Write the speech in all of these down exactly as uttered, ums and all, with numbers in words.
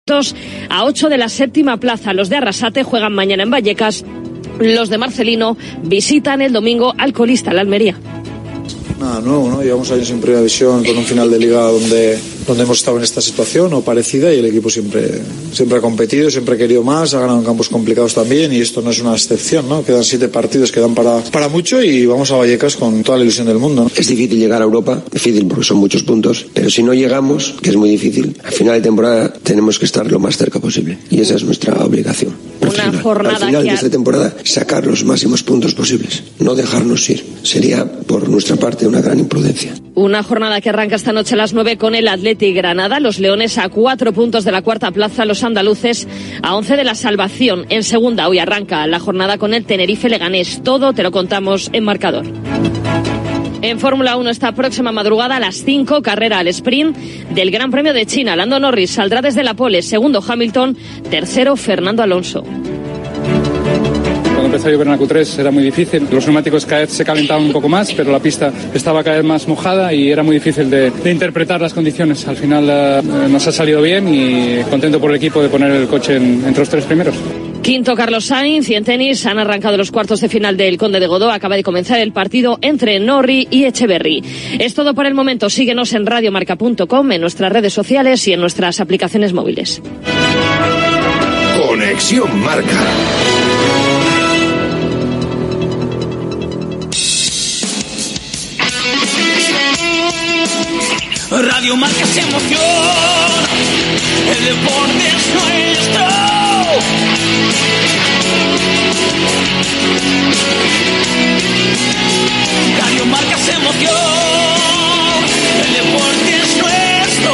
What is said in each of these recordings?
a ocho de la séptima plaza. Los de Arrasate juegan mañana en Vallecas. Los de Marcelino visitan el domingo al colista, la Almería. Nada nuevo, ¿no? Llevamos años en primera división con un final de liga donde, donde hemos estado en esta situación o parecida y el equipo siempre, siempre ha competido, siempre ha querido más, ha ganado en campos complicados también y esto no es una excepción, ¿no? Quedan siete partidos, quedan para, para mucho y vamos a Vallecas con toda la ilusión del mundo, ¿no? Es difícil llegar a Europa, difícil porque son muchos puntos, pero si no llegamos, que es muy difícil, al final de temporada tenemos que estar lo más cerca posible y esa es nuestra obligación. Una jornada al final que de esta temporada sacar los máximos puntos posibles, no dejarnos ir. Sería por nuestra parte una gran imprudencia. Una jornada que arranca esta noche a las nueve con el Athletic Granada, los leones a cuatro puntos de la cuarta plaza, los andaluces a once de la salvación. En segunda hoy arranca la jornada con el Tenerife Leganés. Todo te lo contamos en Marcador. En Fórmula uno esta próxima madrugada a las cinco, carrera al sprint del Gran Premio de China. Lando Norris saldrá desde la pole, segundo Hamilton, tercero Fernando Alonso. Cuando empezó a llover en la Q tres era muy difícil, los neumáticos cada vez se calentaban un poco más, pero la pista estaba cada vez más mojada y era muy difícil de, de interpretar las condiciones. Al final eh, nos ha salido bien y contento por el equipo de poner el coche en, entre los tres primeros. Quinto Carlos Sainz y en tenis han arrancado los cuartos de final del Conde de Godó. Acaba de comenzar el partido entre Norrie y Echeverry. Es todo por el momento. Síguenos en radiomarca punto com, en nuestras redes sociales y en nuestras aplicaciones móviles. Conexión Marca. Radio Marca es emoción, el deporte es nuestro. Radio Marca es emoción, el deporte es nuestro.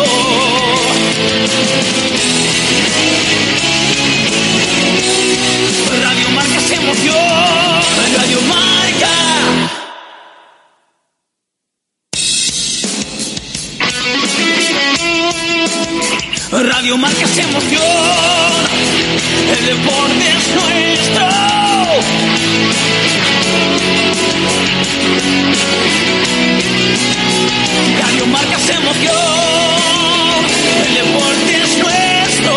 Radio Marca es emoción, Radio Marca. Radio Marca es emoción, el deporte es nuestro. Radio Marca es emoción, el deporte es nuestro.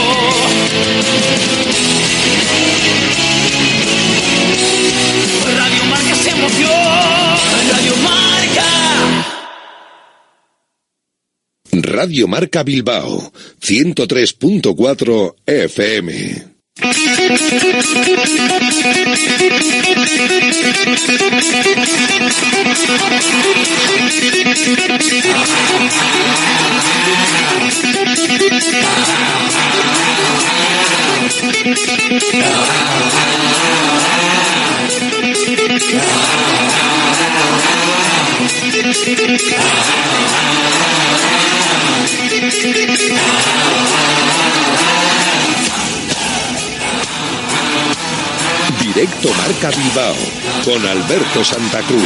Radio Marca es emoción, Radio Marca. Radio Marca Bilbao, ciento tres punto cuatro F M. Directo Marca Bilbao con Alberto Santa Cruz.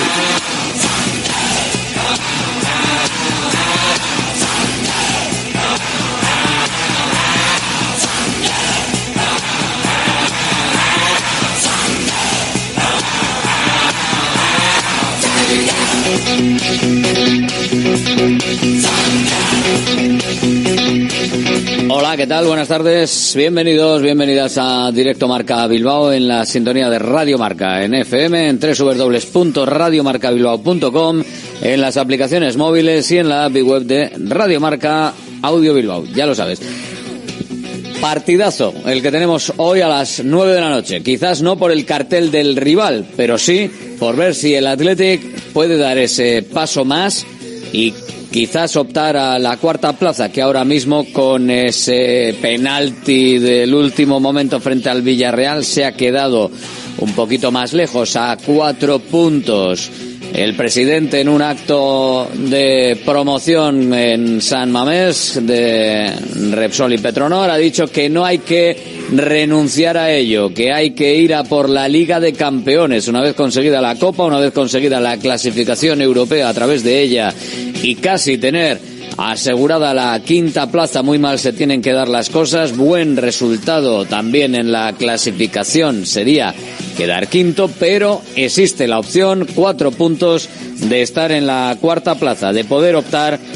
Hola, ¿qué tal? Buenas tardes. Bienvenidos, bienvenidas a Directo Marca Bilbao en la sintonía de Radio Marca en F M, en doble u doble u doble u punto radio marca bilbao punto com, en las aplicaciones móviles y en la app web de Radio Marca Audio Bilbao. Ya lo sabes. Partidazo el que tenemos hoy a las nueve de la noche. Quizás no por el cartel del rival, pero sí por ver si el Athletic puede dar ese paso más y quizás optar a la cuarta plaza, que ahora mismo con ese penalti del último momento frente al Villarreal se ha quedado un poquito más lejos, a cuatro puntos. El presidente, en un acto de promoción en San Mamés de Repsol y Petronor, ha dicho que no hay que renunciar a ello, que hay que ir a por la Liga de Campeones. Una vez conseguida la Copa, una vez conseguida la clasificación europea a través de ella y casi tener asegurada la quinta plaza, muy mal se tienen que dar las cosas. Buen resultado también en la clasificación sería quedar quinto, pero existe la opción, cuatro puntos, de estar en la cuarta plaza, de poder optar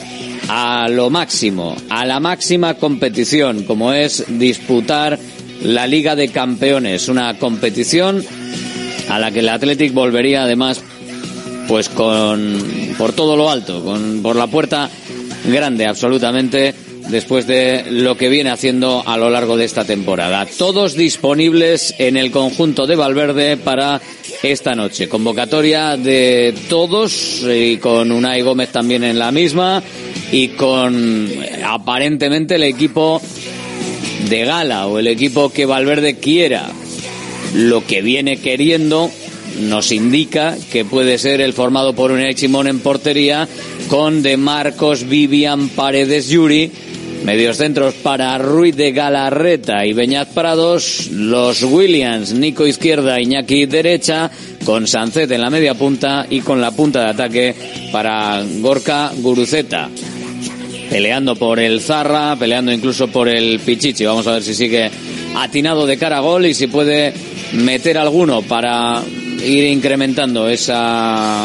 a lo máximo, a la máxima competición, como es disputar la Liga de Campeones, una competición a la que el Athletic volvería además pues con por todo lo alto, con por la puerta grande absolutamente, después de lo que viene haciendo a lo largo de esta temporada. Todos disponibles en el conjunto de Valverde para esta noche. Convocatoria de todos y con Unai Gómez también en la misma y con aparentemente el equipo de gala o el equipo que Valverde quiera. Lo que viene queriendo nos indica que puede ser el formado por Unai Simón en portería, con De Marcos, Vivian, Paredes, Yuri. Medios centros para Ruiz de Galarreta y Beñat Prados, los Williams, Nico izquierda, Iñaki derecha, con Sancet en la media punta y con la punta de ataque para Gorka Guruceta. Peleando por el Zarra, peleando incluso por el Pichichi. Vamos a ver si sigue atinado de cara a gol y si puede meter alguno para ir incrementando esa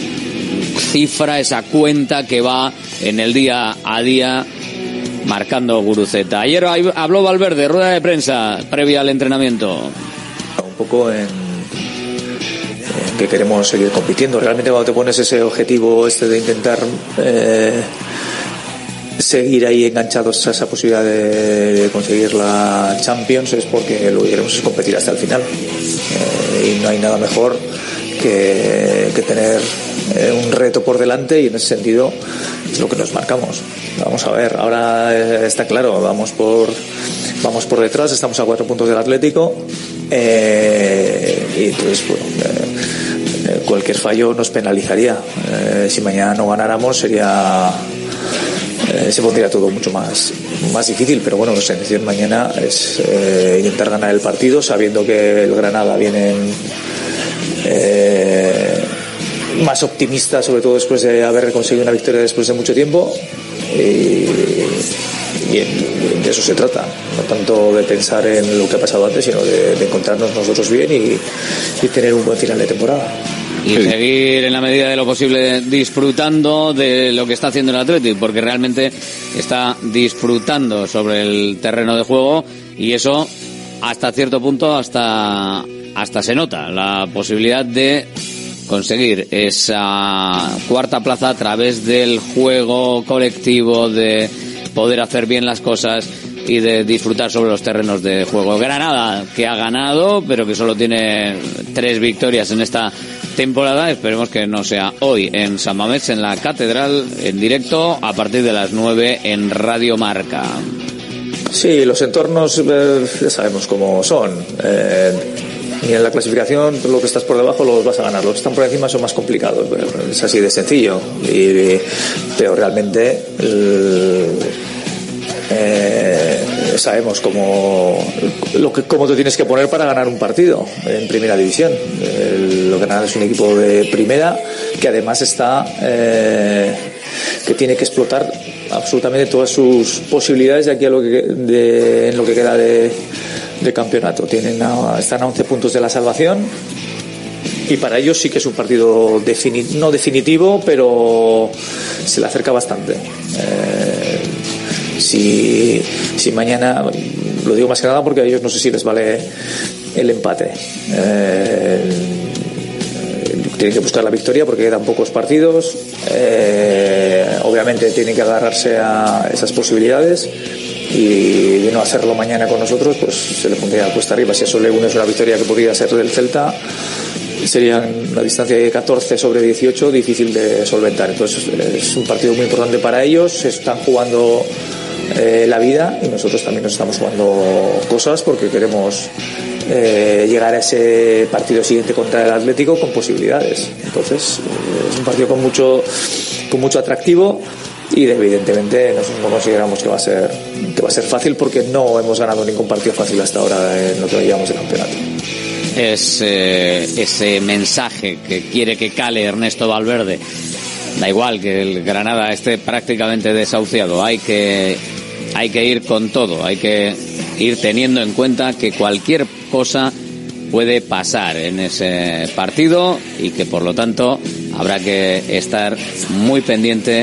cifra, esa cuenta que va en el día a día marcando Guruceta. Ayer habló Valverde, rueda de prensa previa al entrenamiento. Un poco en, en que queremos seguir compitiendo. Realmente cuando te pones ese objetivo este de intentar eh, seguir ahí enganchados a esa posibilidad de, de conseguir la Champions, es porque lo que queremos es competir hasta el final. Eh, y no hay nada mejor que, que tener eh, un reto por delante, y en ese sentido es lo que nos marcamos. Vamos a ver, ahora eh, está claro, vamos por vamos por detrás, estamos a cuatro puntos del Atlético, eh, y entonces bueno, eh, cualquier fallo nos penalizaría. Eh, si mañana no ganáramos sería eh, se pondría todo mucho más más difícil, pero bueno, nuestra intención mañana es eh, intentar ganar el partido, sabiendo que el Granada viene eh, más optimista, sobre todo después de haber conseguido una victoria después de mucho tiempo. Y, y de eso se trata, no tanto de pensar en lo que ha pasado antes, sino de, de encontrarnos nosotros bien y, y tener un buen final de temporada. Y seguir en la medida de lo posible disfrutando de lo que está haciendo el Athletic, porque realmente está disfrutando sobre el terreno de juego, y eso hasta cierto punto hasta hasta se nota la posibilidad de conseguir esa cuarta plaza a través del juego colectivo, de poder hacer bien las cosas y de disfrutar sobre los terrenos de juego. Granada, que ha ganado, pero que solo tiene tres victorias en esta temporada. Esperemos que no sea hoy en San Mamés, en la Catedral, en directo a partir de las nueve en Radio Marca. Sí, los entornos eh, ya sabemos cómo son. Eh, y en la clasificación, lo que estás por debajo los vas a ganar, los que están por encima son más complicados. Es así de sencillo. Y, pero realmente el, eh, sabemos cómo, lo que, cómo te tienes que poner para ganar un partido en primera división. El, lo que Granada es un equipo de primera que además está eh, que tiene que explotar absolutamente todas sus posibilidades de aquí a lo que, de, en lo que queda de, de campeonato. Tienen a, están a once puntos de la salvación, y para ellos sí que es un partido defini, no definitivo, pero se le acerca bastante. Eh, si, si mañana, lo digo más que nada porque a ellos no sé si les vale el empate. Eh, tienen que buscar la victoria porque quedan pocos partidos. Eh, obviamente tienen que agarrarse a esas posibilidades, y de no hacerlo mañana con nosotros, pues se le pondría cuesta arriba. Si eso le une una victoria que podría ser del Celta, sería una distancia de catorce sobre dieciocho difícil de solventar. Entonces es un partido muy importante para ellos. Se están jugando eh, la vida, y nosotros también nos estamos jugando cosas, porque queremos eh, llegar a ese partido siguiente contra el Atlético con posibilidades. Entonces eh, es un partido con mucho con mucho atractivo, y evidentemente nosotros no consideramos que va a ser que va a ser fácil, porque no hemos ganado ningún partido fácil hasta ahora en lo que llevamos de campeonato. Es eh, ese mensaje que quiere que cale Ernesto Valverde. Da igual que el Granada esté prácticamente desahuciado, hay que hay que ir con todo, hay que ir teniendo en cuenta que cualquier cosa puede pasar en ese partido, y que por lo tanto habrá que estar muy pendiente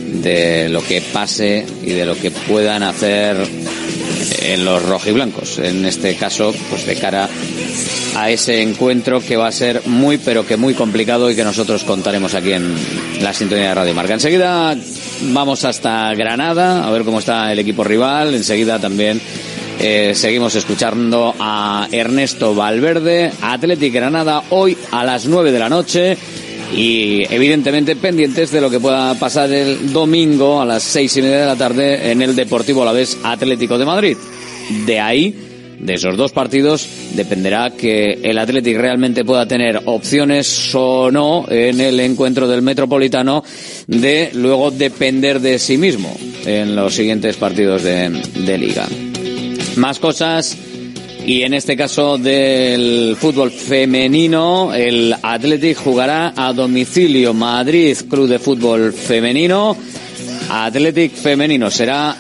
de lo que pase y de lo que puedan hacer en los rojiblancos, en este caso pues de cara a ese encuentro que va a ser muy pero que muy complicado y que nosotros contaremos aquí en la sintonía de Radio Marca. Enseguida vamos hasta Granada a ver cómo está el equipo rival. Enseguida también eh, seguimos escuchando a Ernesto Valverde. Athletic Granada hoy a las nueve de la noche. Y evidentemente pendientes de lo que pueda pasar el domingo a las seis y media de la tarde en el Deportivo Alavés Atlético de Madrid. De ahí, de esos dos partidos, dependerá que el Athletic realmente pueda tener opciones o no en el encuentro del Metropolitano, de luego depender de sí mismo en los siguientes partidos de, de Liga. Más cosas. Y en este caso del fútbol femenino, el Athletic jugará a domicilio Madrid Club de Fútbol Femenino. Athletic femenino será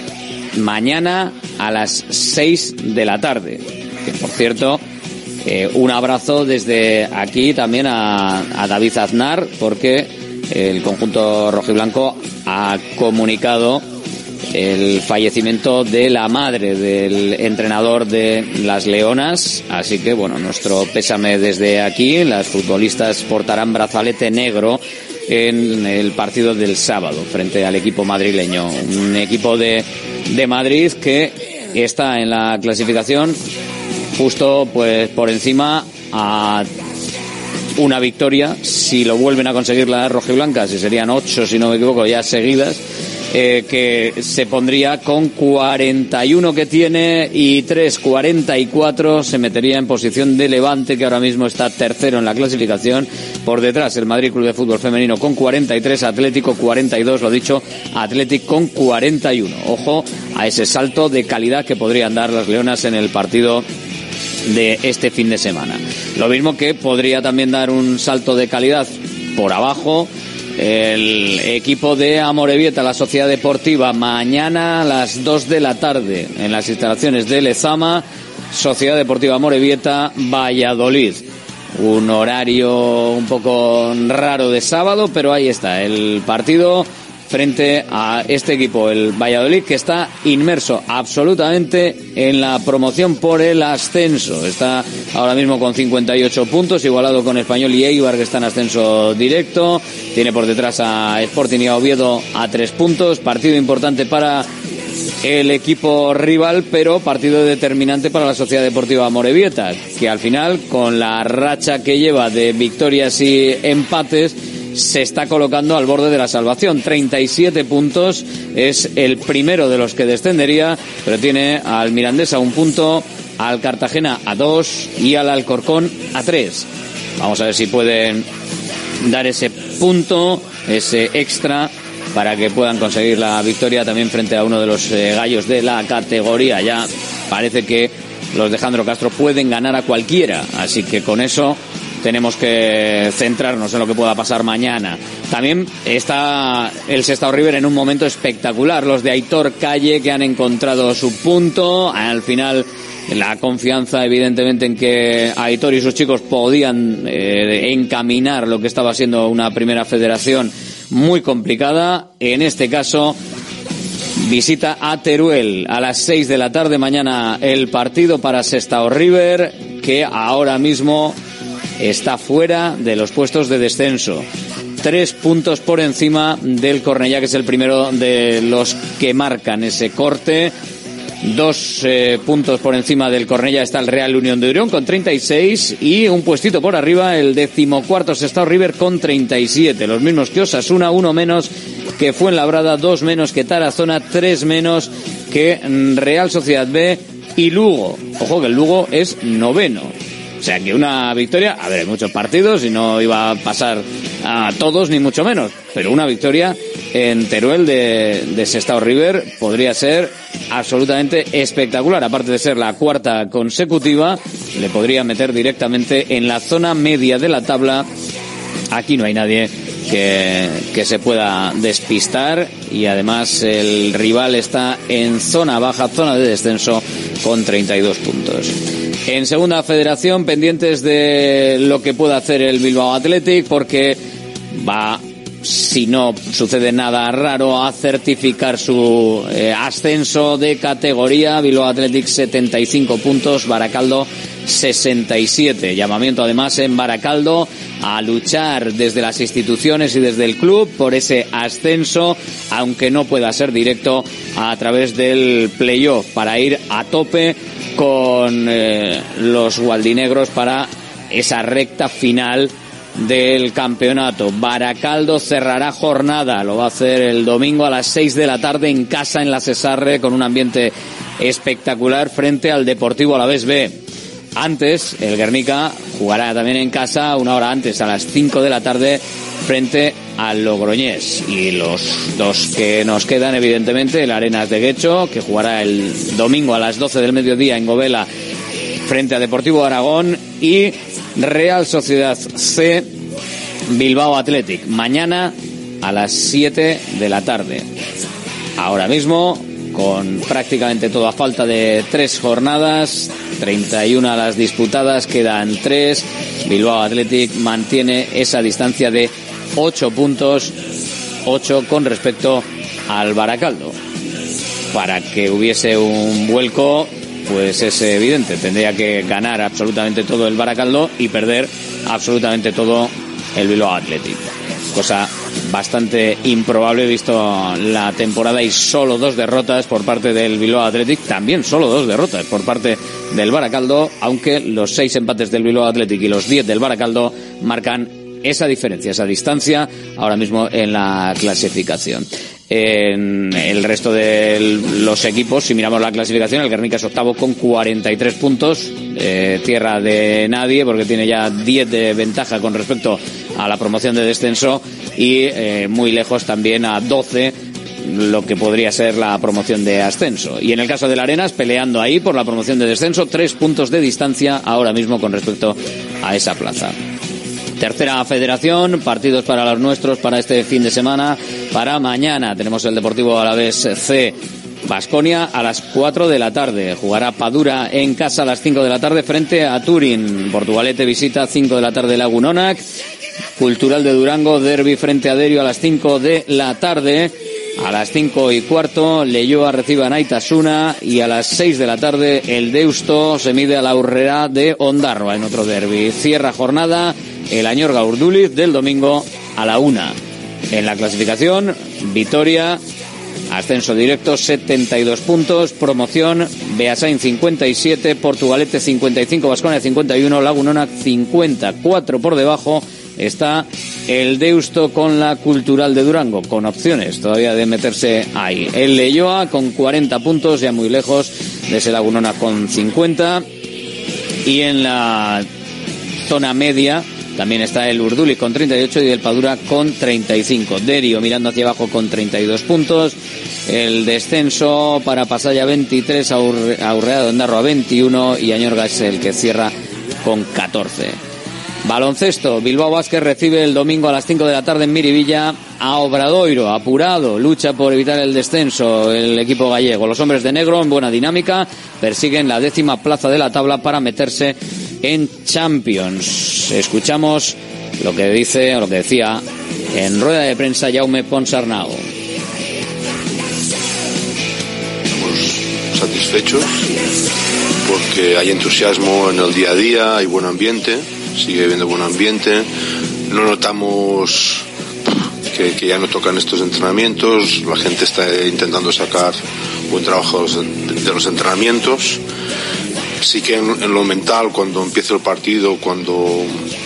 mañana a las seis de la tarde. Que por cierto, eh, un abrazo desde aquí también a, a David Aznar, porque el conjunto rojiblanco ha comunicado el fallecimiento de la madre del entrenador de las Leonas, así que bueno, nuestro pésame desde aquí. Las futbolistas portarán brazalete negro en el partido del sábado frente al equipo madrileño, un equipo de, de Madrid que está en la clasificación justo pues por encima a una victoria, si lo vuelven a conseguir las rojiblancas, y serían ocho si no me equivoco ya seguidas. Eh, que se pondría con cuarenta y uno que tiene y tres cuarenta y cuatro, se metería en posición de Levante, que ahora mismo está tercero en la clasificación. Por detrás el Madrid Club de Fútbol Femenino con cuarenta y tres, Atlético cuarenta y dos, lo dicho, Athletic con cuarenta y uno. Ojo a ese salto de calidad que podrían dar las Leonas en el partido de este fin de semana. Lo mismo que podría también dar un salto de calidad por abajo el equipo de Amorebieta, la Sociedad Deportiva, mañana a las dos de la tarde en las instalaciones de Lezama. Sociedad Deportiva Amorebieta, Valladolid. Un horario un poco raro de sábado, pero ahí está el partido frente a este equipo, el Valladolid, que está inmerso absolutamente en la promoción por el ascenso. Está ahora mismo con cincuenta y ocho puntos, igualado con Español y Eibar, que está en ascenso directo. Tiene por detrás a Sporting y a Oviedo a tres puntos. Partido importante para el equipo rival, pero partido determinante para la Sociedad Deportiva Amorebieta, que al final, con la racha que lleva de victorias y empates, se está colocando al borde de la salvación. treinta y siete puntos, es el primero de los que descendería, pero tiene al Mirandés a un punto, al Cartagena a dos y al Alcorcón a tres. Vamos a ver si pueden dar ese punto, ese extra, para que puedan conseguir la victoria también frente a uno de los eh, gallos de la categoría. Ya parece que los de Jandro Castro pueden ganar a cualquiera, así que con eso tenemos que centrarnos en lo que pueda pasar mañana. También está el Sestao River en un momento espectacular. Los de Aitor Calle, que han encontrado su punto. Al final, la confianza, evidentemente, en que Aitor y sus chicos podían eh, encaminar lo que estaba siendo una primera federación muy complicada. En este caso, visita a Teruel a las seis de la tarde mañana el partido para Sestao River, que ahora mismo está fuera de los puestos de descenso. Tres puntos por encima del Cornellá, que es el primero de los que marcan ese corte. Dos eh, puntos por encima del Cornellá está el Real Unión de Irún con treinta y seis, y un puestito por arriba el decimocuarto Sestao River con treinta y siete. Los mismos que Osasuna, uno menos que Fuenlabrada, dos menos que Tarazona, tres menos que Real Sociedad B y Lugo. Ojo que el Lugo es noveno. O sea que una victoria, a ver, hay muchos partidos y no iba a pasar a todos ni mucho menos, pero una victoria en Teruel de, de Sestao River podría ser absolutamente espectacular. Aparte de ser la cuarta consecutiva, le podría meter directamente en la zona media de la tabla. Aquí no hay nadie que, que se pueda despistar, y además el rival está en zona baja, zona de descenso, con treinta y dos puntos. En segunda federación, pendientes de lo que pueda hacer el Bilbao Athletic, porque va si no sucede nada raro, a certificar su eh, ascenso de categoría. Bilbao Athletic setenta y cinco puntos, Baracaldo sesenta y siete. Llamamiento además en Baracaldo a luchar desde las instituciones y desde el club por ese ascenso, aunque no pueda ser directo, a través del playoff, para ir a tope con eh, los gualdinegros para esa recta final del campeonato. Baracaldo cerrará jornada, lo va a hacer el domingo a las seis de la tarde en casa en la Cesarre, con un ambiente espectacular frente al Deportivo Alavés B. Antes, el Guernica jugará también en casa una hora antes, a las cinco de la tarde, frente al Logroñés. Y los dos que nos quedan, evidentemente, el Arenas de Guecho, que jugará el domingo a las doce del mediodía en Govela frente a Deportivo Aragón, y Real Sociedad C, Bilbao Athletic, mañana a las siete de la tarde. Ahora mismo, con prácticamente todo a falta de tres jornadas, treinta y una las disputadas, quedan tres. Bilbao Athletic mantiene esa distancia de ocho puntos, ocho con respecto al Baracaldo. Para que hubiese un vuelco, pues es evidente, tendría que ganar absolutamente todo el Baracaldo y perder absolutamente todo el Bilbao Athletic. Cosa bastante improbable visto la temporada, y solo dos derrotas por parte del Bilbao Athletic, también solo dos derrotas por parte del Baracaldo, aunque los seis empates del Bilbao Athletic y los diez del Baracaldo marcan esa diferencia, esa distancia ahora mismo en la clasificación. En el resto de los equipos, si miramos la clasificación, el Guernica es octavo con cuarenta y tres puntos, eh, tierra de nadie, porque tiene ya diez de ventaja con respecto a la promoción de descenso, y eh, muy lejos también a doce lo que podría ser la promoción de ascenso. Y en el caso del Arenas, peleando ahí por la promoción de descenso, tres puntos de distancia ahora mismo con respecto a esa plaza. Tercera federación, partidos para los nuestros para este fin de semana. Para mañana tenemos el Deportivo Alavés C, Baskonia a las cuatro de la tarde. Jugará Padura en casa a las cinco de la tarde frente a Turín. Portugalete visita cinco de la tarde Lagunonac. Cultural de Durango, derbi frente a Derio a las cinco de la tarde. A las cinco y cuarto, Leioa recibe a Naitasuna, y a las seis de la tarde el Deusto se mide a la Urrera de Ondarroa en otro derbi. Cierra jornada el Añorga Urduliz del domingo a la una. En la clasificación, Vitoria, ascenso directo, setenta y dos puntos, promoción, Beasain cincuenta y siete, Portugalete cincuenta y cinco, Baskonia cincuenta y uno, Lagunona cincuenta, cuatro por debajo está el Deusto con la Cultural de Durango, con opciones todavía de meterse ahí. El Leioa con cuarenta puntos, ya muy lejos de ese Lagunona con cincuenta, y en la zona media también está el Urduliz con treinta y ocho y el Padura con treinta y cinco. Derio mirando hacia abajo con treinta y dos puntos. El descenso para Pasaya veintitrés, Aurrea de Ondarroa veintiuno, y Añorga es el que cierra con catorce. Baloncesto, Bilbao Basket recibe el domingo a las cinco de la tarde en Miribilla a Obradoiro, apurado, lucha por evitar el descenso el equipo gallego. Los hombres de negro en buena dinámica persiguen la décima plaza de la tabla para meterse en Champions. Escuchamos lo que dice, o lo que decía en rueda de prensa Jaume Ponsarnau. Estamos satisfechos porque hay entusiasmo en el día a día, hay buen ambiente, sigue habiendo buen ambiente, no notamos que, que ya no tocan estos entrenamientos, la gente está intentando sacar buen trabajo de los entrenamientos. Sí que en, en lo mental, cuando empieza el partido, cuando,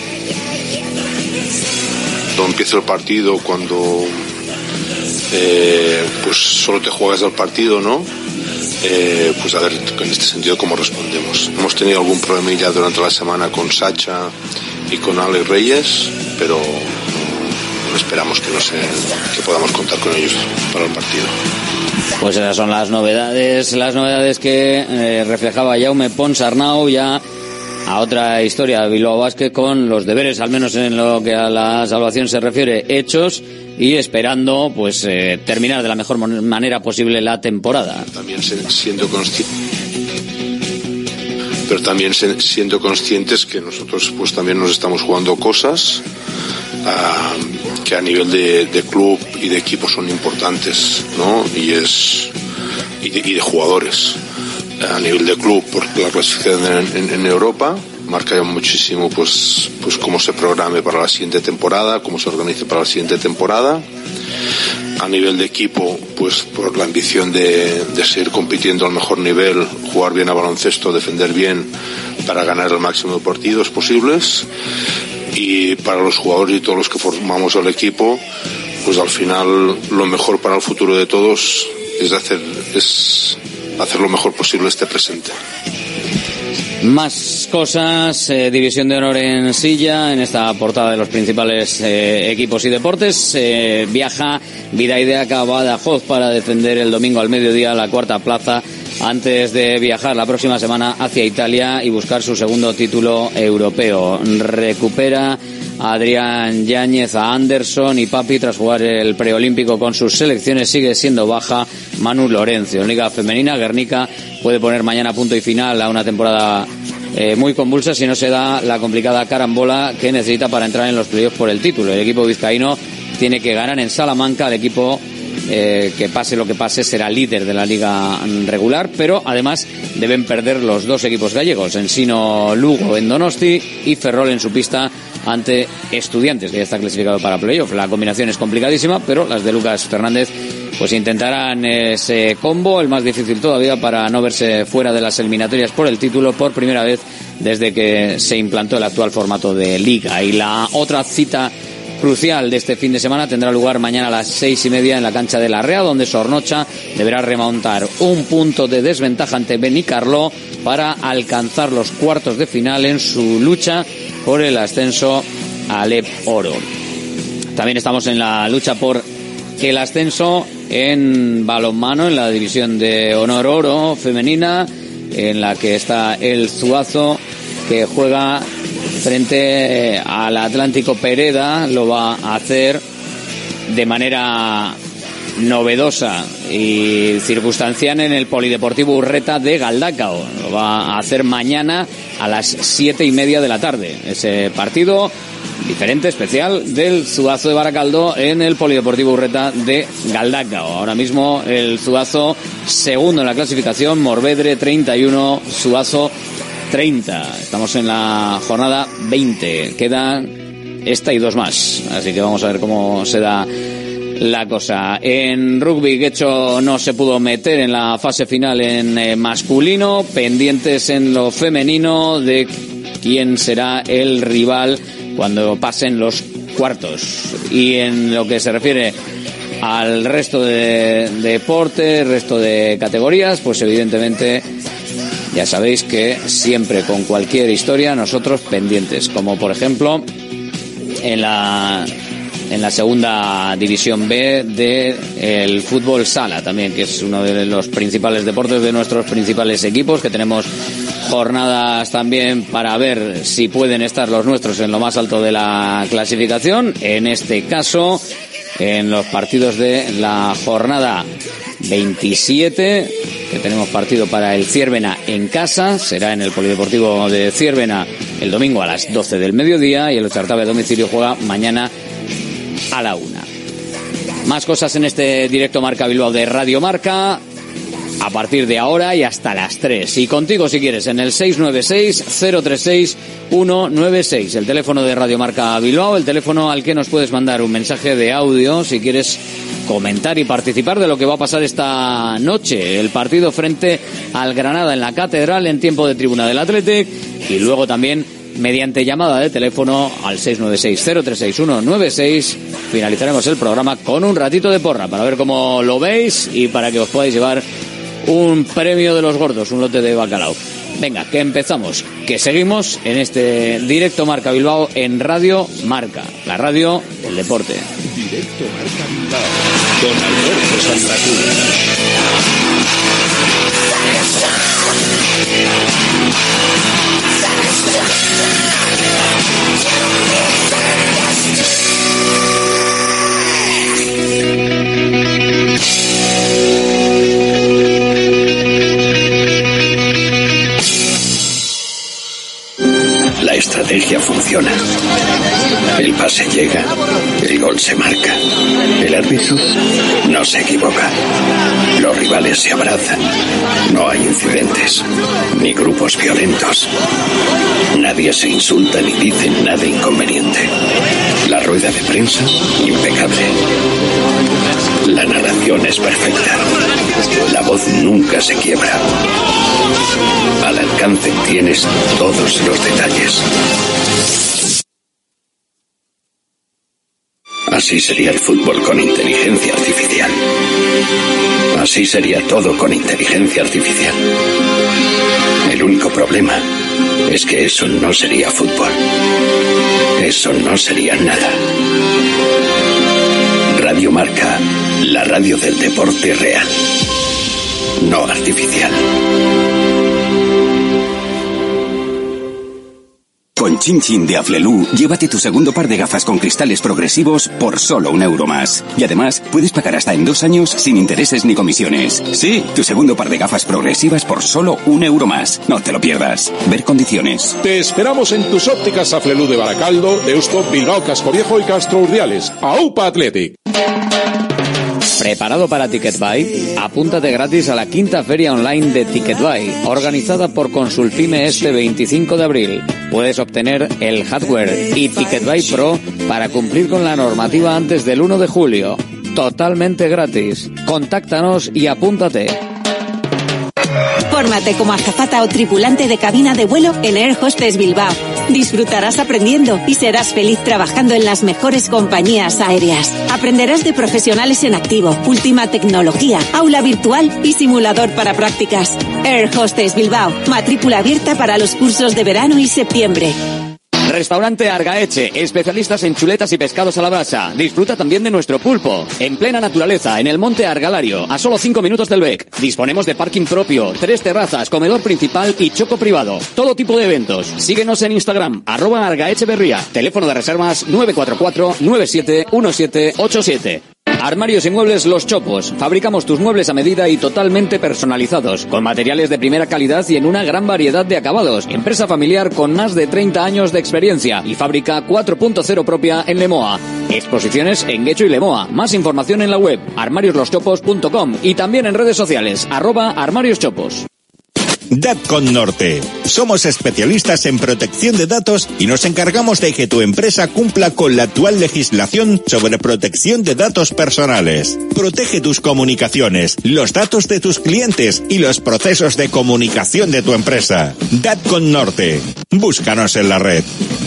cuando empieza el partido, cuando eh, pues solo te juegas el partido, ¿no? Eh, pues a ver en este sentido cómo respondemos. Hemos tenido algún problemilla durante la semana con Sacha y con Ale Reyes, pero esperamos que no se, que podamos contar con ellos para el partido. Pues esas son las novedades, las novedades que eh, reflejaba Jaume Ponsarnau, ya a otra historia, Bilbao Basket con los deberes, al menos en lo que a la salvación se refiere, hechos, y esperando pues eh, terminar de la mejor manera posible la temporada. También siendo consciente, pero también siendo conscientes que nosotros pues también nos estamos jugando cosas. Uh, que a nivel de, de club y de equipo son importantes, ¿no? Y es y de, y de jugadores. A nivel de club, porque la clasificación en, en, en Europa marca ya muchísimo pues, pues cómo se programe para la siguiente temporada, cómo se organice para la siguiente temporada. A nivel de equipo, pues por la ambición de, de seguir compitiendo al mejor nivel, jugar bien a baloncesto, defender bien para ganar el máximo de partidos posibles. Y para los jugadores y todos los que formamos el equipo, pues al final lo mejor para el futuro de todos es hacer, es hacer lo mejor posible este presente. Más cosas, eh, división de honor en Silla, en esta portada de los principales eh, equipos y deportes. Eh, viaja Bidaidea a Badajoz para defender el domingo al mediodía la cuarta plaza antes de viajar la próxima semana hacia Italia y buscar su segundo título europeo. Recupera a Adrián Yáñez, a Anderson y Papi tras jugar el preolímpico con sus selecciones. Sigue siendo baja Manu Lorenzo. En Liga Femenina, Guernica puede poner mañana punto y final a una temporada eh, muy convulsa si no se da la complicada carambola que necesita para entrar en los playoffs por el título. El equipo vizcaíno tiene que ganar en Salamanca. El equipo eh, que pase lo que pase será líder de la liga regular, pero además deben perder los dos equipos gallegos, Ensino Lugo en Donosti y Ferrol en su pista ante Estudiantes, que ya está clasificado para playoff. La combinación es complicadísima, pero las de Lucas Fernández pues intentarán ese combo, el más difícil todavía, para no verse fuera de las eliminatorias por el título por primera vez desde que se implantó el actual formato de liga. Y la otra cita crucial de este fin de semana tendrá lugar mañana a las seis y media en la cancha de Larrea, donde Sornocha deberá remontar un punto de desventaja ante Benicarló para alcanzar los cuartos de final en su lucha por el ascenso a Alep Oro. También estamos en la lucha por el ascenso en balonmano, en la división de honor oro femenina, en la que está el Zuazo, que juega frente al Atlántico Pereda. Lo va a hacer de manera novedosa y circunstancial en el Polideportivo Urreta de Galdacao. Lo va a hacer mañana a las siete y media de la tarde. Ese partido diferente, especial, del Zuazo de Baracaldo en el Polideportivo Urreta de Galdacao. Ahora mismo el Zuazo segundo en la clasificación, Morvedre treinta y uno, Zuazo treinta. Estamos en la jornada veinte. Quedan esta y dos más. Así que vamos a ver cómo se da la cosa. En rugby, Guecho no se pudo meter en la fase final en eh, masculino. Pendientes en lo femenino de quién será el rival cuando pasen los cuartos. Y en lo que se refiere al resto de, de deportes, resto de categorías, pues evidentemente ya sabéis que siempre con cualquier historia nosotros pendientes, como por ejemplo en la en la segunda división B de el fútbol sala también, que es uno de los principales deportes de nuestros principales equipos, que tenemos jornadas también para ver si pueden estar los nuestros en lo más alto de la clasificación. En este caso, en los partidos de la jornada veintisiete, que tenemos partido para el Ciérvena en casa, será en el Polideportivo de Ciérvena el domingo a las doce del mediodía, y el Ochartabe a domicilio juega mañana a la una. Más cosas en este directo Marca Bilbao de Radio Marca a partir de ahora y hasta las tres. Y contigo, si quieres, en el seis nueve seis, cero tres seis, uno nueve seis, el teléfono de Radio Marca Bilbao, el teléfono al que nos puedes mandar un mensaje de audio si quieres comentar y participar de lo que va a pasar esta noche. El partido frente al Granada en la Catedral en tiempo de tribuna del Athletic, y luego también mediante llamada de teléfono al seis nueve seis, cero tres seis, uno nueve seis. Finalizaremos el programa con un ratito de porra para ver cómo lo veis y para que os podáis llevar un premio de los gordos, un lote de bacalao. Venga, que empezamos, que seguimos en este directo Marca Bilbao en Radio Marca, la radio del deporte. Directo Marca Bilbao con Alberto Santa Cruz. estrategia funciona. El pase llega, el gol se marca. El árbitro no se equivoca. Los rivales se abrazan. No hay incidentes, ni grupos violentos. Nadie se insulta ni dice nada inconveniente. La rueda de prensa, impecable. La narración es perfecta. La voz nunca se quiebra. Al alcance tienes todos los detalles. Así sería el fútbol con inteligencia artificial. Así sería todo con inteligencia artificial. El único problema es que eso no sería fútbol. Eso no sería nada. Radio Marca, la radio del deporte real, no artificial. Con Chin Chin de Aflelu, llévate tu segundo par de gafas con cristales progresivos por solo un euro más. Y además, puedes pagar hasta en dos años sin intereses ni comisiones. Sí, tu segundo par de gafas progresivas por solo un euro más. No te lo pierdas. Ver condiciones. Te esperamos en tus ópticas Aflelu de Baracaldo, Deusto, Bilbao, Casco-Viejo y Castro Urdiales. ¡Aupa Athletic! ¿Preparado para TicketBuy? Apúntate gratis a la quinta feria online de TicketBuy, organizada por Consulfime este veinticinco de abril. Puedes obtener el hardware y TicketBuy Pro para cumplir con la normativa antes del uno de julio. Totalmente gratis. Contáctanos y apúntate. Fórmate como azafata o tripulante de cabina de vuelo en Air Hostess Bilbao. Disfrutarás aprendiendo y serás feliz trabajando en las mejores compañías aéreas. Aprenderás de profesionales en activo, última tecnología, aula virtual y simulador para prácticas. Air Hostess Bilbao, matrícula abierta para los cursos de verano y septiembre. Restaurante Argaeche, especialistas en chuletas y pescados a la brasa. Disfruta también de nuestro pulpo. En plena naturaleza, en el monte Argalario, a solo cinco minutos del Bec. Disponemos de parking propio, tres terrazas, comedor principal y choco privado. Todo tipo de eventos. Síguenos en Instagram, arroba Argaecheverría. Teléfono de reservas nueve cuatro cuatro, nueve siete uno siete ocho siete. Armarios y muebles Los Chopos. Fabricamos tus muebles a medida y totalmente personalizados, con materiales de primera calidad y en una gran variedad de acabados. Empresa familiar con más de treinta años de experiencia y fábrica cuatro punto cero propia en Lemoa. Exposiciones en Guecho y Lemoa. Más información en la web armarios los chopos punto com y también en redes sociales arroba armarioschopos. Datcon Norte. Somos especialistas en protección de datos y nos encargamos de que tu empresa cumpla con la actual legislación sobre protección de datos personales. Protege tus comunicaciones, los datos de tus clientes y los procesos de comunicación de tu empresa. Datcon Norte. Búscanos en la red.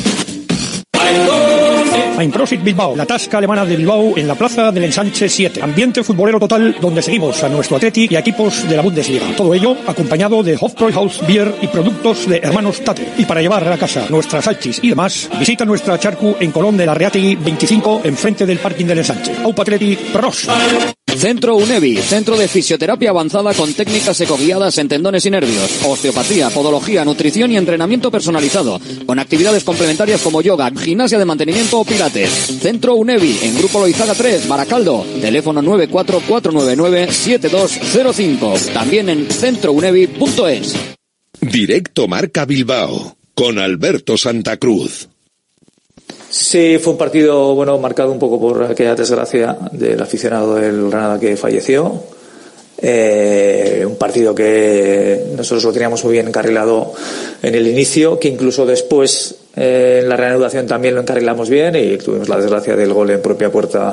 Einprosit Bilbao, la tasca alemana de Bilbao en la plaza del Ensanche siete. Ambiente futbolero total donde seguimos a nuestro Athletic y a equipos de la Bundesliga. Todo ello acompañado de Hofbräuhaus Beer y productos de Hermanos Tate. Y para llevar a casa nuestras salchis y demás, visita nuestra charcu en Colón de la Reategui veinticinco, enfrente del parking del Ensanche. Aupa Athletic, pros. Centro UNEVI, centro de fisioterapia avanzada con técnicas ecoguiadas en tendones y nervios, osteopatía, podología, nutrición y entrenamiento personalizado, con actividades complementarias como yoga, gimnasia de mantenimiento o pilates. Centro UNEVI, en Grupo Loizaga tres, Baracaldo, teléfono nueve cuatro cuatro nueve nueve siete dos cero cinco, también en centro unevi punto es. Directo Marca Bilbao, con Alberto Santa Cruz. Sí, fue un partido, bueno, marcado un poco por aquella desgracia del aficionado del Granada que falleció. Eh, un partido que nosotros lo teníamos muy bien encarrilado en el inicio, que incluso después eh, en la reanudación también lo encarrilamos bien y tuvimos la desgracia del gol en propia puerta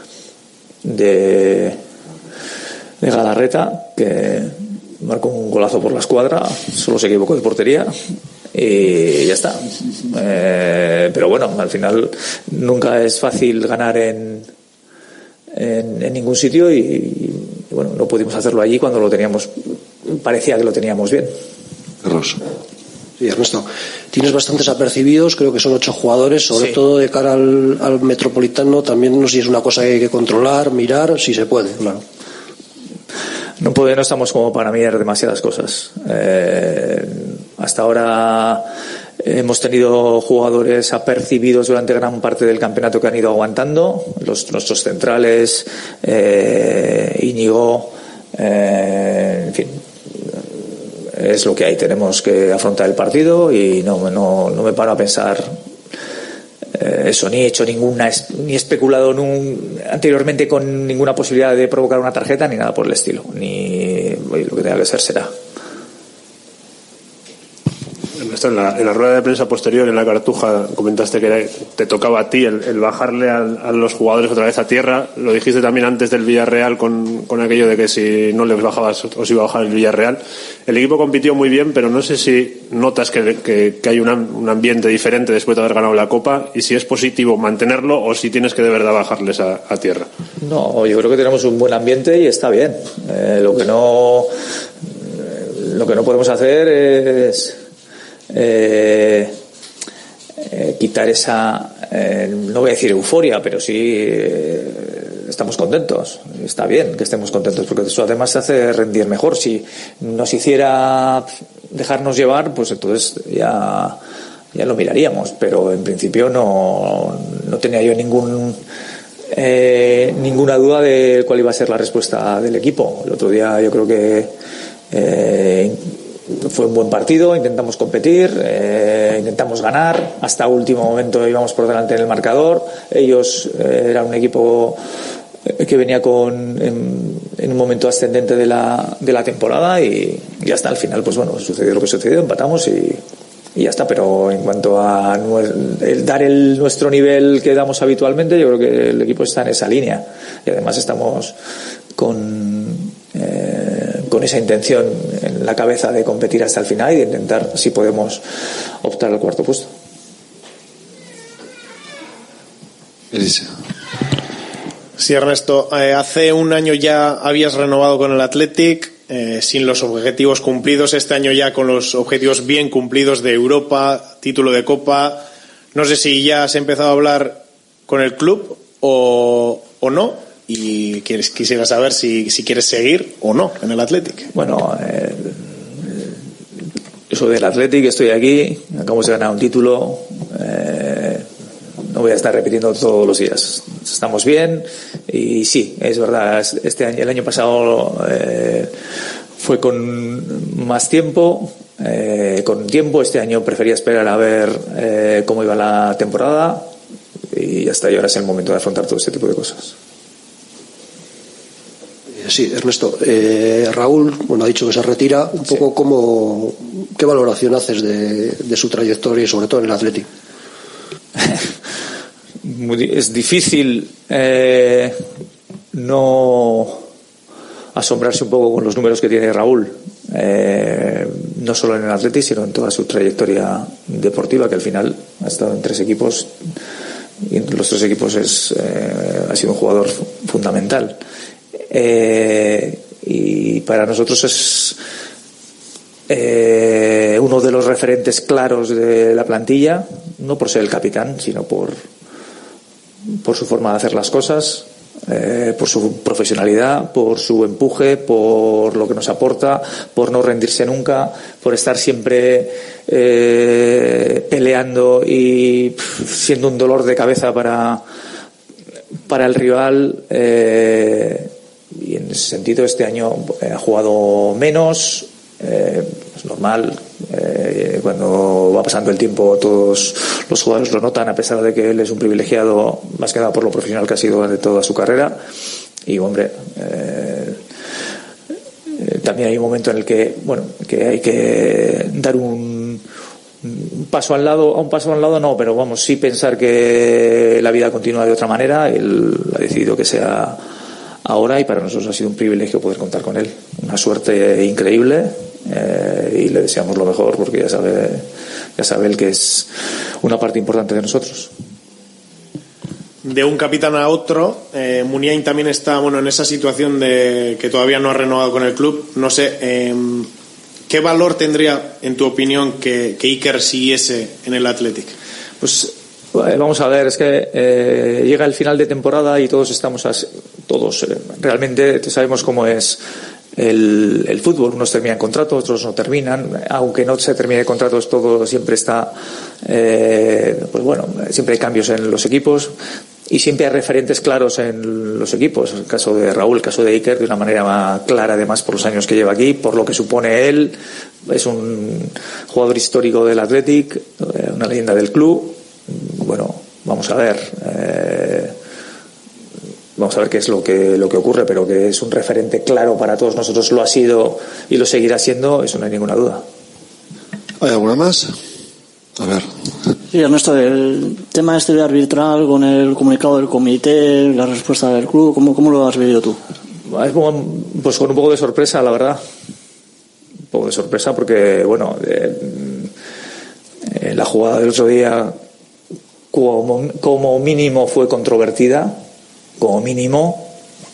de, de Galarreta, que marcó un golazo por la escuadra, solo se equivocó de portería. Y ya está. Eh, pero bueno, al final nunca es fácil ganar en, en, en ningún sitio y, y bueno, no pudimos hacerlo allí cuando lo teníamos, parecía que lo teníamos bien. Carlos. Sí, Ernesto, tienes bastantes apercibidos, creo que son ocho jugadores, sobre sí. todo de cara al, al Metropolitano. También no sé si es una cosa que hay que controlar, mirar, si se puede, claro. No puede, no estamos como para mirar demasiadas cosas. Eh, hasta ahora hemos tenido jugadores apercibidos durante gran parte del campeonato que han ido aguantando. Los, nuestros centrales, eh, Íñigo, eh, en fin, es lo que hay. Tenemos que afrontar el partido y no, no, no me paro a pensar eh, eso, ni he hecho ninguna, ni he especulado nun, anteriormente con ninguna posibilidad de provocar una tarjeta ni nada por el estilo. Ni lo que tenga que ser será. En la, en la rueda de prensa posterior en la Cartuja comentaste que era, te tocaba a ti el, el bajarle a, a los jugadores otra vez a tierra. Lo dijiste también antes del Villarreal con, con aquello de que si no les bajabas os iba a bajar el Villarreal. El equipo compitió muy bien, pero no sé si notas que, que, que hay una, un ambiente diferente después de haber ganado la Copa y si es positivo mantenerlo o si tienes que de verdad bajarles a, a tierra. No, yo creo que tenemos un buen ambiente y está bien. Eh, lo que no lo que no podemos hacer es Eh, eh, quitar esa eh, no voy a decir euforia, pero sí eh, estamos contentos, está bien que estemos contentos porque eso además hace rendir mejor. Si nos hiciera dejarnos llevar, pues entonces ya ya lo miraríamos, pero en principio no, no tenía yo ningún eh, ninguna duda de cuál iba a ser la respuesta del equipo. El otro día yo creo que eh, fue un buen partido, intentamos competir, eh, intentamos ganar, hasta último momento íbamos por delante en el marcador. Ellos eh, eran un equipo que venía con en, en un momento ascendente de la, de la temporada y, y hasta el final pues bueno, sucedió lo que sucedió, empatamos y, y ya está. Pero en cuanto a el dar el nuestro nivel que damos habitualmente, yo creo que el equipo está en esa línea y además estamos con eh, con esa intención en la cabeza de competir hasta el final y de intentar si podemos optar al cuarto puesto. Sí, Ernesto, eh, hace un año ya habías renovado con el Athletic eh, sin los objetivos cumplidos, este año ya con los objetivos bien cumplidos de Europa, título de Copa. No sé si ya has empezado a hablar con el club o, o no, y quieres, quisiera saber si, si quieres seguir o no en el Athletic. Bueno, eh, yo soy del Athletic, estoy aquí, acabamos de ganar un título, eh, no voy a estar repitiendo todos los días. Estamos bien y sí, es verdad, este año, el año pasado eh, fue con más tiempo, eh, con tiempo. Este año prefería esperar a ver eh, cómo iba la temporada y hasta ahora es el momento de afrontar todo este tipo de cosas. Sí, Ernesto, eh, Raúl, bueno, ha dicho que se retira. Un poco, sí. ¿Cómo, qué valoración haces de, de su trayectoria y sobre todo en el Athletic? Es difícil eh, no asombrarse un poco con los números que tiene Raúl, eh, no solo en el Athletic sino en toda su trayectoria deportiva, que al final ha estado en tres equipos y entre los tres equipos es, eh, ha sido un jugador fundamental. Eh, y para nosotros es eh, uno de los referentes claros de la plantilla, no por ser el capitán sino por por su forma de hacer las cosas, eh, por su profesionalidad, por su empuje, por lo que nos aporta, por no rendirse nunca, por estar siempre eh, peleando y pff, siendo un dolor de cabeza para para el rival. Eh, y en ese sentido este año eh, ha jugado menos, eh, es normal, eh, cuando va pasando el tiempo todos los jugadores lo notan, a pesar de que él es un privilegiado más que nada por lo profesional que ha sido de toda su carrera. Y hombre, eh, eh, también hay un momento en el que bueno que hay que dar un, un paso al lado, a un paso al lado no, pero vamos, sí pensar que la vida continúa de otra manera. Él ha decidido que sea ahora y para nosotros ha sido un privilegio poder contar con él, una suerte increíble, eh, y le deseamos lo mejor porque ya sabe ya sabe él que es una parte importante de nosotros. De un capitán a otro, eh, Muniain también está bueno en esa situación de que todavía no ha renovado con el club. No sé, eh, ¿qué valor tendría en tu opinión que, que Iker siguiese en el Athletic? Pues vamos a ver, es que eh, llega el final de temporada y todos estamos así, todos eh, realmente sabemos cómo es el, el fútbol. Unos terminan contratos, otros no terminan. Aunque no se termine contratos, todo siempre está eh, pues bueno, siempre hay cambios en los equipos. y siempre hay referentes claros en los equipos. El caso de Raúl, el caso de Iker, de una manera más clara, además por los años que lleva aquí, por lo que supone él. Es un jugador histórico del Athletic, una leyenda del club. Bueno, vamos a ver. Eh, vamos a ver qué es lo que lo que ocurre, pero que es un referente claro para todos nosotros, lo ha sido y lo seguirá siendo, eso no hay ninguna duda. ¿Hay alguna más? A ver. Sí, Ernesto, el tema este de arbitral con el comunicado del comité, la respuesta del club, ¿cómo, cómo lo has vivido tú? Es como, pues con un poco de sorpresa, la verdad. Un poco de sorpresa porque, bueno, eh, eh, la jugada del otro día como, como mínimo fue controvertida, como mínimo.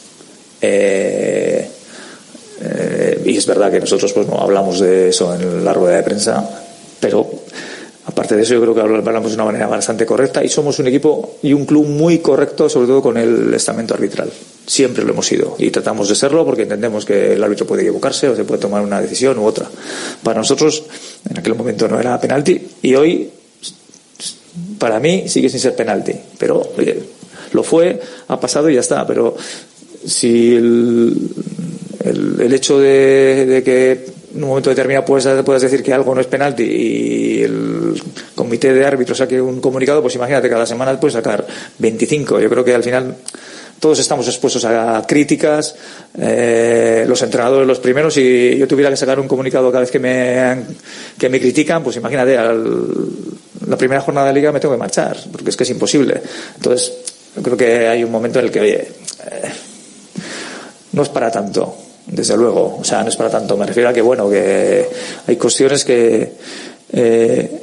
Eh, eh, y es verdad que nosotros pues no hablamos de eso en la rueda de prensa, pero aparte de eso yo creo que hablamos de una manera bastante correcta y somos un equipo y un club muy correcto, sobre todo con el estamento arbitral. Siempre lo hemos sido y tratamos de serlo porque entendemos que el árbitro puede equivocarse o se puede tomar una decisión u otra. Para nosotros en aquel momento no era penalti y hoy para mí sigue sin ser penalti, pero oye, lo fue, ha pasado y ya está. Pero si el, el, el hecho de, de que en un momento determinado puedas, puedas decir que algo no es penalti y el comité de árbitros saque un comunicado, pues imagínate, cada semana puedes sacar veinticinco. Yo creo que al final todos estamos expuestos a críticas, eh, los entrenadores los primeros. Si yo tuviera que sacar un comunicado cada vez que me, que me critican, pues imagínate, al, la primera jornada de liga me tengo que marchar, porque es que es imposible. Entonces yo creo que hay un momento en el que, oye, eh, no es para tanto. Desde luego, o sea, no es para tanto. Me refiero a que, bueno, que hay cuestiones que, eh,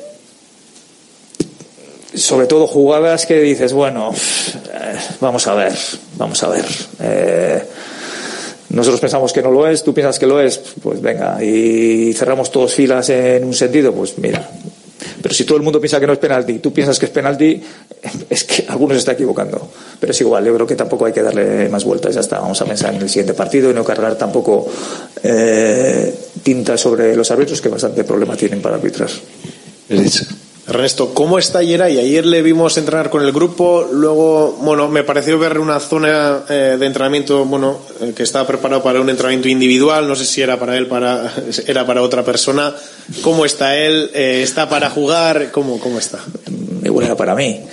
sobre todo jugadas que dices, bueno, eh, vamos a ver, vamos a ver. Eh, nosotros pensamos que no lo es, tú piensas que lo es, pues venga, y cerramos todos filas en un sentido, pues mira. Pero si todo el mundo piensa que no es penalti y tú piensas que es penalti, es que alguno se está equivocando. Pero es igual, yo creo que tampoco hay que darle más vueltas. Ya está, vamos a pensar en el siguiente partido y no cargar tampoco eh, tinta sobre los árbitros, que bastante problema tienen para arbitrar. Ernesto, ¿cómo está Yeray? Ayer le vimos entrenar con el grupo, luego, bueno, me pareció ver una zona eh, de entrenamiento, bueno, eh, que estaba preparado para un entrenamiento individual, no sé si era para él, para era para otra persona. ¿Cómo está él? Eh, ¿Está para jugar? ¿Cómo, cómo está? Igual era para mí.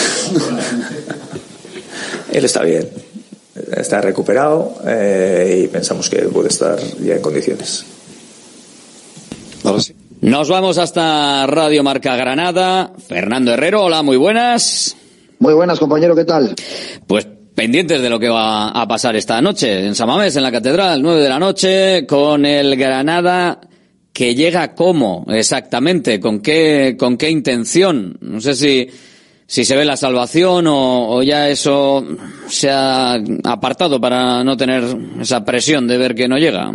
Él está bien, está recuperado eh, y pensamos que puede estar ya en condiciones. Ahora sí. Nos vamos hasta Radio Marca Granada. Fernando Herrero, hola, muy buenas. Muy buenas, compañero, ¿qué tal? Pues pendientes de lo que va a pasar esta noche en San Mamés, en la Catedral, nueve de la noche, con el Granada que llega cómo exactamente, con qué, con qué intención. No sé si, si se ve la salvación o, o ya eso se ha apartado para no tener esa presión de ver que no llega.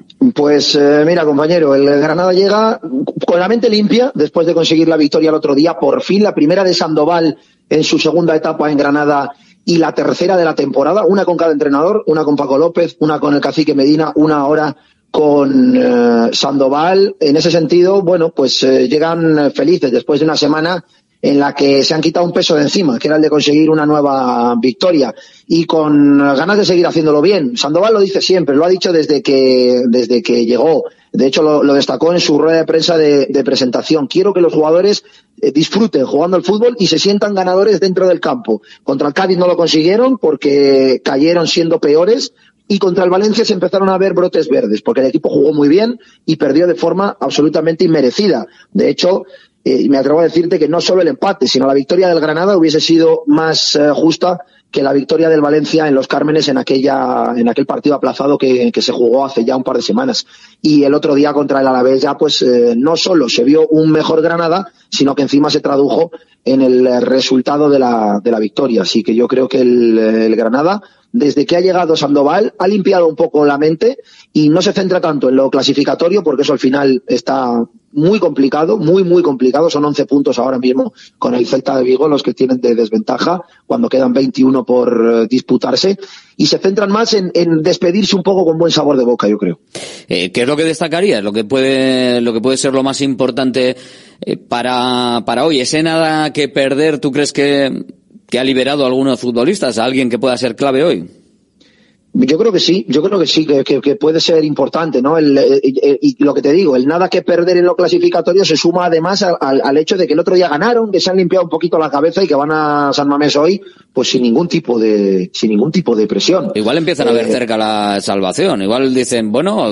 Pues eh, mira, compañero, el Granada llega con la mente limpia después de conseguir la victoria el otro día, por fin la primera de Sandoval en su segunda etapa en Granada y la tercera de la temporada, una con cada entrenador, una con Paco López, una con el Cacique Medina, una ahora con eh, Sandoval. En ese sentido, bueno, pues eh, llegan felices después de una semana en la que se han quitado un peso de encima, que era el de conseguir una nueva victoria, y con ganas de seguir haciéndolo bien. Sandoval lo dice siempre, lo ha dicho desde que desde que llegó. De hecho, lo, lo destacó en su rueda de prensa de, de presentación. Quiero que los jugadores eh, disfruten jugando al fútbol y se sientan ganadores dentro del campo. Contra el Cádiz no lo consiguieron porque cayeron siendo peores, y contra el Valencia se empezaron a ver brotes verdes, porque el equipo jugó muy bien y perdió de forma absolutamente inmerecida. De hecho, Eh, y me atrevo a decirte que no solo el empate, sino la victoria del Granada hubiese sido más eh, justa que la victoria del Valencia en Los Cármenes en aquella en aquel partido aplazado que, que se jugó hace ya un par de semanas. Y el otro día contra el Alavés ya pues eh, no solo se vio un mejor Granada, sino que encima se tradujo en el resultado de la de la victoria. Así que yo creo que el, el Granada, desde que ha llegado Sandoval, ha limpiado un poco la mente y no se centra tanto en lo clasificatorio, porque eso al final está muy complicado, muy, muy complicado. Son once puntos ahora mismo con el Celta de Vigo los que tienen de desventaja cuando quedan veintiuno por eh, disputarse, y se centran más en, en despedirse un poco con buen sabor de boca, yo creo. Eh, ¿Qué es lo que destacarías? Lo que puede, lo que puede ser lo más importante eh, para, para hoy. ¿Ese nada que perder, tú crees que que ha liberado a algunos futbolistas, a alguien que pueda ser clave hoy. Yo creo que sí, yo creo que sí, que, que, que puede ser importante, ¿no? El, el, el, y lo que te digo, el nada que perder en lo clasificatorio se suma además al, al, al hecho de que el otro día ganaron, que se han limpiado un poquito la cabeza y que van a San Mamés hoy, pues sin ningún tipo de, sin ningún tipo de presión. Igual empiezan eh, a ver cerca la salvación, igual dicen, bueno,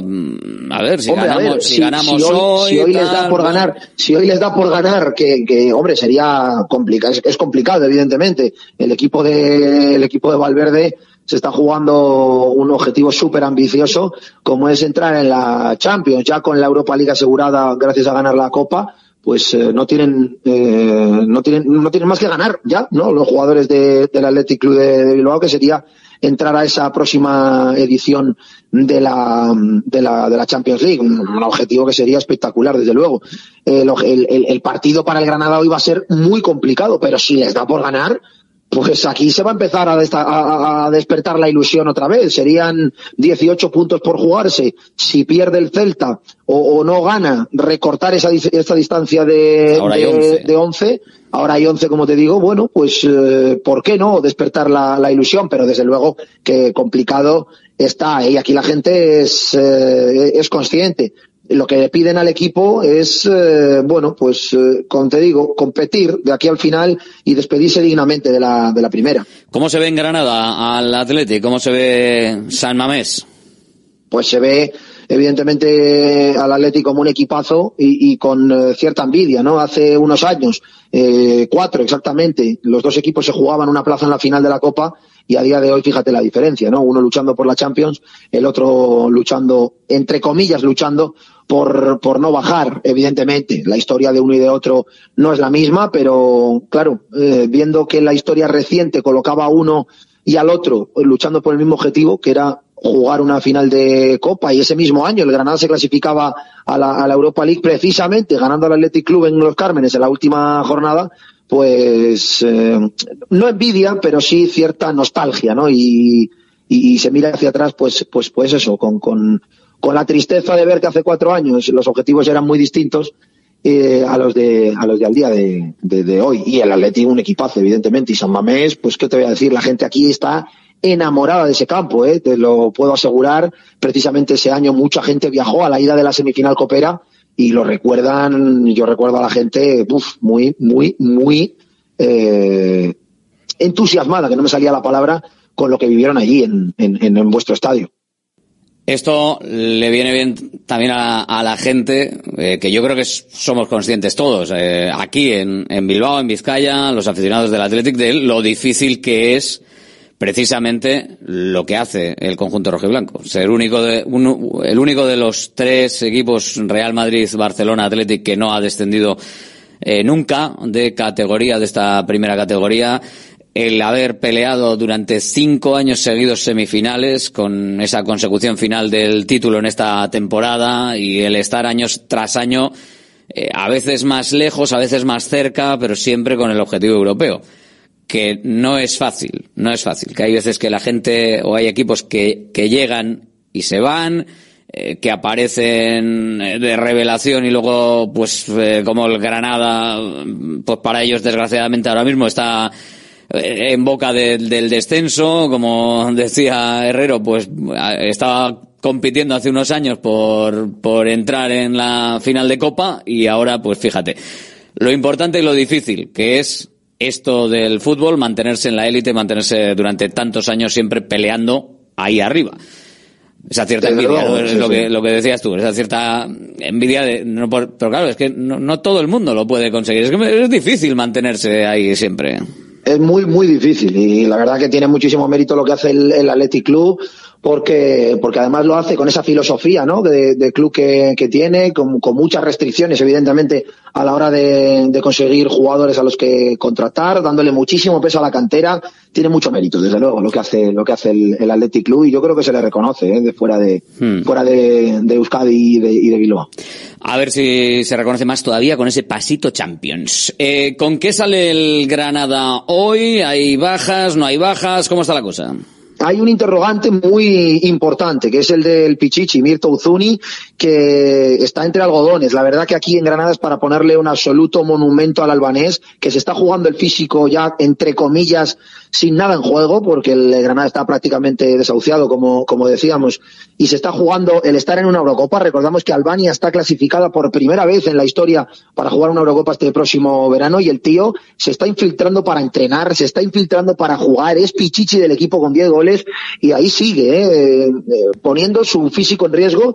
a ver, si hombre, ganamos, ver, si, si ganamos si hoy, hoy, si hoy tal, les da por bueno. ganar, si hoy les da por ganar, que, que hombre, sería complicado, es, es complicado, evidentemente. El equipo de, el equipo de Valverde se está jugando un objetivo súper ambicioso, como es entrar en la Champions, ya con la Europa League asegurada gracias a ganar la Copa, pues eh, no tienen eh, no tienen no tienen más que ganar ya, ¿no? Los jugadores de, del Athletic Club de, de Bilbao, que sería entrar a esa próxima edición de la de la de la Champions League, un, un objetivo que sería espectacular, desde luego. El, el, el partido para el Granada hoy va a ser muy complicado, pero si les da por ganar, pues aquí se va a empezar a, desta- a, a despertar la ilusión otra vez. Serían dieciocho puntos por jugarse. Si pierde el Celta o, o no gana, recortar esa, esa distancia de, ahora de, hay once. de once. Ahora hay once, como te digo. Bueno, pues eh, ¿por qué no despertar la, la ilusión? Pero desde luego que complicado está. Y aquí la gente es, eh, es consciente. Lo que le piden al equipo es, eh, bueno, pues, eh, como te digo, competir de aquí al final y despedirse dignamente de la, de la primera. ¿Cómo se ve en Granada al Athletic? ¿Cómo se ve San Mamés? Pues se ve, evidentemente, al Athletic como un equipazo y, y con eh, cierta envidia, ¿no? Hace unos años, eh, cuatro exactamente, los dos equipos se jugaban una plaza en la final de la Copa y a día de hoy, fíjate la diferencia, ¿no? Uno luchando por la Champions, el otro luchando, entre comillas, luchando por, por no bajar, evidentemente. La historia de uno y de otro no es la misma, pero claro, eh, viendo que la historia reciente colocaba a uno y al otro luchando por el mismo objetivo, que era jugar una final de Copa, y ese mismo año el Granada se clasificaba a la, a la Europa League precisamente ganando al Athletic Club en Los Cármenes en la última jornada, pues eh, no envidia, pero sí cierta nostalgia, ¿no? Y, y, y se mira hacia atrás, pues, pues, pues eso, con, con, con la tristeza de ver que hace cuatro años los objetivos eran muy distintos eh, a los de, a los de al día de, de, de hoy. Y el Athletic un equipazo, evidentemente, y San Mamés, pues qué te voy a decir, la gente aquí está enamorada de ese campo, eh, te lo puedo asegurar. Precisamente ese año mucha gente viajó a la ida de la semifinal copera y lo recuerdan, yo recuerdo a la gente uf, muy, muy, muy eh, entusiasmada, que no me salía la palabra, con lo que vivieron allí en, en, en vuestro estadio. Esto le viene bien también a, a la gente, eh, que yo creo que somos conscientes todos, eh, aquí en, en Bilbao, en Vizcaya, los aficionados del Athletic, de lo difícil que es precisamente lo que hace el conjunto rojiblanco. Ser único de, uno, el único de los tres equipos, Real Madrid, Barcelona, Athletic, que no ha descendido eh, nunca de categoría, de esta primera categoría. El haber peleado durante cinco años seguidos semifinales, con esa consecución final del título en esta temporada, y el estar años tras año, eh, a veces más lejos, a veces más cerca, pero siempre con el objetivo europeo. Que no es fácil, no es fácil, que hay veces que la gente, o hay equipos que, que llegan y se van, eh, que aparecen de revelación y luego, pues, eh, como el Granada, pues para ellos desgraciadamente ahora mismo está eh, en boca de, del descenso, como decía Herrero, pues estaba compitiendo hace unos años por, por entrar en la final de Copa y ahora, pues fíjate, lo importante y lo difícil que es esto del fútbol, mantenerse en la élite, mantenerse durante tantos años siempre peleando ahí arriba. Esa cierta envidia, ¿no? Es lo que, lo que decías tú, esa cierta envidia de, no por, pero claro, es que no, no todo el mundo lo puede conseguir, es que es difícil mantenerse ahí siempre. Es muy, muy difícil, y la verdad que tiene muchísimo mérito lo que hace el, el Athletic Club, porque, porque además lo hace con esa filosofía, ¿no? De, de club que, que tiene, con, con muchas restricciones, evidentemente, a la hora de, de conseguir jugadores a los que contratar, dándole muchísimo peso a la cantera. Tiene mucho mérito, desde luego, lo que hace, lo que hace el, el Athletic Club, y yo creo que se le reconoce, ¿eh? De fuera de, hmm. fuera de, de Euskadi y de, y de Bilbao. A ver si se reconoce más todavía con ese pasito Champions. Eh, ¿con qué sale el Granada hoy? ¿Hay bajas? ¿No hay bajas? ¿Cómo está la cosa? hay un interrogante muy importante, que es el del Pichichi, Mirto Uzuni, que está entre algodones. La verdad que aquí en Granada es para ponerle un absoluto monumento al albanés, que se está jugando el físico ya, entre comillas, sin nada en juego, porque el Granada está prácticamente desahuciado, como, como decíamos, y se está jugando el estar en una Eurocopa. Recordamos que Albania está clasificada por primera vez en la historia para jugar una Eurocopa este próximo verano, y el tío se está infiltrando para entrenar, se está infiltrando para jugar, es Pichichi del equipo con diez goles, y ahí sigue, eh, eh, poniendo su físico en riesgo,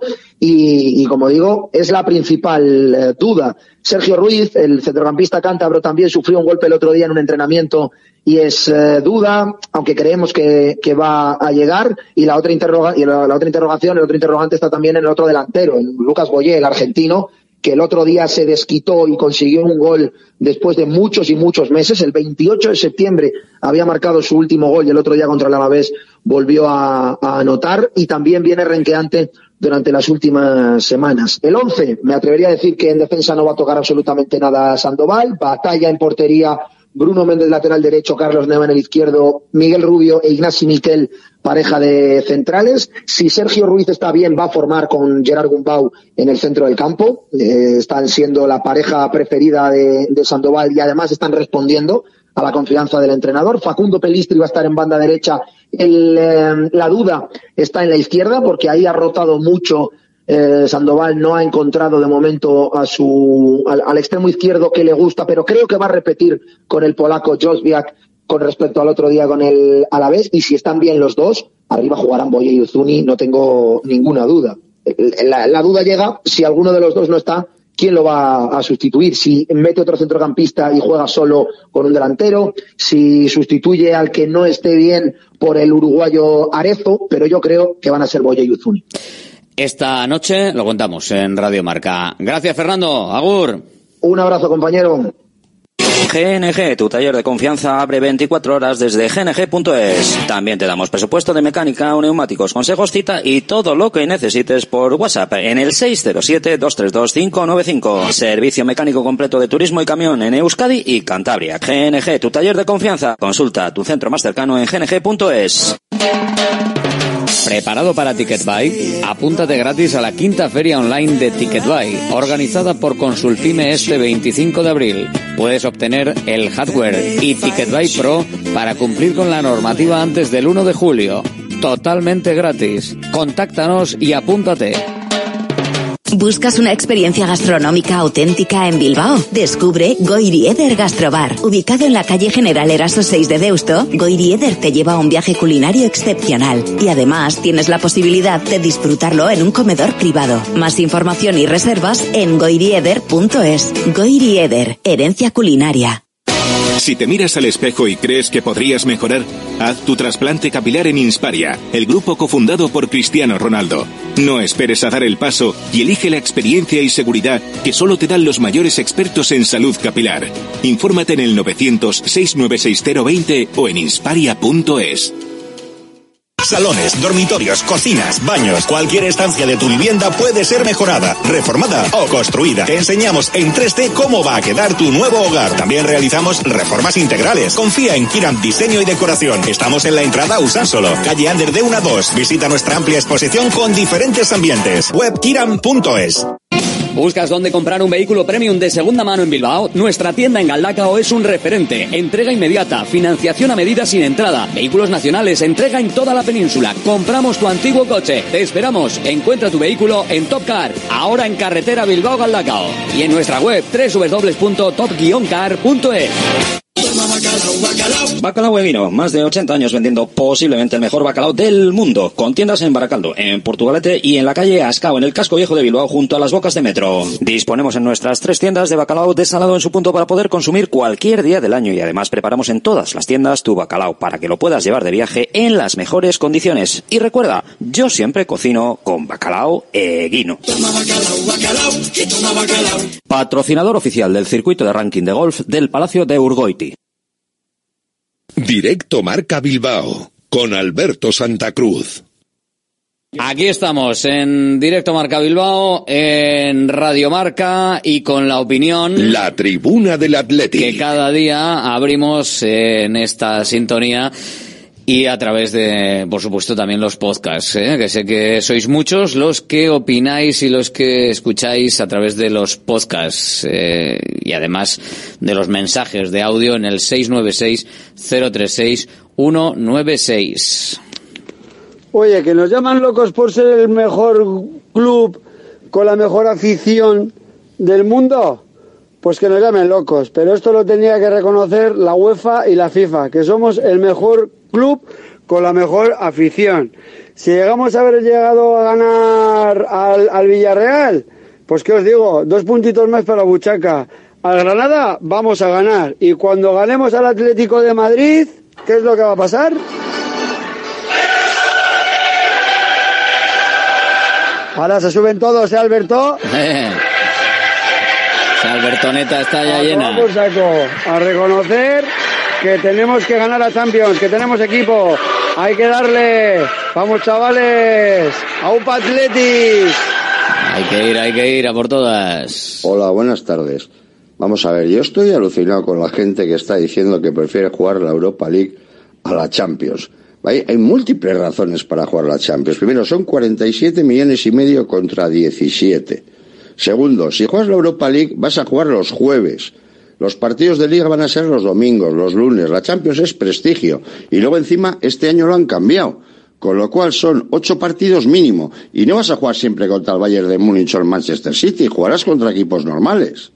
y, y como digo, es la principal eh, duda. Sergio Ruiz, el centrocampista cántabro, también sufrió un golpe el otro día en un entrenamiento y es eh, duda, aunque creemos que, que va a llegar. Y la otra interroga, y la, la otra interrogación, el otro interrogante está también en el otro delantero, en Lucas Boyé, el argentino, que el otro día se desquitó y consiguió un gol después de muchos y muchos meses. El veintiocho de septiembre había marcado su último gol y el otro día contra el Alavés volvió a, a anotar, y también viene renqueante durante las últimas semanas. El once, me atrevería a decir que en defensa no va a tocar absolutamente nada Sandoval. Batalla en portería, Bruno Méndez lateral derecho, Carlos Neva en el izquierdo, Miguel Rubio e Ignasi Miquel pareja de centrales. Si Sergio Ruiz está bien, va a formar con Gerard Gumbau en el centro del campo. Eh, están siendo la pareja preferida de, de Sandoval, y además están respondiendo a la confianza del entrenador. Facundo Pelistri va a estar en banda derecha. El, eh, la duda está en la izquierda, porque ahí ha rotado mucho. Eh, Sandoval no ha encontrado de momento a su al, al extremo izquierdo que le gusta, pero creo que va a repetir con el polaco Jozwiak con respecto al otro día con el Alavés, y si están bien los dos, arriba jugarán Boye y Uzuni, no tengo ninguna duda. La, la duda llega si alguno de los dos no está, ¿quién lo va a sustituir? Si mete otro centrocampista y juega solo con un delantero, si sustituye al que no esté bien por el uruguayo Arezo, pero yo creo que van a ser Boye y Uzuni. Esta noche lo contamos en Radio Marca. Gracias, Fernando. Agur. Un abrazo, compañero. G N G, tu taller de confianza, abre veinticuatro horas desde g n g punto es. También te damos presupuesto de mecánica o neumáticos, consejos, cita y todo lo que necesites por WhatsApp en el seis cero siete, dos tres dos, cinco nueve cinco. Servicio mecánico completo de turismo y camión en Euskadi y Cantabria. G N G, tu taller de confianza. Consulta tu centro más cercano en g n g punto es. ¿Preparado para TicketBuy? Apúntate gratis a la quinta feria online de TicketBuy, organizada por Consulfime este veinticinco de abril. Puedes obtener el hardware y TicketBuy Pro para cumplir con la normativa antes del uno de julio. Totalmente gratis. Contáctanos y apúntate. ¿Buscas una experiencia gastronómica auténtica en Bilbao? Descubre Goirieder Gastrobar. Ubicado en la calle General Eraso seis de Deusto, Goirieder te lleva a un viaje culinario excepcional. Y además tienes la posibilidad de disfrutarlo en un comedor privado. Más información y reservas en goirieder punto es. Goirieder, herencia culinaria. Si te miras al espejo y crees que podrías mejorar, haz tu trasplante capilar en Insparia, el grupo cofundado por Cristiano Ronaldo. No esperes a dar el paso y elige la experiencia y seguridad que solo te dan los mayores expertos en salud capilar. Infórmate en el novecientos, seiscientos noventa y seis cero veinte o en insparia punto es. Salones, dormitorios, cocinas, baños, cualquier estancia de tu vivienda puede ser mejorada, reformada o construida. Te enseñamos en tres D cómo va a quedar tu nuevo hogar. También realizamos reformas integrales. Confía en Kiram Diseño y Decoración. Estamos en la entrada a Usánsolo, calle Ander de uno a dos. Visita nuestra amplia exposición con diferentes ambientes. web kiram punto es. ¿Buscas dónde comprar un vehículo premium de segunda mano en Bilbao? Nuestra tienda en Galdakao es un referente. Entrega inmediata, financiación a medida sin entrada, vehículos nacionales, entrega en toda la península. Compramos tu antiguo coche. Te esperamos. Encuentra tu vehículo en Top Car, ahora en carretera Bilbao-Galdakao. Y en nuestra web doble u doble u doble u punto top guion car punto es. Bacalao Eguino, más de ochenta años vendiendo posiblemente el mejor bacalao del mundo, con tiendas en Baracaldo, en Portugalete y en la calle Ascao, en el casco viejo de Bilbao, junto a las bocas de metro. Disponemos en nuestras tres tiendas de bacalao desalado en su punto para poder consumir cualquier día del año, y además preparamos en todas las tiendas tu bacalao para que lo puedas llevar de viaje en las mejores condiciones. Y recuerda, yo siempre cocino con Bacalao Eguino. Patrocinador oficial del circuito de ranking de golf del Palacio de Urgoiti. Directo Marca Bilbao, con Alberto Santa Cruz. Aquí estamos en Directo Marca Bilbao, en Radio Marca y con la opinión... La tribuna del Athletic. Que cada día abrimos en esta sintonía Y a través de, por supuesto, también los podcasts, ¿eh? Que sé que sois muchos los que opináis y los que escucháis a través de los podcasts, eh, y además de los mensajes de audio en el seis nueve seis, cero tres seis, uno nueve seis. Oye, que nos llaman locos por ser el mejor club con la mejor afición del mundo, pues que nos llamen locos. Pero esto lo tenía que reconocer la UEFA y la FIFA, que somos el mejor club con la mejor afición. Si llegamos a haber llegado a ganar al, al Villarreal, pues qué os digo, dos puntitos más para la buchaca. Al Granada vamos a ganar, y cuando ganemos al Atlético de Madrid, ¿qué es lo que va a pasar? Ahora se suben todos, ¿eh, Alberto? Eh. Esa Albertoneta está ya llena. Vamos, saco, a reconocer que tenemos que ganar a Champions, que tenemos equipo. Hay que darle. Vamos, chavales. ¡Aupa Atletis! Hay que ir, hay que ir a por todas. Hola, buenas tardes. Vamos a ver, yo estoy alucinado con la gente que está diciendo que prefiere jugar la Europa League a la Champions. Hay, hay múltiples razones para jugar la Champions. Primero, son cuarenta y siete millones y medio contra diecisiete. Segundo, si juegas la Europa League vas a jugar los jueves. Los partidos de Liga van a ser los domingos, los lunes. La Champions es prestigio. Y luego encima este año lo han cambiado. Con lo cual son ocho partidos mínimo. Y no vas a jugar siempre contra el Bayern de Múnich o el Manchester City. Jugarás contra equipos normales.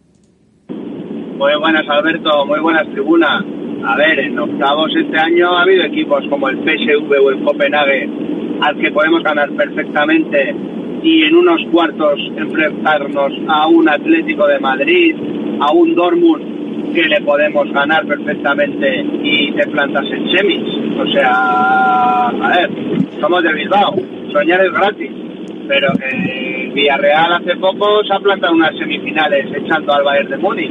Muy buenas, Alberto. Muy buenas, tribuna. A ver, en octavos este año ha habido equipos como el P S V o el Copenhague al que podemos ganar perfectamente, y en unos cuartos enfrentarnos a un Atlético de Madrid, a un Dortmund que le podemos ganar perfectamente y te plantas en semis. O sea, a ver, somos de Bilbao, soñar es gratis, pero que Villarreal hace poco se ha plantado en unas semifinales echando al Bayern de Múnich.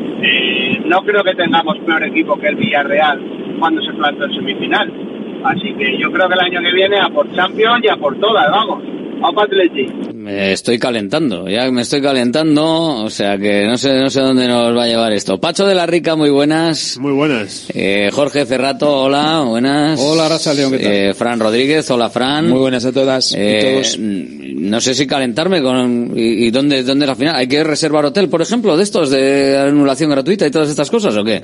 Eh, no creo que tengamos peor equipo que el Villarreal cuando se plantó en semifinal. Así que yo creo que el año que viene a por Champions y a por todas, vamos. ¡Opa, Atleti! Me estoy calentando, ya me estoy calentando, o sea que no sé no sé dónde nos va a llevar esto. Pacho de la Rica, muy buenas. Muy buenas. Eh, Jorge Cerrato, hola, buenas. Hola, Raza León, ¿qué tal? Eh, Fran Rodríguez, hola, Fran. Muy buenas a todas eh, y todos. No sé si calentarme con y, y dónde dónde es la final. ¿Hay que reservar hotel, por ejemplo, de estos de anulación gratuita y todas estas cosas o qué?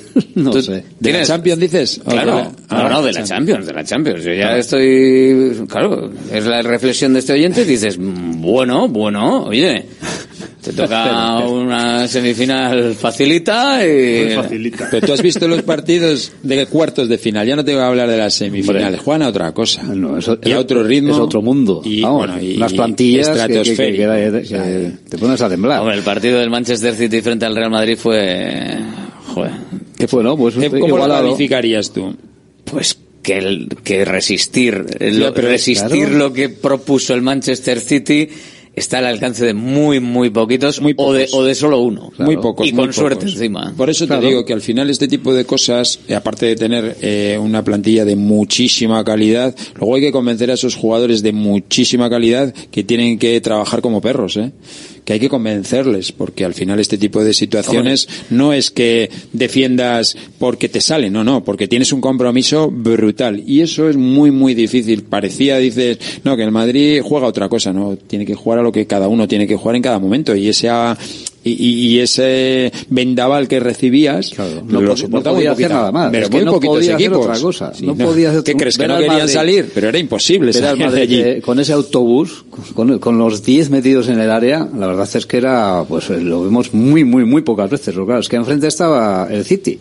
No sé. ¿De la Champions dices? Claro, ah, no, no, de la Champions, de la Champions. Yo ya estoy, claro, es la reflexión de este oyente y dices, bueno, bueno, oye, te toca una semifinal facilita y... Muy facilita. Pero tú has visto los partidos de cuartos de final, ya no te voy a hablar de las semifinales, juegan a otra cosa. No, eso, y a otro ritmo. Es otro mundo. Y, Vamos, bueno, y unas plantillas estratosféricas. Que, que, que, que, que te pones a temblar. Hombre, el partido del Manchester City frente al Real Madrid fue... Joder. ¿Qué fue, no? Pues ¿Cómo igualado. Lo calificarías tú? Pues que, el, que resistir, el, ya, pero resistir claro. lo que propuso el Manchester City está al alcance de muy, muy poquitos, muy o, de, o de solo uno. Claro. Muy pocos. Y muy con suerte pocos. encima. Por eso claro. te digo que al final este tipo de cosas, aparte de tener eh, una plantilla de muchísima calidad, luego hay que convencer a esos jugadores de muchísima calidad que tienen que trabajar como perros, ¿eh? Que hay que convencerles, porque al final este tipo de situaciones Hombre. no es que defiendas porque te sale, no, no, porque tienes un compromiso brutal y eso es muy, muy difícil. Parecía, dices, no, que el Madrid juega otra cosa, no, tiene que jugar a lo que cada uno tiene que jugar en cada momento y ese y, y, y ese vendaval que recibías claro, no, lo no podía hacer nada más, pero es muy que no poquitos podía equipos. Hacer otra cosa. Sí, no no. podía hacer ¿Qué otro... crees que Ver no al querían Madrid, salir? Pero era imposible salir Madrid, de allí. eh, con ese autobús, con, con los diez metidos en el área, la verdad es que era, pues lo vemos muy, muy, muy pocas veces. Pero claro, es que enfrente estaba el City.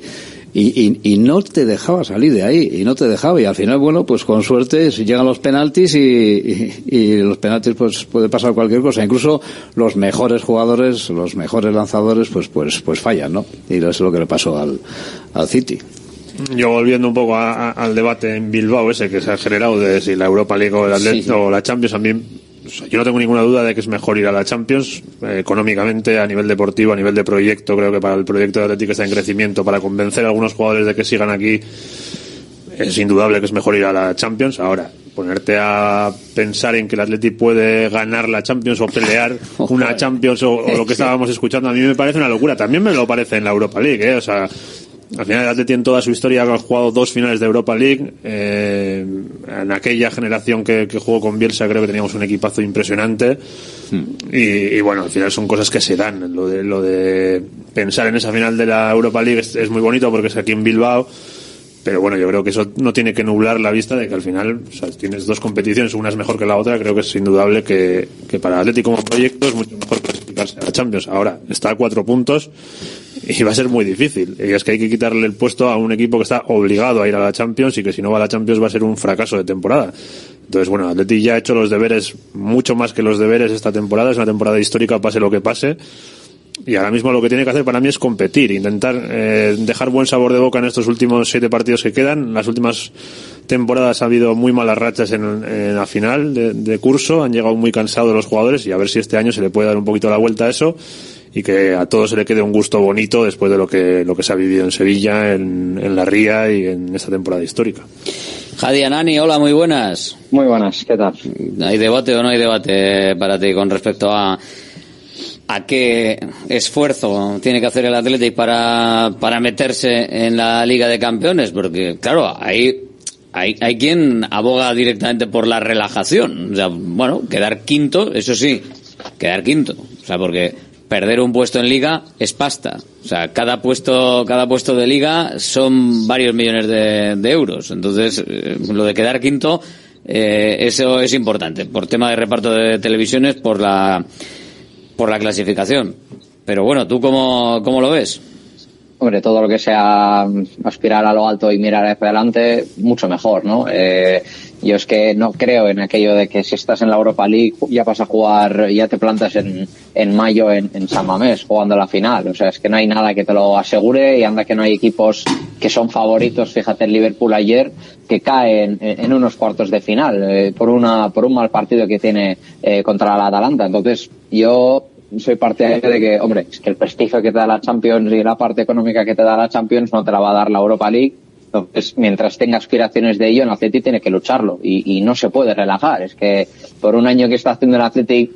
Y, y, y no te dejaba salir de ahí, y no te dejaba, y al final, bueno, pues con suerte llegan los penaltis y, y, y los penaltis pues puede pasar cualquier cosa, incluso los mejores jugadores, los mejores lanzadores pues pues pues fallan, ¿no? Y eso es lo que le pasó al, al City. Yo volviendo un poco a, a, al debate en Bilbao ese que se ha generado de si la Europa League o el Atlético sí. o la Champions, también yo no tengo ninguna duda de que es mejor ir a la Champions eh, económicamente, a nivel deportivo, a nivel de proyecto. Creo que para el proyecto de Atlético está en crecimiento, para convencer a algunos jugadores de que sigan aquí es indudable que es mejor ir a la Champions. Ahora, ponerte a pensar en que el Atlético puede ganar la Champions o pelear una Champions o, o lo que estábamos escuchando, a mí me parece una locura. También me lo parece en la Europa League, ¿eh? O sea, al final el Atleti en toda su historia ha jugado dos finales de Europa League. Eh, en aquella generación que, que jugó con Bielsa creo que teníamos un equipazo impresionante. Hmm. Y, y bueno, al final son cosas que se dan. Lo de, lo de pensar en esa final de la Europa League es, es muy bonito porque es aquí en Bilbao. Pero bueno, yo creo que eso no tiene que nublar la vista de que al final, o sea, tienes dos competiciones, una es mejor que la otra. Creo que es indudable que, que para Atleti como proyecto es mucho mejor clasificarse a la Champions. Ahora, está a cuatro puntos y va a ser muy difícil. Y es que hay que quitarle el puesto a un equipo que está obligado a ir a la Champions y que si no va a la Champions va a ser un fracaso de temporada. Entonces, bueno, Atleti ya ha hecho los deberes, mucho más que los deberes esta temporada. Es una temporada histórica, pase lo que pase. Y ahora mismo lo que tiene que hacer para mí es competir, intentar eh, dejar buen sabor de boca en estos últimos siete partidos que quedan. Las últimas temporadas ha habido muy malas rachas en, en la final de, de curso, han llegado muy cansados los jugadores y a ver si este año se le puede dar un poquito la vuelta a eso y que a todos se le quede un gusto bonito después de lo que lo que se ha vivido en Sevilla, en, en La Ría y en esta temporada histórica. Jadi Anani, hola, muy buenas. Muy buenas, ¿qué tal? ¿Hay debate o no hay debate para ti con respecto a a qué esfuerzo tiene que hacer el Athletic para para meterse en la Liga de Campeones? Porque claro, hay hay hay quien aboga directamente por la relajación, o sea, bueno, quedar quinto, eso sí, quedar quinto, o sea, porque perder un puesto en Liga es pasta, o sea, cada puesto cada puesto de Liga son varios millones de, de euros, entonces eh, lo de quedar quinto, eh, eso es importante por tema de reparto de televisiones, por la por la clasificación. Pero bueno, ¿tú cómo, cómo lo ves? Hombre, todo lo que sea aspirar a lo alto y mirar hacia adelante, mucho mejor, ¿no? Eh, yo es que no creo en aquello de que si estás en la Europa League ya vas a jugar, ya te plantas en, en mayo en, en San Mamés jugando la final. O sea, es que no hay nada que te lo asegure y anda que no hay equipos que son favoritos. Fíjate el Liverpool ayer que cae en, en unos cuartos de final eh, por una por un mal partido que tiene eh, contra la Atalanta. Entonces, yo soy partidario de que, hombre, es que el prestigio que te da la Champions y la parte económica que te da la Champions no te la va a dar la Europa League. Entonces, mientras tenga aspiraciones de ello, el Athletic tiene que lucharlo y, y no se puede relajar. Es que por un año que está haciendo el Athletic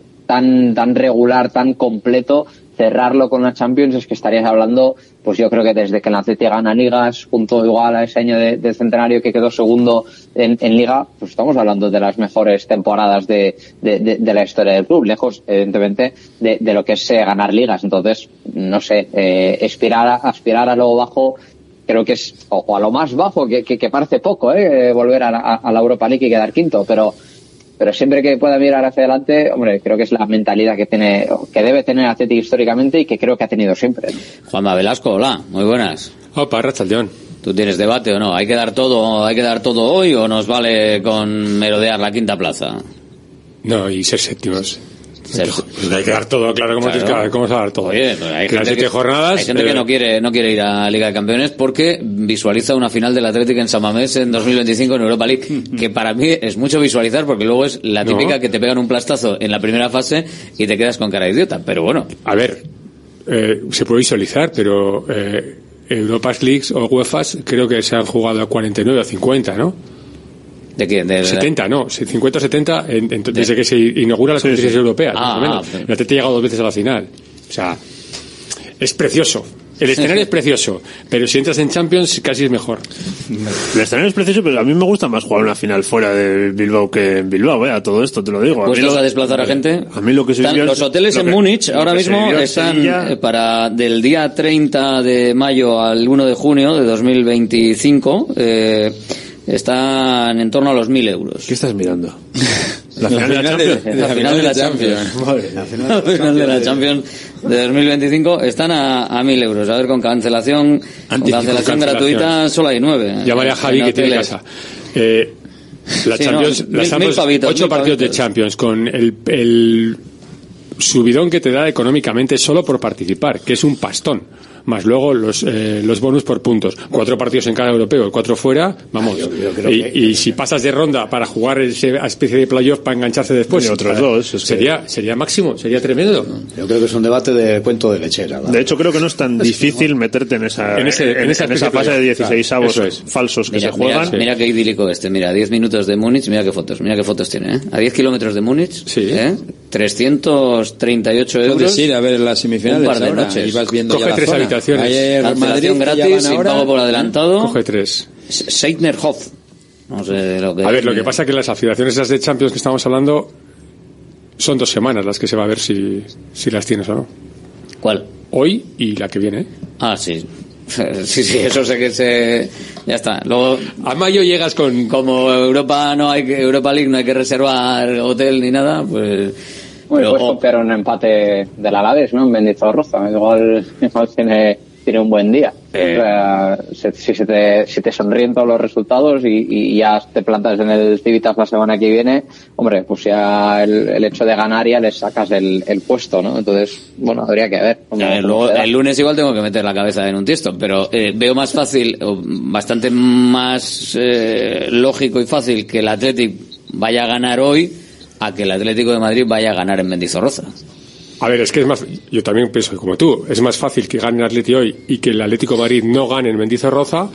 tan tan regular, tan completo, cerrarlo con la Champions es que estarías hablando, pues yo creo que desde que el Athletic gana ligas, punto igual a ese año de, de centenario que quedó segundo en, en Liga, pues estamos hablando de las mejores temporadas de, de, de, de la historia del club, lejos, evidentemente, de, de lo que es eh, ganar ligas. Entonces, no sé, eh, aspirar, a, aspirar a lo bajo, creo que es, o, o a lo más bajo, que, que, que parece poco, eh, volver a, a, a la Europa League y quedar quinto, pero pero siempre que pueda mirar hacia adelante, hombre, creo que es la mentalidad que tiene, que debe tener Athletic históricamente y que creo que ha tenido siempre, ¿no? Juanma Velasco, hola, muy buenas. Opa, Rachaldeón. ¿Tú tienes debate o no? ¿Hay que dar todo, hay que dar todo hoy o nos vale con merodear la quinta plaza? No, y ser séptimos. Ser... Pues hay que dar todo, claro, ¿cómo, claro. Tienes que, ¿cómo se va a dar todo? Oye, pues hay que gente, siete que, jornadas, hay gente eh... que no quiere no quiere ir a Liga de Campeones porque visualiza una final del Atlético en San Mamés en dos mil veinticinco en Europa League, que para mí es mucho visualizar porque luego es la típica no. que te pegan un plastazo en la primera fase y te quedas con cara de idiota, pero bueno. A ver, eh, se puede visualizar, pero eh, Europas Leagues o UEFAs creo que se han jugado a cuarenta y nueve o cincuenta, ¿no? ¿De qué? De, setenta, no, cincuenta o setenta en, en, desde que se inaugura las competiciones sí, sí. europeas, ah, más o menos. El Atleti ha llegado dos veces a la final. O sea, es precioso. El escenario es precioso, pero si entras en Champions casi es mejor. El escenario es precioso, pero a mí me gusta más jugar una final fuera de Bilbao que en Bilbao, ¿eh? A todo esto te lo digo. ¿Puestos a, a desplazar a gente? A mí lo que se están, Los hoteles en que, Múnich ahora mismo están Sevilla, para del día treinta de mayo al uno de junio de dos mil veinticinco, eh, están en torno a los mil euros. ¿Qué estás mirando? La final, la final de la Champions. La final de la Champions. La final de la Champions de dos mil veinticinco están a, a mil euros. A ver, con cancelación, con cancelación gratuita solo hay nueve. Llamaré a Javi que tiene casa. Eh, la sí, Champions, no, la mil, Champions mil pavitos, ocho partidos pavitos. de Champions con el, el subidón que te da económicamente solo por participar, que es un pastón. Más luego los eh, los bonus por puntos. Cuatro partidos en cada europeo, cuatro fuera, vamos. Yo, yo y, que... y si pasas de ronda para jugar esa especie de playoff para engancharse después, y otros para, dos. Es sería que... sería máximo, sería tremendo. Yo creo que es un debate de cuento de lechera. ¿verdad? De hecho, creo que no es tan difícil meterte en esa en, ese, en, en esa, en esa fase de dieciséis avos claro, es. falsos que mira, se juegan. Mira, mira qué idílico este, mira, diez minutos de Múnich, mira qué fotos, mira qué fotos tiene, ¿eh? A diez kilómetros de Múnich, sí. ¿eh? trescientos treinta y ocho euros. Puedes ir a ver las semifinales. Un par de ahora, noches. y vas viendo Coge ya la tres zona. habitaciones. Ayer Cancelación Madrid, gratis, sin ahora, pago por adelantado. Coge tres. Seidnerhof. No sé lo que A ver, es. lo que pasa es que las afiliaciones esas de Champions que estamos hablando son dos semanas las que se va a ver si, si las tienes o no. ¿Cuál? Hoy y la que viene. Ah, sí. Sí, sí, eso sé que se... Ya está. Luego, a mayo llegas con... Como Europa no hay que, Europa League no hay que reservar hotel ni nada, pues... Bueno, puedes copiar un empate del Alavés, ¿no? En Mendizorroza. Igual, igual tiene, tiene un buen día. Eh. O sea, si, si, te, si te sonríen todos los resultados y, y ya te plantas en el Civitas la semana que viene, hombre, pues ya el, el hecho de ganar ya les sacas el, el puesto, ¿no? Entonces, bueno, habría que ver. Cómo, eh, luego, el lunes igual tengo que meter la cabeza en un tiesto, pero eh, veo más fácil, o bastante más eh, lógico y fácil que el Athletic vaya a ganar hoy a que el Atlético de Madrid vaya a ganar en Mendizorroza. A ver, es que es más, yo también pienso como tú, es más fácil que gane el Atleti hoy y que el Atlético de Madrid no gane en Mendizorroza.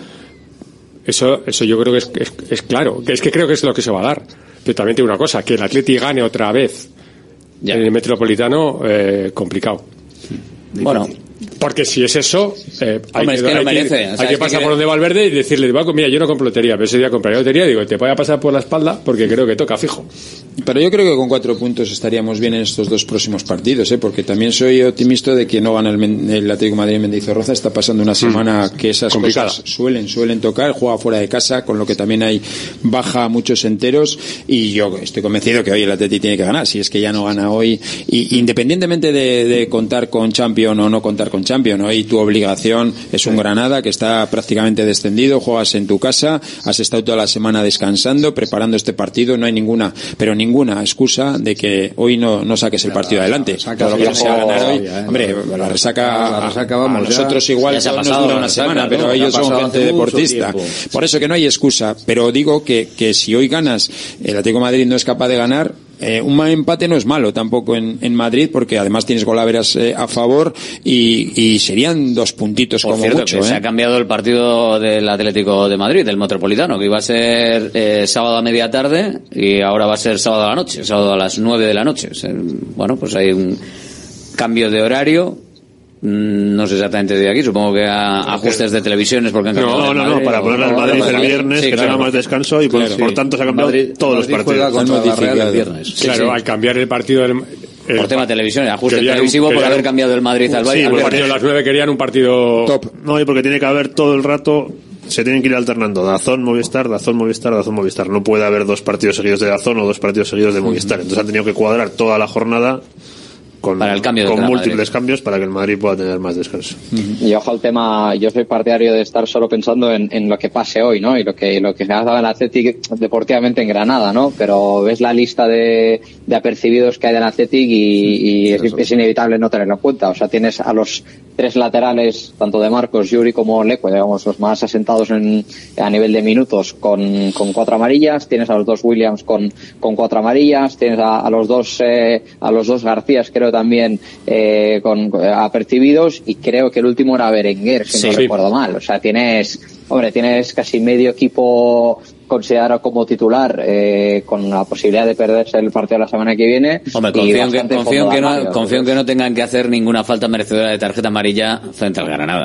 Eso, eso yo creo que es, es, es claro, que es que creo que es lo que se va a dar. Pero también tengo una cosa, que el Atleti gane otra vez ya en el Metropolitano, eh, complicado. Bueno, porque si es eso, eh, hay, Hombre, que, es que lo hay, merece. que, O sea, hay que es pasar que por donde Valverde y decirle, mira, yo no compro lotería, pero ese día compraría lotería, digo, te voy a pasar por la espalda porque creo que toca fijo. Pero yo creo que con cuatro puntos estaríamos bien en estos dos próximos partidos, ¿eh? Porque también soy optimista de que no gana el, el Atlético de Madrid en Mendizorroza. Está pasando una semana mm. que esas complicada. Cosas suelen suelen tocar, juega fuera de casa, con lo que también hay baja muchos enteros, y yo estoy convencido que hoy el Atlético tiene que ganar, si es que ya no gana hoy, y independientemente de, de contar con Champions o no contar con Champions, hoy tu obligación es un Granada que está prácticamente descendido, juegas en tu casa, has estado toda la semana descansando, preparando este partido, no hay ninguna, pero ninguna excusa de que hoy no, no saques el partido la, adelante. La todo lo que sea ganar hoy, ya, ¿eh? Hombre, la, la resaca, la resaca vamos, a nosotros ya, igual ya nos pasado, dura una resaca, semana, ¿no? Pero ellos son gente deportista. Por eso que no hay excusa, pero digo que, que si hoy ganas, el Atlético de Madrid no es capaz de ganar, Eh, un mal empate no es malo tampoco en, en Madrid, porque además tienes golaveras eh, a favor y, y serían dos puntitos Por como cierto, mucho. Que ¿eh? se ha cambiado el partido del Atlético de Madrid, del Metropolitano, que iba a ser eh, sábado a media tarde y ahora va a ser sábado a la noche, sábado a las nueve de la noche. O sea, bueno, pues hay un cambio de horario. No sé exactamente de aquí, supongo que a ajustes de televisiones porque han cambiado. No, no, no, para ponerle al Madrid el viernes, sí, que claro. tenga más descanso y por, claro, por tanto se ha cambiado Madrid, todos Madrid los partidos. Contra la Real el viernes. Claro, sí, sí. Al cambiar el partido del, el, por tema de televisión, ajuste televisivo por haber cambiado el Madrid al Bayern. Sí, el partido de las nueve querían un partido top. No, y porque tiene que haber todo el rato, se tienen que ir alternando Dazón, Movistar, Dazón, Movistar, Dazón, Movistar. No puede haber dos partidos seguidos de Dazón o dos partidos seguidos de Movistar. Entonces han tenido que cuadrar toda la jornada con, para el cambio con de múltiples Madrid. cambios para que el Madrid pueda tener más descanso. Uh-huh. Y ojo al tema, yo soy partidario de estar solo pensando en, en lo que pase hoy, ¿no? Y lo que lo que se ha dado en el Athletic deportivamente en Granada, ¿no? Pero ves la lista de, de apercibidos que hay del Athletic y, y es, es inevitable no tenerlo en cuenta. O sea, tienes a los tres laterales, tanto de Marcos, Yuri como Leque, digamos, los más asentados en, a nivel de minutos, con, con cuatro amarillas, tienes a los dos Williams con, con cuatro amarillas, tienes a, a los dos, eh, a los dos Garcías, creo también, eh, con, eh, apercibidos, y creo que el último era Berenguer, si sí, no sí. recuerdo mal. O sea, tienes, hombre, tienes casi medio equipo considerado como titular, eh, con la posibilidad de perderse el partido la semana que viene. Hombre, confío, en que, confío, en que no, confío en que no tengan que hacer ninguna falta merecedora de tarjeta amarilla frente al Granada.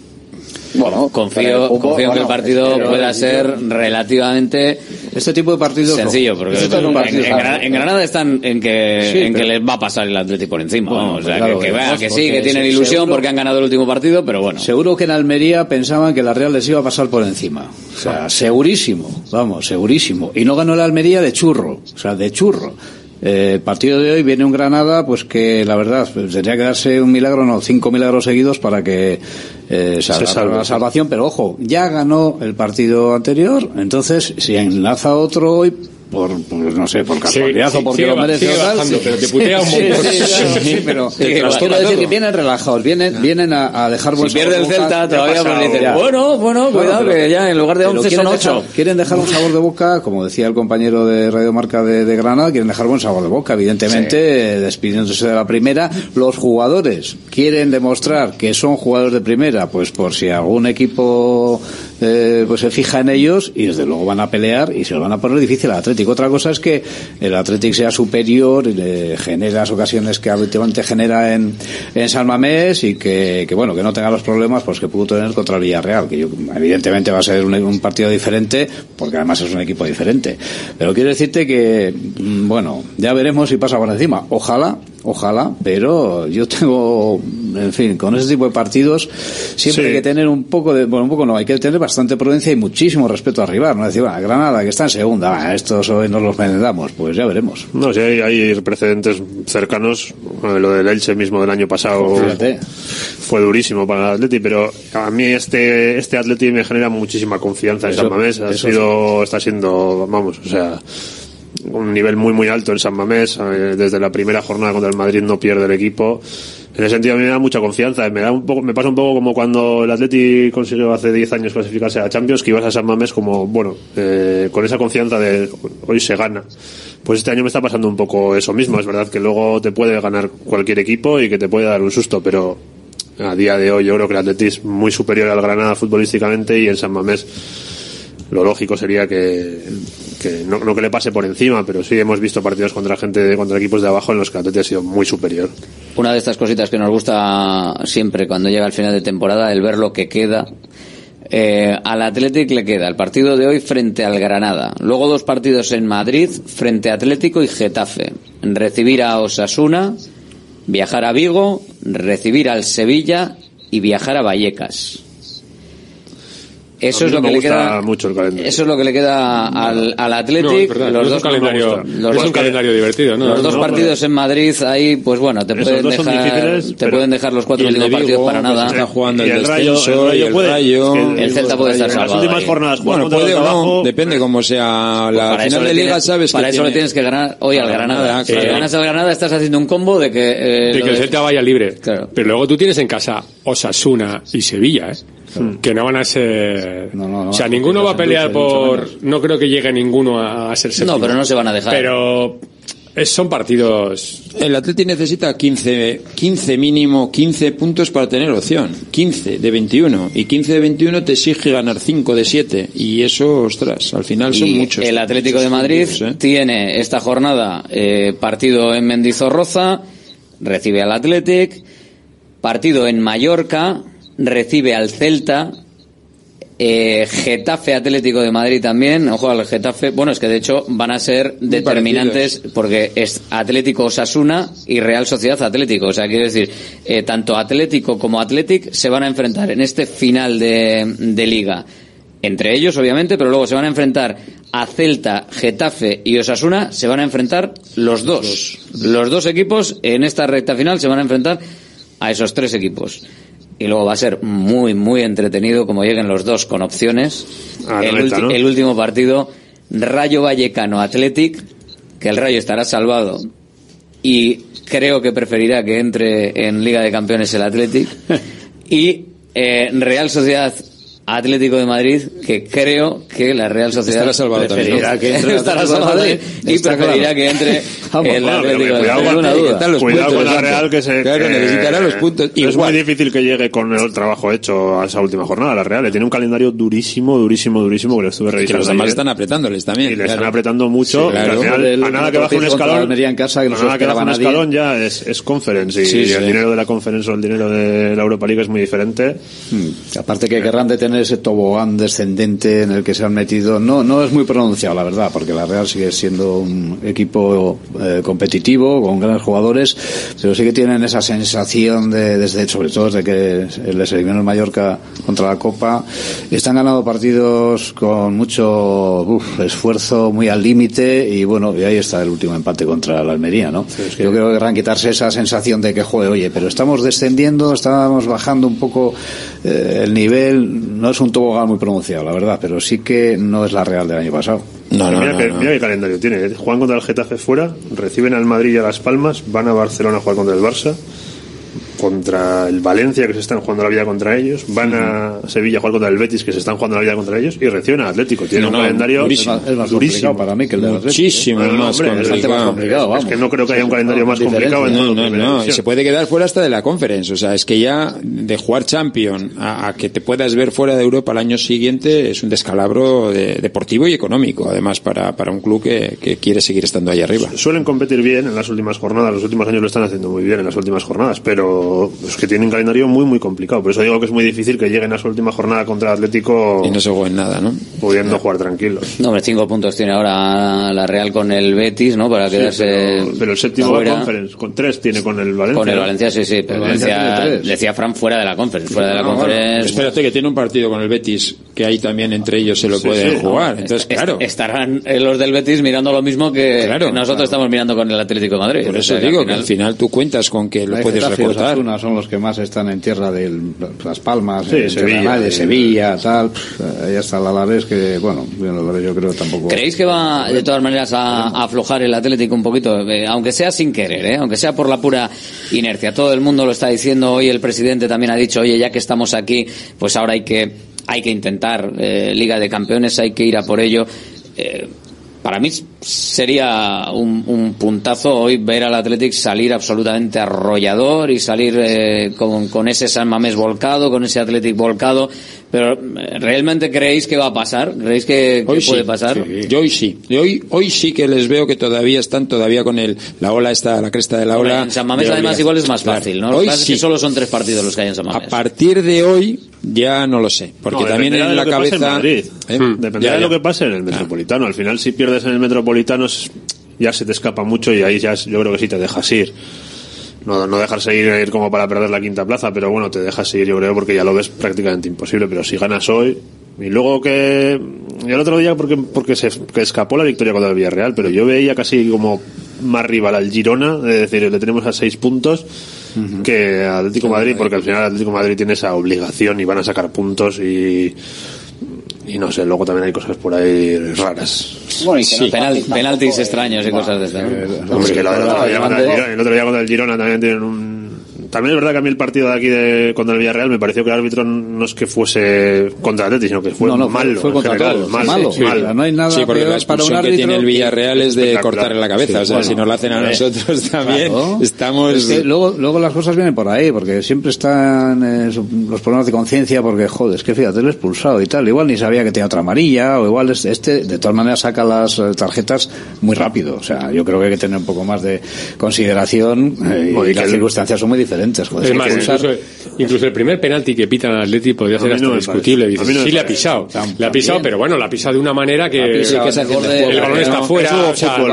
Bueno, confío, fútbol, confío en que bueno, el partido pero, pueda ser relativamente este tipo de partidos sencillo, porque este en, en, Granada, en Granada están en que sí, en pero, que les va a pasar el Atlético por encima, bueno, vamos, o sea, claro, que, que, vea, que sí, que tienen ilusión seguro, porque han ganado el último partido, pero bueno. Seguro que en Almería pensaban que la Real les iba a pasar por encima, o sea, segurísimo, vamos, segurísimo, y no ganó la Almería de churro, o sea, de churro. El eh, partido de hoy viene un Granada, pues que la verdad pues, tendría que darse un milagro, no, cinco milagros seguidos para que eh, salga se salve, la salvación, pero ojo, ya ganó el partido anterior, entonces si enlaza otro hoy, por, pues, no sé, por casualidad sí, o porque sí, lo merece o tal, bajando, sí, pero te putea un montón. Sí, sí, sí, sí, pero quiero decir que vienen relajados, vienen, vienen a, a dejar buen si pierde el Celta todavía pues dicen, bueno, bueno, cuidado, que ya en lugar de once son ocho. Dejar, quieren dejar un sabor de boca, como decía el compañero de Radio Marca de, de Granada, quieren dejar buen sabor de boca, evidentemente, sí. despidiéndose de la primera. Los jugadores quieren demostrar que son jugadores de primera, pues por si algún equipo eh, pues se fija en ellos y desde luego van a pelear y se lo van a poner difícil al Atlético. Otra cosa es que el Atlético sea superior y le genera las ocasiones que habitualmente genera en, en San Mamés y que, que bueno, que no tenga los problemas pues que pudo tener contra el Villarreal, que yo, evidentemente va a ser un, un partido diferente porque además es un equipo diferente. Pero quiero decirte que, bueno, ya veremos si pasa por encima. Ojalá, ojalá, pero yo tengo, en fin, con ese tipo de partidos siempre sí. hay que tener un poco de, bueno, un poco no, hay que tener bastante prudencia y muchísimo respeto al rival, no decir, bueno, Granada que está en segunda, bah, estos hoy nos los merendamos, pues ya veremos. No, sí, hay, hay precedentes cercanos, lo del Elche mismo del año pasado. Fíjate. Fue durísimo para el Atleti, pero a mí este este Atleti me genera muchísima confianza en San Mamés, ha sido, sí. está siendo, vamos, o sea, un nivel muy muy alto en San Mamés, eh, desde la primera jornada contra el Madrid no pierde el equipo. En ese sentido a mí me da mucha confianza, me da un poco, me pasa un poco como cuando el Atleti consiguió hace diez años clasificarse a Champions, que ibas a San Mamés como, bueno, eh, con esa confianza de hoy se gana. Pues este año me está pasando un poco eso mismo, es verdad que luego te puede ganar cualquier equipo y que te puede dar un susto, pero a día de hoy yo creo que el Atleti es muy superior al Granada futbolísticamente y en San Mamés lo lógico sería que, que no, no que le pase por encima, pero sí hemos visto partidos contra gente, contra equipos de abajo en los que el Atleti ha sido muy superior. Una de estas cositas que nos gusta siempre cuando llega el final de temporada, el ver lo que queda. Eh, al Athletic le queda el partido de hoy frente al Granada, luego dos partidos en Madrid frente a Atlético y Getafe, recibir a Osasuna, viajar a Vigo, recibir al Sevilla y viajar a Vallecas. Eso es lo que le queda mucho el calendario. Eso es lo que le queda al, al Athletic. No, los los no dos es un calendario, los no es dos, un calendario divertido, ¿no? Los dos no, partidos no, en Madrid ahí, pues bueno, te pueden dejar, te pueden dejar los cuatro últimos partidos para nada. Está jugando y el, el Rayo, descenso, el Rayo, y el, puede, Rayo el, el Celta puede estar salvado. Las últimas ahí. jornadas, bueno, puede o no, depende cómo sea la pues final de liga, tienes, sabes para que eso tiene... le tienes que ganar hoy al Granada. Si claro. ganas al Granada estás haciendo un combo de que eh, de que el Celta vaya libre. Claro. Pero luego tú tienes en casa Osasuna y Sevilla, ¿eh? Claro. Que no van a ser, no, no, no, o sea, ninguno va a pelear por, no creo que llegue ninguno a, a ser séptimo. No, pero no se van a dejar. Pero es, son partidos. El Atleti necesita quince, quince mínimo, quince puntos para tener opción. quince de veintiuno. Y quince de veintiuno te exige ganar cinco de siete. Y eso, ostras, al final son y muchos. El Atlético de Madrid puntos, ¿eh? tiene esta jornada eh, partido en Mendizorroza, recibe al Athletic, partido en Mallorca, recibe al Celta, eh, Getafe Atlético de Madrid también, ojo al Getafe, bueno, es que de hecho van a ser muy determinantes parecidos. Porque es Atlético Osasuna y Real Sociedad Atlético, o sea, quiero decir, eh, tanto Atlético como Athletic se van a enfrentar en este final de, de liga, entre ellos obviamente, pero luego se van a enfrentar a Celta, Getafe y Osasuna, se van a enfrentar los dos, los dos equipos en esta recta final se van a enfrentar a esos tres equipos. Y luego va a ser muy, muy entretenido como lleguen los dos con opciones. Ah, el, neta, ulti- ¿no? el último partido, Rayo Vallecano Athletic, que el Rayo estará salvado y creo que preferirá que entre en Liga de Campeones el Athletic. Y eh, Real Sociedad Atlético de Madrid, que creo que la Real Sociedad estará salvado preferirá también, ¿no? que entre estará salvado y preferirá claro. que entre Vamos, el bueno, Atlético de cuidado, Madrid. cuidado, Duda. los cuidado puntos, con la exacto. Real que se Claro, que necesitará los puntos. es Igual. muy difícil que llegue con el trabajo hecho a esa última jornada. La Real le tiene un calendario durísimo, durísimo, durísimo que lo estuve Que revisando. los demás ayer. están apretándoles también. Y le claro. están apretando mucho. Sí, claro. Y al final, El- a nada el que baje un partido contra escalón, Almería en casa, que no a se nada que baje esperaba un nadie. escalón ya es, es conference. Y, Sí, y sí. el dinero de la conference o el dinero de la Europa League es muy diferente. Hmm. Aparte que querrán de tener ese tobogán descendente en el que se han metido, no no es muy pronunciado la verdad, porque la Real sigue siendo un equipo eh, competitivo con grandes jugadores, pero sí que tienen esa sensación de, desde sobre todo desde que les eliminó el Mallorca contra la Copa, están ganando partidos con mucho uf, esfuerzo, muy al límite, y bueno, y ahí está el último empate contra la Almería, ¿no? Sí, es que yo creo que querrán quitarse esa sensación de que, joder, oye, pero estamos descendiendo, estamos bajando un poco eh, el nivel, no es un tobogán muy pronunciado, la verdad, pero sí que no es la Real del año pasado. No, no, mira, no, que, no. mira qué calendario tiene. Juegan contra el Getafe fuera, reciben al Madrid y a Las Palmas, van a Barcelona a jugar contra el Barça, contra el Valencia, que se están jugando la vida contra ellos, van a Sevilla a jugar contra el Betis, que se están jugando la vida contra ellos, y reciben al Atlético. Tiene no, un no, calendario durísimo. Es más durísimo para mí que el de muchísimo no, no, más, hombre, complicado. más complicado. Vamos. Es que no creo que haya un calendario más complicado. En no, no, no. Y se puede quedar fuera hasta de la Conference. O sea, es que ya de jugar Champions a, a que te puedas ver fuera de Europa el año siguiente es un descalabro de, deportivo y económico, además, para, para un club que, que quiere seguir estando ahí arriba. Suelen competir bien en las últimas jornadas, los últimos años lo están haciendo muy bien en las últimas jornadas, pero es que tienen un calendario muy muy complicado. Por eso digo que es muy difícil que lleguen a su última jornada contra el Atlético y no se jueguen nada, ¿no? Pudiendo no. jugar tranquilos. No, hombre, cinco puntos tiene ahora la Real con el Betis, ¿no? Para quedarse. Sí, pero, pero el séptimo va Conference, con tres tiene con el Valencia. Con el Valencia, sí, sí. Pero Valencia, decía Fran fuera de la Conference, fuera de la no, Conference. Bueno, espérate que tiene un partido con el Betis que ahí también entre ellos se lo sí, pueden sí, jugar. No, Entonces, est- claro. Estarán los del Betis mirando lo mismo que, claro, que nosotros claro. estamos mirando con el Atlético de Madrid. Por eso o sea, digo que al, final... que al final tú cuentas con que lo puedes recortar. Los son los que más están en tierra de Las Palmas, sí, en Sevilla, de Sevilla, tal. Ahí está el Alavés que, bueno, el Alavés yo creo que tampoco. ¿Creéis que va de todas maneras a, a aflojar el Atlético un poquito? Eh, aunque sea sin querer, ¿eh? Aunque sea por la pura inercia. Todo el mundo lo está diciendo. Hoy el presidente también ha dicho, oye, ya que estamos aquí, pues ahora hay que hay que intentar eh, Liga de Campeones, hay que ir a por ello. Eh, Para mí sería un, un puntazo hoy ver al Athletic salir absolutamente arrollador y salir eh, con, con ese San Mamés volcado, con ese Athletic volcado. Pero ¿realmente creéis que va a pasar? ¿Creéis que, que hoy puede sí, pasar? Sí. Yo hoy sí. Hoy, hoy sí que les veo que todavía están todavía con el la ola esta, la cresta de la ola. Hombre, en San Mamés además igual es más fácil, ¿no? Hoy Lo que sí. es que solo son tres partidos los que hay en San Mamés. A partir de hoy ya no lo sé, porque no, también en la cabeza en Madrid. ¿eh? hmm. Dependerá ya, ya. de lo que pase en el Metropolitano. Al final si pierdes en el Metropolitano ya se te escapa mucho y ahí ya yo creo que sí te dejas ir. No, no dejarse ir, ir como para perder la quinta plaza, pero bueno, te dejas ir yo creo porque ya lo ves prácticamente imposible. Pero si ganas hoy, y luego que y el otro día porque porque se que escapó la victoria contra el Villarreal, pero yo veía casi como más rival al Girona, es decir, le tenemos a seis puntos uh-huh. que a Atlético de Madrid, porque al final Atlético de Madrid tiene esa obligación y van a sacar puntos y y no sé, luego también hay cosas por ahí raras. Bueno, y que sí. no, penal, penaltis extraños y cosas de estas. ¿No? Hombre, que el otro día contra el Girona, el otro día contra el Girona también tienen un... También es verdad que a mí el partido de aquí de contra el Villarreal me pareció que el árbitro no es que fuese contra el Atleti, sino que fue no, no, malo. Fue contra general, todos. Malo, malo. Sí, malo. No hay nada sí, porque la expulsión que tiene el Villarreal es de cortarle la cabeza. Sí, o sea, bueno, si nos lo hacen a nosotros también, claro. estamos... Es que luego, luego las cosas vienen por ahí, porque siempre están eh, los problemas de conciencia, porque, joder, es que fíjate, lo he expulsado y tal. Igual ni sabía que tenía otra amarilla, o igual este, de todas maneras, saca las tarjetas muy rápido. O sea, yo creo que hay que tener un poco más de consideración eh, y, y las circunstancias son muy diferentes. Joder, es más, incluso, incluso el primer penalti que pitan al Atleti podría ser hasta no discutible. Dices, no sí le ha pisado, le ha pisado, pero bueno, la ha pisado de una manera que, sí, que el, borde, el balón está fuera, o sea,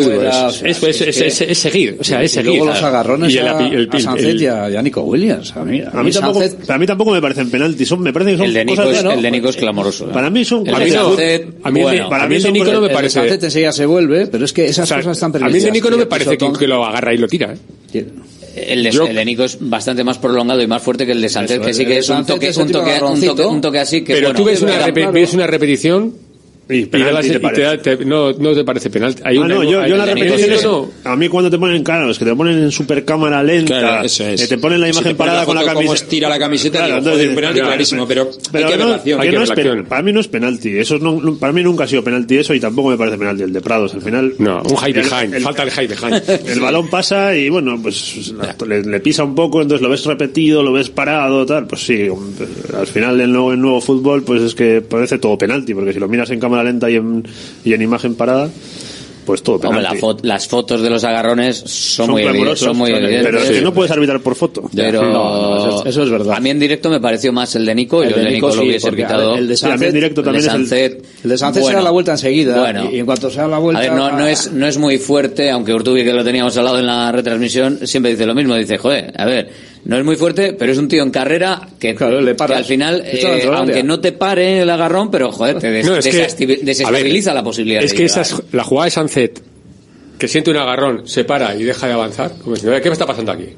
es seguir, o sea, es seguir. Y luego los agarrones y el, a, el, a Sánchez y a, y a Nico Williams. A mí, a a mí, tampoco, Sánchez... a mí tampoco me parecen penaltis, son, me parece que son el de Nico cosas es, ¿no? El de Nico es clamoroso. ¿eh? Para mí son cosas. A mí el de Nico no me parece. El de Sánchez enseguida se vuelve, pero es que esas cosas están permitidas. A mí el de Nico no me parece que lo agarra y lo tira, ¿eh? El de, el de Nico es bastante más prolongado y más fuerte que el de Sánchez, que sí que es un toque, un toque, un toque, un toque así que pero bueno, tú ves una, repe- ves una repetición y, penalti, y, te y te, te, no, no te parece penalti. Hay ah, una, no, yo, hay yo una la repetición es, no. A mí cuando te ponen, claro, es que te ponen en super cámara lenta, claro, eso es. eh, te ponen la imagen si parada la con la camiseta. Como estira la camiseta, claro, digo, entonces, joder, penalti claro, clarísimo, pero, pero hay que no, relación, hay que no es pen, para mí no es penalti, eso no, para mí nunca ha sido penalti eso y tampoco me parece penalti el de Prados, al final. No, un high behind, el, falta el high behind. El balón pasa y bueno, pues le, le pisa un poco, entonces lo ves repetido, lo ves parado, tal, pues sí, al final en nuevo, en nuevo fútbol pues es que parece todo penalti, porque si lo miras en cámara lenta y en, y en imagen parada, pues todo penalti. Hombre, la fo- las fotos de los agarrones son, son muy evidentes, son muy evidentes. Pero es que no puedes arbitrar por foto. Pero no, no, eso, es, eso es verdad. A mí en directo me pareció más el de Nico y el, el de Nico, Nico lo sí, hubiese pitado. El de Sánchez, en directo también el de Sánchez, es el, el de Sánchez bueno, se da la vuelta enseguida bueno, y en cuanto se da la vuelta... A ver, no, no, es, no es muy fuerte, aunque Urtubi, que lo teníamos al lado en la retransmisión, siempre dice lo mismo, dice, joder, a ver... No es muy fuerte, pero es un tío en carrera que, claro, le que al final, eh, aunque no te pare el agarrón, pero joder, te des- no, desestabiliza, desestabiliza la posibilidad. Es de que esa es la jugada de Sánchez, que siente un agarrón, se para y deja de avanzar, como diciendo, ¿qué me está pasando aquí?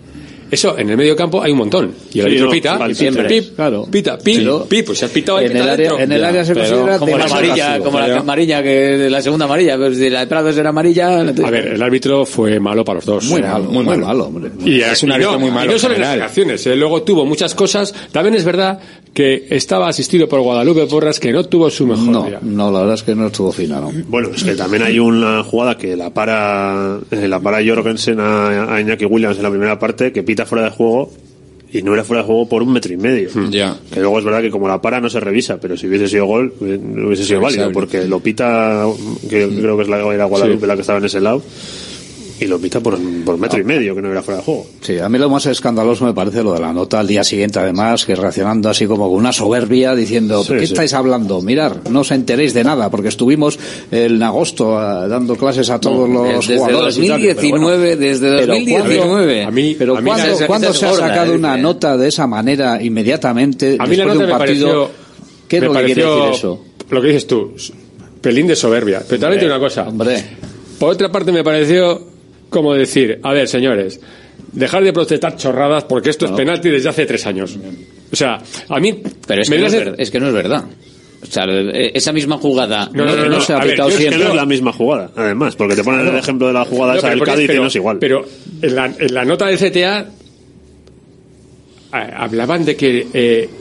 Eso, en el medio campo hay un montón. Y el árbitro no, pita, vale, siempre. Pip, claro. pita, pip, Sí. pip, pues se has pitado ahí, En pita el área, dentro. en el área se Pero- considera Como la demasiado amarilla, pasivo. como la pero- amarilla, que la segunda amarilla, pues si la de Prados era amarilla... la- A ver, el árbitro fue malo para los dos. Muy Era malo, muy malo, hombre. Y Es un y árbitro no, muy malo Y no en solo en las general. acciones, eh, luego tuvo muchas cosas. También es verdad que estaba asistido por Guadalupe Porras, que no tuvo su mejor No, día. no, la verdad es que no estuvo fina, ¿no? Bueno, es que también hay una jugada que la para eh, la para Jorgensen a, a Iñaki Williams en la primera parte, que pita fuera de juego y no era fuera de juego por un metro y medio. Ya. Que luego es verdad que como la para no se revisa, pero si hubiese sido gol eh, hubiese sido válido, Revisable. porque lo pita, que creo que es la era Guadalupe la que estaba en ese lado, y lo pita por, por metro y medio, que no era fuera de juego. Sí, a mí lo más escandaloso me parece lo de la nota al día siguiente, además, que reaccionando así como con una soberbia, diciendo, Sí, ¿qué sí. estáis hablando? Mirar, no os enteréis de nada, porque estuvimos en agosto eh, dando clases a todos los Desde jugadores. y dos mil tal, pero diecinueve, bueno. desde Pero dos mil diecinueve. A mí, Pero a mí ¿cuándo, la- ¿cuándo esa se ha es gorda, sacado eh, una que- nota de esa manera inmediatamente A mí la después nota de un me partido? pareció... ¿Qué es me lo que quiere pareció decir eso? Lo que dices tú, pelín de soberbia. Pero también te digo una cosa. Hombre, Por otra parte, me pareció como decir, a ver, señores, dejar de protestar chorradas porque esto es penalti desde hace tres años. O sea, a mí... Pero es me que, no es, hace- ver- es que no es verdad. O sea, eh, esa misma jugada No, no, no, no, se ha a ver, aplicado yo es que Es que siempre. no es la misma jugada, además, porque te ponen el ejemplo de la jugada No, esa pero del pones- Cádiz y pero- no es igual. Pero en la, en la nota del C T A eh, hablaban de que eh,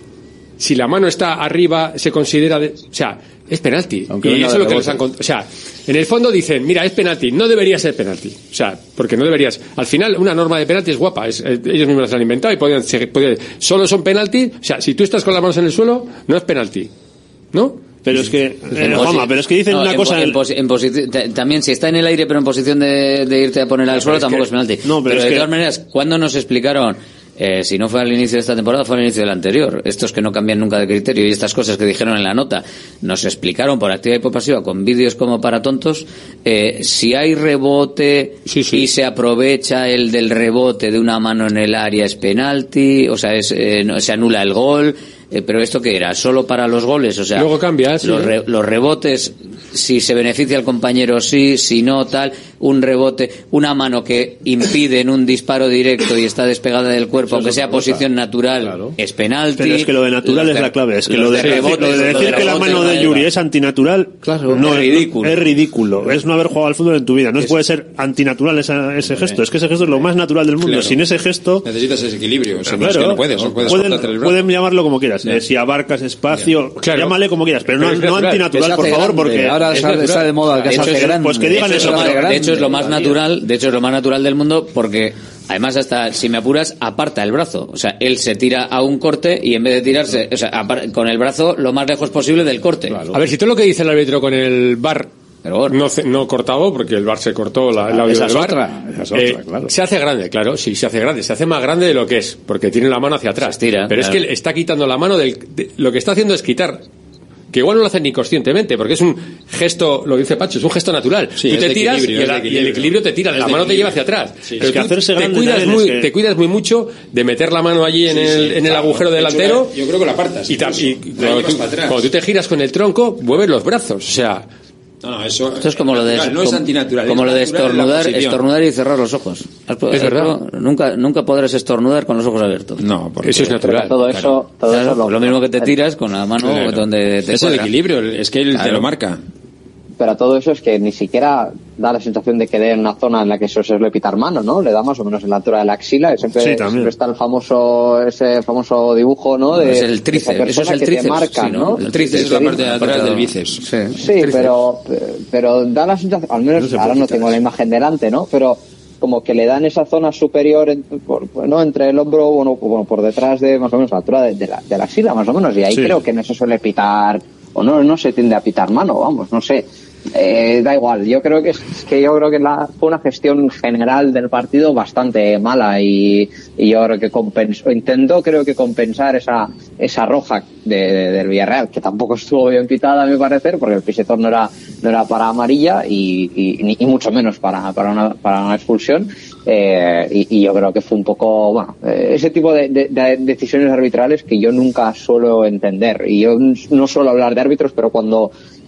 si la mano está arriba se considera... de- o sea, es penalti. Aunque Y venga eso de es lo que rebote. les han cont- O sea, en el fondo dicen, mira, es penalti. No debería ser penalti. O sea, porque no deberías... Al final, una norma de penalti es guapa. Es, eh, ellos mismos la han inventado y podían, seguir- podían- solo son penalti. O sea, si tú estás con las manos en el suelo, no es penalti. ¿No? Pero es que, eh, Juanma, pero es que dicen No, una en, cosa... en, posi- en posi- ta- también si está en el aire pero en posición de, de irte a poner al pero suelo es tampoco que- es penalti. no, pero es de que- todas maneras, ¿cuándo nos explicaron? Eh, si no fue al inicio de esta temporada, fue al inicio de la anterior. Estos que no cambian nunca de criterio y estas cosas que dijeron en la nota, nos explicaron por activa y por pasiva, con vídeos como para tontos, eh, si hay rebote y se aprovecha el del rebote de una mano en el área es penalti, o sea, es, eh, no, se anula el gol. Eh, pero esto que era solo para los goles, o sea, Luego cambia, sí, los, ¿eh? re- los rebotes, si se beneficia al compañero sí, si no tal, un rebote, una mano que impide en un disparo directo y está despegada del cuerpo, Eso es aunque sea otra cosa. posición natural, es penalti. Pero es que lo de natural Los es la clave. Es que lo de, decir- rebotes, lo de lo de decir que la rebotes mano no de llega. Yuri es antinatural no es ridículo. Es ridículo. Es no haber jugado al fútbol en tu vida. No puede ser antinatural esa- ese gesto. Es que ese gesto es lo más natural del mundo. Claro. Sin ese gesto... Necesitas ese equilibrio. O sea, no Claro, es que no puedes. No puedes pueden, soltarte el brazo. pueden llamarlo como quieras. Eh, si abarcas espacio, llámale como quieras, pero no, Pero es no natural, antinatural, que se por hace favor, grande. porque Ahora es está- natural. está de moda que De se hecho, hace es- grande. Pues que digan de, hecho, eso. es lo más, grande. de hecho es lo más natural, de hecho es lo más natural del mundo porque además hasta si me apuras aparta el brazo, o sea, él se tira a un corte y en vez de tirarse, o sea, apar- con el brazo lo más lejos posible del corte. A ver, si todo lo que dice el árbitro con el V A R no, ce- no cortado, porque el V A R se cortó la, el audio esa del es V A R, otra, esa es otra, eh, claro. se hace grande, claro, sí, se hace grande, se hace más grande de lo que es, porque tiene la mano hacia atrás. tira, Pero claro. es que él está quitando la mano del... de- lo que está haciendo es quitar... Que igual no lo hacen ni conscientemente, porque es un gesto, lo dice Pacho, es un gesto natural. Sí, tú es te de tiras y equilibrio, el, es de y el equilibrio te tira, Es la de mano te lleva equilibrio. hacia atrás. Sí, Pero es que tú hacerse te grande cuidas, también muy, es que- te cuidas muy mucho de meter la mano allí en Sí, el, sí, en el claro. agujero De hecho, delantero. la- yo creo que la apartas. Y, tam- y incluso. La cuando, llevas tú, para atrás. cuando tú te giras con el tronco, mueves los brazos. O sea, No, no, eso, Esto es como lo de, no es como, antinatural. como es lo de natural en la estornudar, posición. estornudar y cerrar los ojos. ¿Has- Es has verdad. probado? Nunca, nunca podrás estornudar con los ojos abiertos. No, porque eso es natural. Todo eso, todo Claro, eso pues lo mismo que te tiras con la mano Claro. donde te Es el cuadra. equilibrio, es que él te Claro. lo marca. pero todo eso es que ni siquiera da la sensación de que dé en una zona en la que se suele pitar mano, ¿no? Le da más o menos en la altura de la axila y siempre, Sí, también. siempre está el famoso, ese famoso dibujo, ¿no? De, Es el de esa tríceps, eso es persona el que te tríceps, marca, sí, ¿no? ¿no? El tríceps es la Sí, parte de atrás Pero- del bíceps. Sí, Sí, pero, pero da la sensación, al menos No se ahora puede no quitar tengo la eso. imagen delante, ¿no? Pero como que le dan esa zona superior, en- por- ¿no? Entre el hombro, bueno, bueno, por detrás de más o menos la altura de, de la, de la axila, más o menos, y ahí Sí. creo que no se suele pitar, o no, no se tiende a pitar mano, vamos, no sé. Eh, da igual, yo creo que es, es que yo creo que la, fue una gestión general del partido bastante mala y, y yo creo que compensó, intentó creo que compensar esa, esa roja de, de- del Villarreal, que tampoco estuvo bien pitada a mi parecer, porque el pisetón no era, no era para amarilla y, y, ni- y mucho menos para, para una, para una expulsión. Eh, y, y yo creo que fue un poco, bueno, eh, ese tipo de, de- de decisiones arbitrales que yo nunca suelo entender. Y yo no suelo hablar de árbitros, pero cuando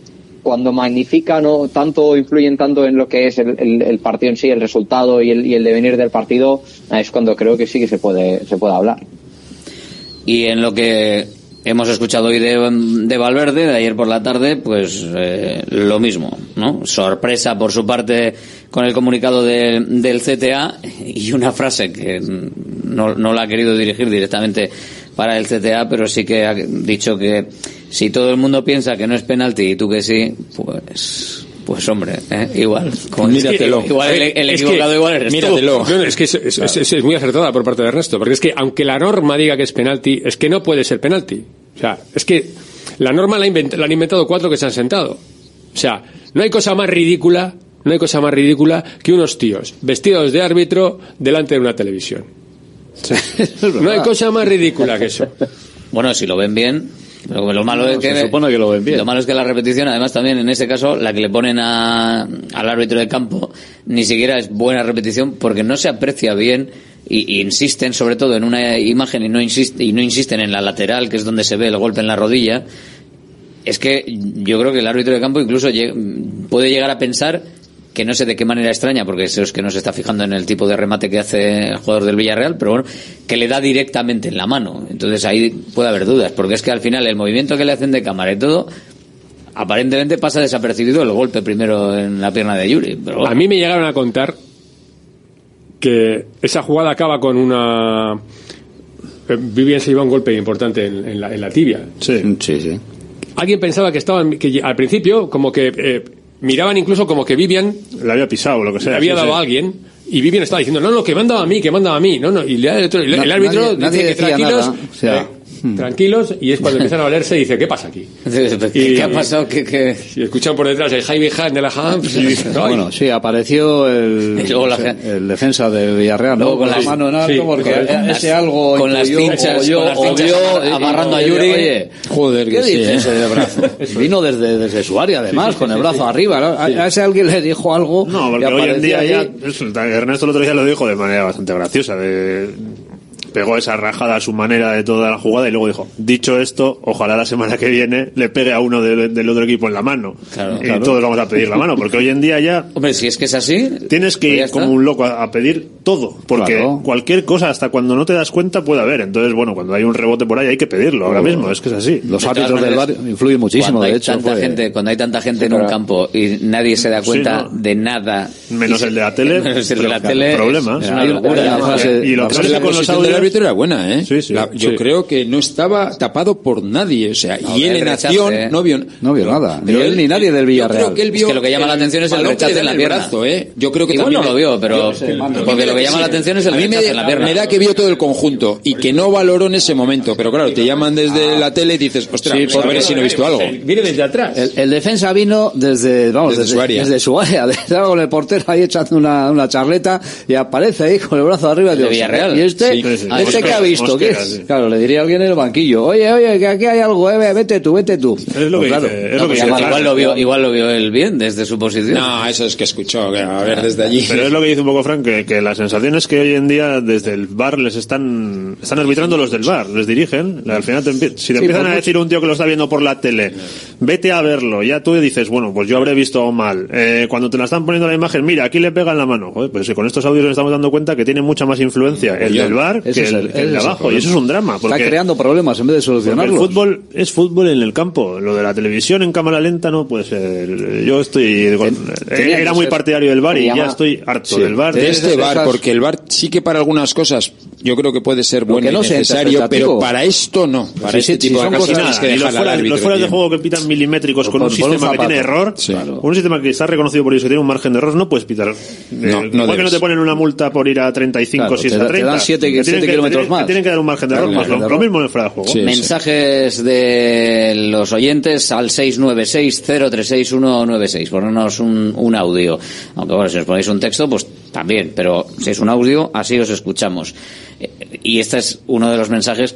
cuando magnifican o tanto influyen tanto en lo que es el, el, el partido en sí, el resultado y el, y el devenir del partido, es cuando creo que sí que se puede, se puede hablar. Y en lo que hemos escuchado hoy de, de Valverde, de ayer por la tarde, pues eh, lo mismo, ¿no? Sorpresa por su parte con el comunicado de, del C T A, y una frase que no, no la ha querido dirigir directamente para el C T A, pero sí que ha dicho que si todo el mundo piensa que no es penalti y tú que sí, pues... Pues hombre, ¿eh? igual. Como míratelo. Igual el, el equivocado es que, igual eres míratelo. tú. No, es que es, es, es, es muy acertada por parte de Ernesto, porque es que aunque la norma diga que es penalti, es que no puede ser penalti. O sea, es que la norma la, invent, la han inventado cuatro que se han sentado. O sea, no hay cosa más ridícula, no hay cosa más ridícula que unos tíos vestidos de árbitro delante de una televisión. O sea, no hay cosa más ridícula que eso. Bueno, si lo ven bien. Lo, lo malo no, es que se supone que lo ven bien. Lo malo es que la repetición, además también en ese caso, la que le ponen a, al árbitro de campo, ni siquiera es buena repetición porque no se aprecia bien y, y insisten sobre todo en una imagen y no insisten, y no insisten en la lateral, que es donde se ve el golpe en la rodilla. Es que yo creo que el árbitro de campo incluso lleg- puede llegar a pensar, que no sé de qué manera extraña, porque eso es que no se está fijando en el tipo de remate que hace el jugador del Villarreal, pero bueno, que le da directamente en la mano. Entonces ahí puede haber dudas, porque es que al final el movimiento que le hacen de cámara y todo, aparentemente pasa desapercibido el golpe primero en la pierna de Yuri. Pero bueno. A mí me llegaron a contar que esa jugada acaba con una... Vivian se lleva un golpe importante en, en, la, en la tibia. Sí, sí, sí. Alguien pensaba que estaban, que al principio como que... Eh, miraban incluso como que Vivian le había pisado o lo que sea, le había sí, dado sí. a alguien, y Vivian estaba diciendo no, no, que mandaba a mí, que mandaba a mí, no, no, y le, el, el, el árbitro nadie, dice nadie que tranquilos, nada, o sea, eh, tranquilos, y es cuando empiezan a valerse y dice ¿qué pasa aquí? ¿Qué, y, ¿qué ha pasado? ¿Qué, qué? Y escuchan por detrás el Jaime Hand de la Ham y dicen, bueno, sí, apareció el, la, el defensa del Villarreal, ¿no? Con la mano en alto, sí, porque con ese las, algo con las pinchas, yo, con las pinchas yo, amarrando a Yuri. Oye, joder, ¿qué dice ese de brazo? Vino desde, desde su área, además, sí, con el brazo sí, arriba, ¿no? Sí. A ese alguien le dijo algo. No, porque hoy en día ya, Ernesto el otro día lo dijo de manera bastante graciosa, de... pegó esa rajada a su manera de toda la jugada y luego dijo, dicho esto, ojalá la semana que viene le pegue a uno de, del otro equipo en la mano. Claro, y claro. todos vamos a pedir la mano, porque hoy en día ya... Hombre, si es que es así... Tienes que pues ir como un loco a, a pedir todo, porque claro. cualquier cosa, hasta cuando no te das cuenta, puede haber. Entonces, bueno, cuando hay un rebote por ahí hay que pedirlo ahora claro. mismo, es que es así. Los árbitros del bar influyen muchísimo, de hecho. Tanta fue... gente, cuando hay tanta gente en un campo y nadie se da cuenta sí, no. de nada... Menos el de la tele. Menos el de la tele. Problemas. Es una locura. Y lo que la posición del árbitro era buena, ¿eh? Sí, sí, la, yo sí. creo que no estaba tapado por nadie, o sea, no, y él en acción rechace, no vio no vio nada, ni él ni nadie del Villarreal. Yo creo que él vio es que lo que llama la atención es el rechace en la pierna. Brazo, ¿eh? Yo creo que igual también no lo vio, pero sé, porque lo que llama sí. la atención es el rechace me, en la pierna. Me da que vio todo el conjunto y que no valoró en ese momento, pero claro, te llaman desde ah. la tele y dices, ostras, sí, pues a ver si no he visto algo. Viene desde atrás. El, el defensa vino desde, vamos, desde, desde su área, desde su área, estaba con el portero ahí echando una, una charleta y aparece ahí con el brazo arriba de Villarreal. Y este, sí, sí. este que ha visto, ¿qué es? Sí. Claro, le diría a alguien en el banquillo, oye, oye, que aquí hay algo, eh, vete tú, vete tú. Es lo que pues, dice, claro. es lo no, que igual, dice. Igual lo vio, igual lo vio él bien desde su posición. No, eso es que escuchó, que a ver desde allí. Pero es lo que dice un poco Frank, que, que la sensación es que hoy en día desde el V A R les están están arbitrando los del V A R, les dirigen. Al final, te empie- si te sí, empiezan a decir un tío que lo está viendo por la tele, vete a verlo, ya tú dices, bueno, pues yo habré visto mal. Eh, cuando te la están poniendo la imagen, mira, aquí le pega en la mano. Joder, pues si con estos audios nos estamos dando cuenta que tiene mucha más influencia el del V A R que el, el, el de abajo. Y eso es un drama. Porque, está creando problemas en vez de solucionarlos. El fútbol es fútbol en el campo. Lo de la televisión en cámara lenta no puede ser. Yo estoy con, Ten, era muy partidario del V A R y ya estoy harto sí, del V A R. De este V A R, porque el V A R sí que para algunas cosas yo creo que puede ser bueno no y necesario, pero para esto no. Para sí, este sí, tipo sí, de cosas tienes que dejar al árbitro. Los fueras de juego que pitan milimétricos con un sistema que tiene error, sí. claro. un sistema que está reconocido por ellos que tiene un margen de error, no puedes pitar. No, eh, no igual que no te ponen una multa por ir a treinta y cinco claro, si es a treinta. Te dan siete kilómetros más. Te tienen que dar un margen de error más. Lo, lo mismo en el fuera de juego. Sí, mensajes sí. de los oyentes al seis nueve seis cero tres seis uno nueve seis. Ponernos un, un audio. Aunque bueno, si os ponéis un texto, pues también. Pero si es un audio, así os escuchamos. Y este es uno de los mensajes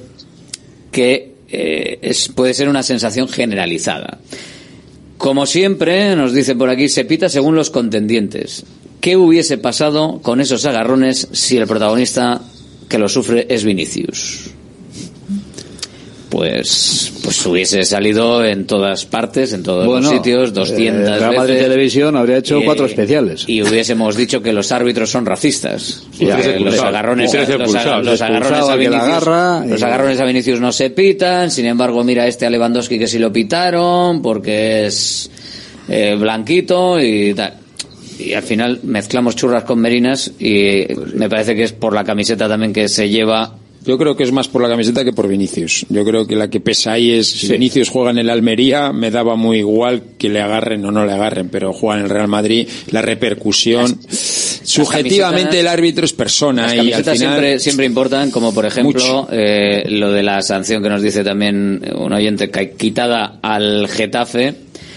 que eh, es, puede ser una sensación generalizada. Como siempre, nos dice por aquí, se pita según los contendientes. ¿Qué hubiese pasado con esos agarrones si el protagonista que lo sufre es Vinicius? pues pues hubiese salido en todas partes, en todos bueno, los sitios, doscientas eh, Real Madrid veces. Televisión habría hecho y, cuatro especiales. Y hubiésemos dicho que los árbitros son racistas. Ya, Que los agarrones, los, los agarrones a Vinicius, agarra, los agarrones a Vinicius no se pitan, sin embargo, mira este a Lewandowski que sí lo pitaron, porque es eh, blanquito y tal. Y al final mezclamos churras con merinas y me parece que es por la camiseta también que se lleva. Yo creo que es más por la camiseta que por Vinicius. Yo creo que la que pesa ahí es, si sí. Vinicius juega en el Almería, me daba muy igual que le agarren o no le agarren, pero juega en el Real Madrid, la repercusión, las, subjetivamente el árbitro es persona y al final siempre, siempre importan, como por ejemplo eh, lo de la sanción que nos dice también un oyente, quitada al Getafe.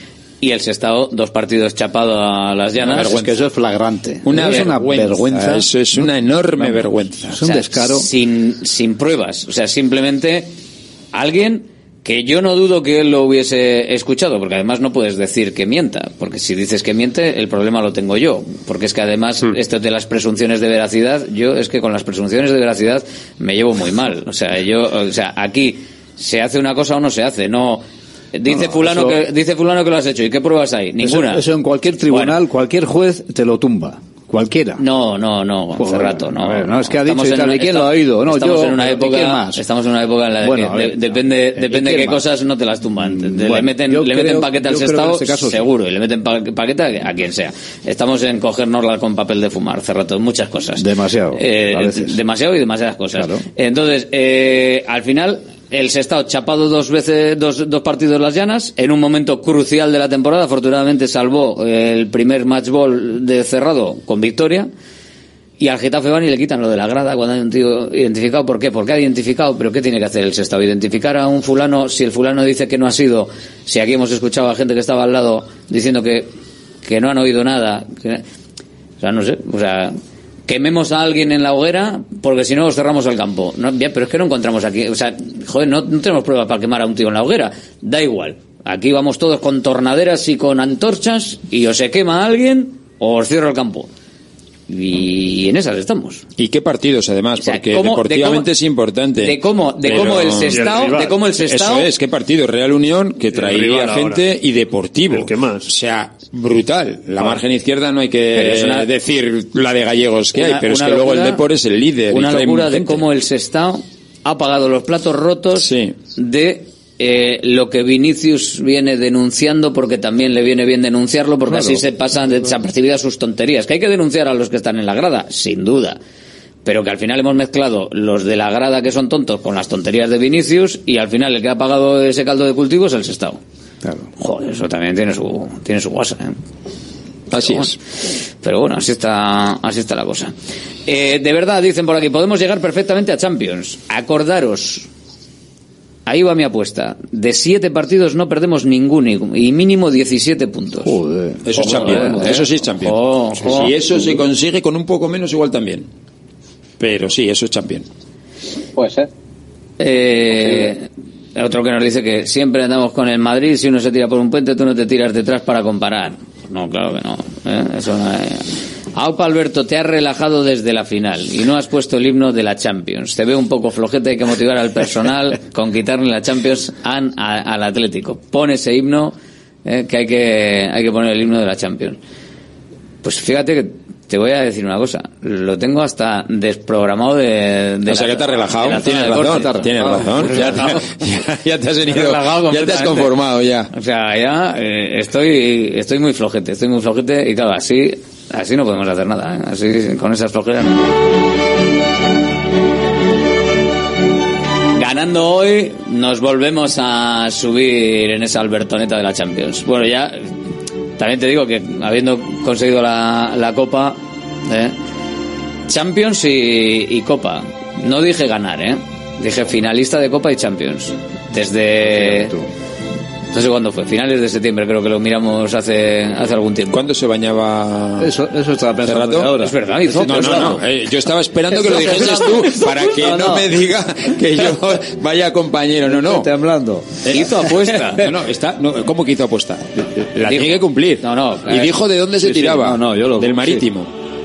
Y el Sestao, dos partidos chapado a las llanas. Es que eso es flagrante. Una es una vergüenza. vergüenza. Eso es una enorme Vamos, vergüenza. Es un o sea, descaro. Sin, sin pruebas. O sea, simplemente alguien que yo no dudo que él lo hubiese escuchado, porque además no puedes decir que mienta. Porque si dices que miente, el problema lo tengo yo. Porque es que además, mm. esto de las presunciones de veracidad, yo es que con las presunciones de veracidad me llevo muy mal. O sea, yo, o sea, aquí se hace una cosa o no se hace. No. Dice, no, no, fulano eso, que, dice fulano que lo has hecho. ¿Y qué pruebas hay? Ninguna. Eso, eso en cualquier tribunal, bueno. cualquier juez te lo tumba. Cualquiera. No, no, no, hace rato, no. Ver, no, es que ha dicho en, ¿y quién lo ha oído? No, estamos yo, en una época, más? Estamos en una época en la bueno, que de, depende, depende de qué más? Cosas no te las tumban. Te, bueno, le meten, le creo, meten paquete al Sestao, este caso, seguro, sí. Y le meten paquete a quien sea. Estamos en cogérnosla con papel de fumar, hace rato, muchas cosas. Demasiado. Eh, demasiado y demasiadas cosas. Claro. Entonces, eh, al final, el Sestao chapado dos veces, dos, dos partidos las llanas, en un momento crucial de la temporada, afortunadamente salvó el primer match ball de cerrado con victoria, y al Getafe van y le quitan lo de la grada cuando hay un tío identificado. ¿Por qué? Porque ha identificado, pero ¿qué tiene que hacer el Sestao? Identificar a un fulano, si el fulano dice que no ha sido, si aquí hemos escuchado a gente que estaba al lado diciendo que, que no han oído nada, que, o sea, no sé, o sea, quememos a alguien en la hoguera porque si no os cerramos el campo. No, bien, pero es que no encontramos aquí, o sea, joder, no, no tenemos pruebas para quemar a un tío en la hoguera. Da igual. Aquí vamos todos con tornaderas y con antorchas y o se quema a alguien o os cierro el campo. Y en esas estamos. ¿Y qué partidos además? O sea, porque cómo, deportivamente de cómo, es importante. De cómo, de pero... cómo el Sestao, de cómo el Sestao. Eso es, qué partido. Real Unión, que traería gente ahora. Y deportivo. ¿Qué más? O sea, brutal. La ah. margen izquierda no hay que una, decir la de gallegos que una, hay, pero es que locura, luego el Depor es el líder. Una locura de cómo el Sestao ha pagado los platos rotos sí. de Eh, lo que Vinicius viene denunciando, porque también le viene bien denunciarlo, porque claro, así se pasan desapercibidas sus tonterías. Que hay que denunciar a los que están en la grada, sin duda, pero que al final hemos mezclado los de la grada que son tontos con las tonterías de Vinicius, y al final el que ha pagado ese caldo de cultivo es el Sestao. Claro. Joder, eso también tiene su tiene su guasa, ¿eh? Así pero es. Bueno, pero bueno, así está, así está la cosa. Eh, de verdad, dicen por aquí, podemos llegar perfectamente a Champions. Acordaros. Ahí va mi apuesta. De siete partidos no perdemos ninguno y mínimo diecisiete puntos. Joder, eso es champion. ¿Eh? Eso sí es champion. Oh, oh. Si eso se consigue con un poco menos, igual también. Pero sí, eso es champion. Puede ser. Eh, otro que nos dice que siempre andamos con el Madrid. Si uno se tira por un puente, tú no te tiras detrás para comparar. No, claro que no. ¿Eh? Eso no es... Aupa Alberto, te has relajado desde la final y no has puesto el himno de la Champions. Te veo un poco flojete, hay que motivar al personal con quitarle la Champions an, a, al Atlético. Pon ese himno, eh, que hay que hay que poner el himno de la Champions. Pues fíjate que te voy a decir una cosa, lo tengo hasta desprogramado de... de o sea, la, que te has relajado, tienes razón, tienes razón, ya, ya, ya te has venido, ya te has conformado ya. O sea, ya eh, estoy estoy muy flojete, estoy muy flojete y claro, así... Así no podemos hacer nada, ¿eh? Así con esas flojeras no. Ganando hoy nos volvemos a subir en esa Albertoneta de la Champions. Bueno, ya también te digo que habiendo conseguido la, la Copa, ¿eh? Champions y, y Copa, no dije ganar, ¿eh? Dije finalista de Copa y Champions. Desde... No sé cuándo fue, finales de septiembre, creo que lo miramos hace hace algún tiempo. ¿Cuándo se bañaba? Eso eso estaba pensando ahora. Es verdad, hizo no, no, no, eh, yo estaba esperando que lo dijeses tú para que no, no. no me diga que yo vaya compañero, no, no. Estoy hablando. Eh, hizo apuesta. No, no, está, no, ¿cómo que hizo apuesta? La dijo, tiene que cumplir. No, no. Y dijo de dónde se sí, tiraba. Sí, no, no, yo lo, del Marítimo. Sí.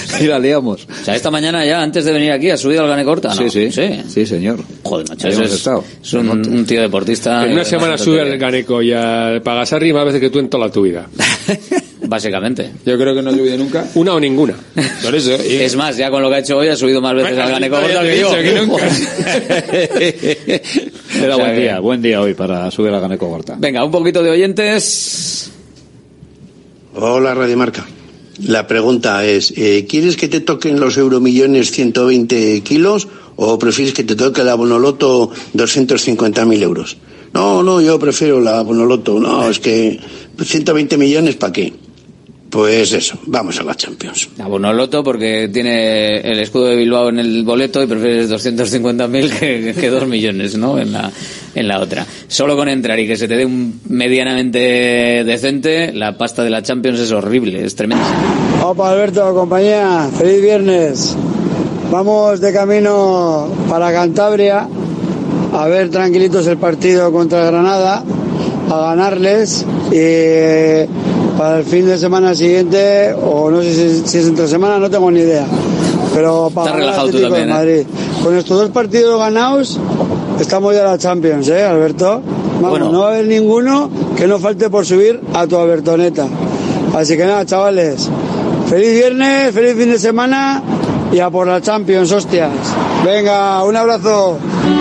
y la liamos. O sea, esta mañana ya, antes de venir aquí, ¿has subido al Ganecorta? ¿No? Sí, sí, sí, sí, señor. Joder, macho, eso es, es un, un tío deportista. En una semana sube al Ganeco y al Pagasarri más veces que tú en toda tu vida. Básicamente. Yo creo que no he subido nunca. Una o ninguna. Por eso. Y... Es más, ya con lo que ha hecho hoy ha subido más veces bueno, al Ganecorta que yo. Que nunca. Era o sea, buen día, que... buen día hoy para subir al Ganecorta. Venga, un poquito de oyentes. Hola, Radio Marca. La pregunta es, eh, ¿quieres que te toquen los euromillones ciento veinte kilos ¿O prefieres que te toque la Bonoloto doscientos cincuenta mil euros? No, no, yo prefiero la Bonoloto. No, es que ciento veinte millones, ¿para qué? Pues eso, vamos a la Champions. La Bonoloto porque tiene el escudo de Bilbao en el boleto y prefieres doscientos cincuenta mil que, que dos millones, ¿no? En la, en la otra. Solo con entrar y que se te dé un medianamente decente, la pasta de la Champions es horrible, es tremenda. Opa, Alberto, compañía, feliz viernes. Vamos de camino para Cantabria a ver tranquilitos el partido contra Granada, a ganarles y para el fin de semana siguiente, o no sé si, si es entre semana, no tengo ni idea, pero para el Atlético de Madrid. ¿Eh? Con estos dos partidos ganados estamos ya en la Champions, ¿eh, Alberto? Vamos, bueno. No va a haber ninguno que no falte por subir a tu Albertoneta. Así que nada, chavales, feliz viernes, feliz fin de semana y a por la Champions, hostias. Venga, un abrazo.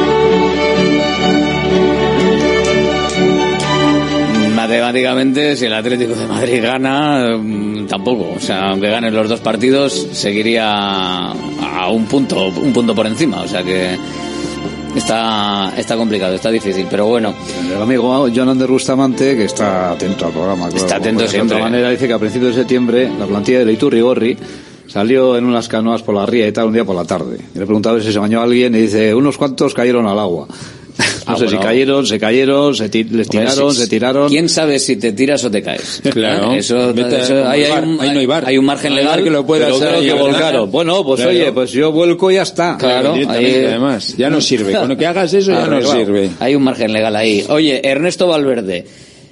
Matemáticamente, si el Atlético de Madrid gana, tampoco. O sea, aunque ganen los dos partidos, seguiría a un punto, un punto por encima. O sea que está está complicado, está difícil. Pero bueno. El amigo Jonan de Rustamante, que está atento al programa. Claro, está atento siempre. De otra manera, dice que a principios de septiembre la plantilla de Iturrigorri salió en unas canoas por la ría y tal un día por la tarde. Y le preguntaba si se bañó alguien y dice, unos cuantos cayeron al agua. No ah, sé bueno. si cayeron, se cayeron, se ti- les tiraron, pues, se tiraron. ¿Quién sabe si te tiras o te caes? Claro. Eso, eso ahí, hay un, ahí no hay bar. Hay un margen legal hay que lo pueda hacer. Que volcaron. Bueno, pues claro. Oye, pues yo vuelco y ya está. Claro. Ahí, además, ya no sirve. Cuando que hagas eso ya no sirve. Hay un margen legal ahí. Oye, Ernesto Valverde.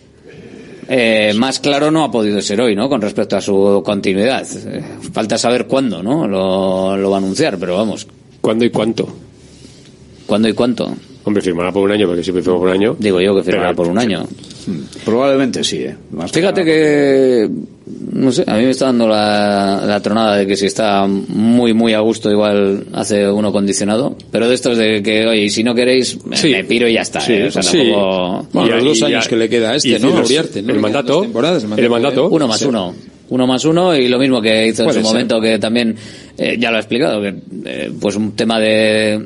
Eh, más claro no ha podido ser hoy, ¿no? Con respecto a su continuidad. Eh, falta saber cuándo, ¿no? Lo, lo va a anunciar, pero vamos. ¿Cuándo y cuánto? ¿Cuándo y cuánto? Hombre, firmará por un año, porque siempre firma por un año. Digo yo que firmará por un año. Probablemente sí, ¿eh? Más Fíjate que, no sé, a mí me está dando la, la tronada de que si está muy, muy a gusto, igual hace uno condicionado. Pero de estos de que, oye, y si no queréis, me, sí. me piro y ya está. Sí, ¿eh? O sea, sí. Tampoco... Bueno, los dos años y, que le queda a este, ¿no? Los, Uriarte, ¿no? El mandato. El mandato. El mandato. Uno más sí. uno. Uno más uno y lo mismo que hizo en su ser. momento, que también, eh, ya lo ha explicado, que, eh, pues un tema de...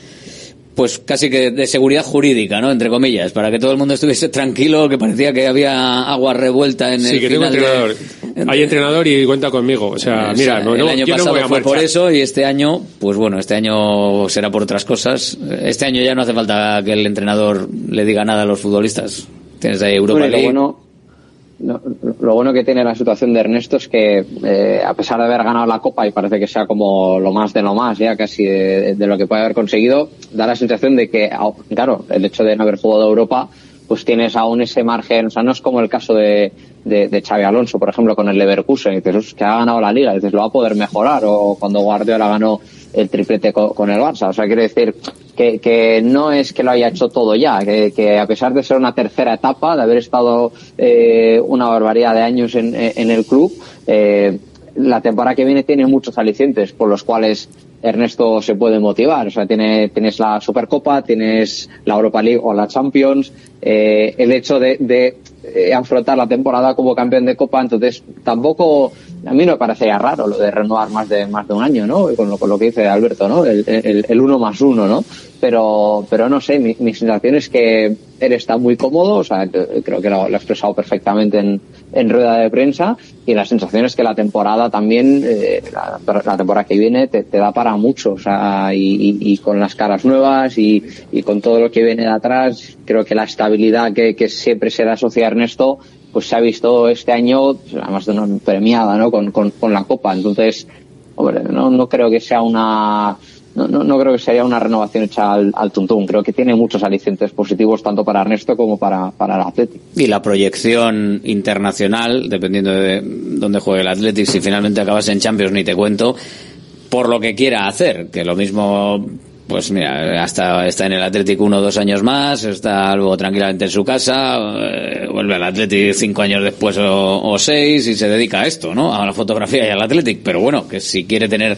pues casi que de seguridad jurídica, ¿no? Entre comillas, para que todo el mundo estuviese tranquilo, que parecía que había agua revuelta en el sí, que final tengo entrenador. De... Hay entrenador y cuenta conmigo. O sea, o mira, sea, no, el no, año yo pasado no voy a fue marchar. por eso y este año, pues bueno, este año será por otras cosas. Este año ya no hace falta que el entrenador le diga nada a los futbolistas. Tienes ahí Europa bueno, League. Lo bueno, lo, lo bueno que tiene la situación de Ernesto es que, eh, a pesar de haber ganado la Copa y parece que sea como lo más de lo más, ya casi de, de lo que puede haber conseguido, da la sensación de que, claro, el hecho de no haber jugado Europa, pues tienes aún ese margen. O sea, no es como el caso de, de, de Xabi Alonso, por ejemplo, con el Leverkusen, y dices, que ha ganado la Liga, y dices, lo va a poder mejorar, o cuando Guardiola ganó el triplete con, con el Barça. O sea, quiere decir que, que no es que lo haya hecho todo ya, que, que a pesar de ser una tercera etapa, de haber estado eh, una barbaridad de años en, en el club, eh, la temporada que viene tiene muchos alicientes por los cuales Ernesto se puede motivar. O sea, tiene, tienes la Supercopa, tienes la Europa League o la Champions, eh, el hecho de, de eh, afrontar la temporada como campeón de Copa. Entonces, tampoco, a mí no me parecería raro lo de renovar más de más de un año, ¿no? Con lo, con lo que dice Alberto, ¿no? El, el, el uno más uno, ¿no? Pero, pero no sé, mi, mi sensación es que él está muy cómodo. O sea, creo que lo, lo ha expresado perfectamente en, en rueda de prensa, y la sensación es que la temporada también, eh, la, la temporada que viene te, te da para mucho. O sea, y, y, y con las caras nuevas y, y con todo lo que viene de atrás, creo que la estabilidad que, que siempre se le asocia a Ernesto, pues se ha visto este año, además de una premiada, ¿no? Con, con, con la Copa. Entonces, hombre, no, no creo que sea una, no, no, no creo que sería una renovación hecha al, al tuntún. Creo que tiene muchos alicientes positivos tanto para Ernesto como para, para el Athletic. Y la proyección internacional, dependiendo de dónde juegue el Athletic, si finalmente acabas en Champions ni te cuento, por lo que quiera hacer, que lo mismo, pues mira, hasta está en el Athletic uno o dos años más, está luego tranquilamente en su casa, eh, vuelve al Athletic cinco años después o, o seis y se dedica a esto, ¿no? A la fotografía y al Athletic. Pero bueno, que si quiere tener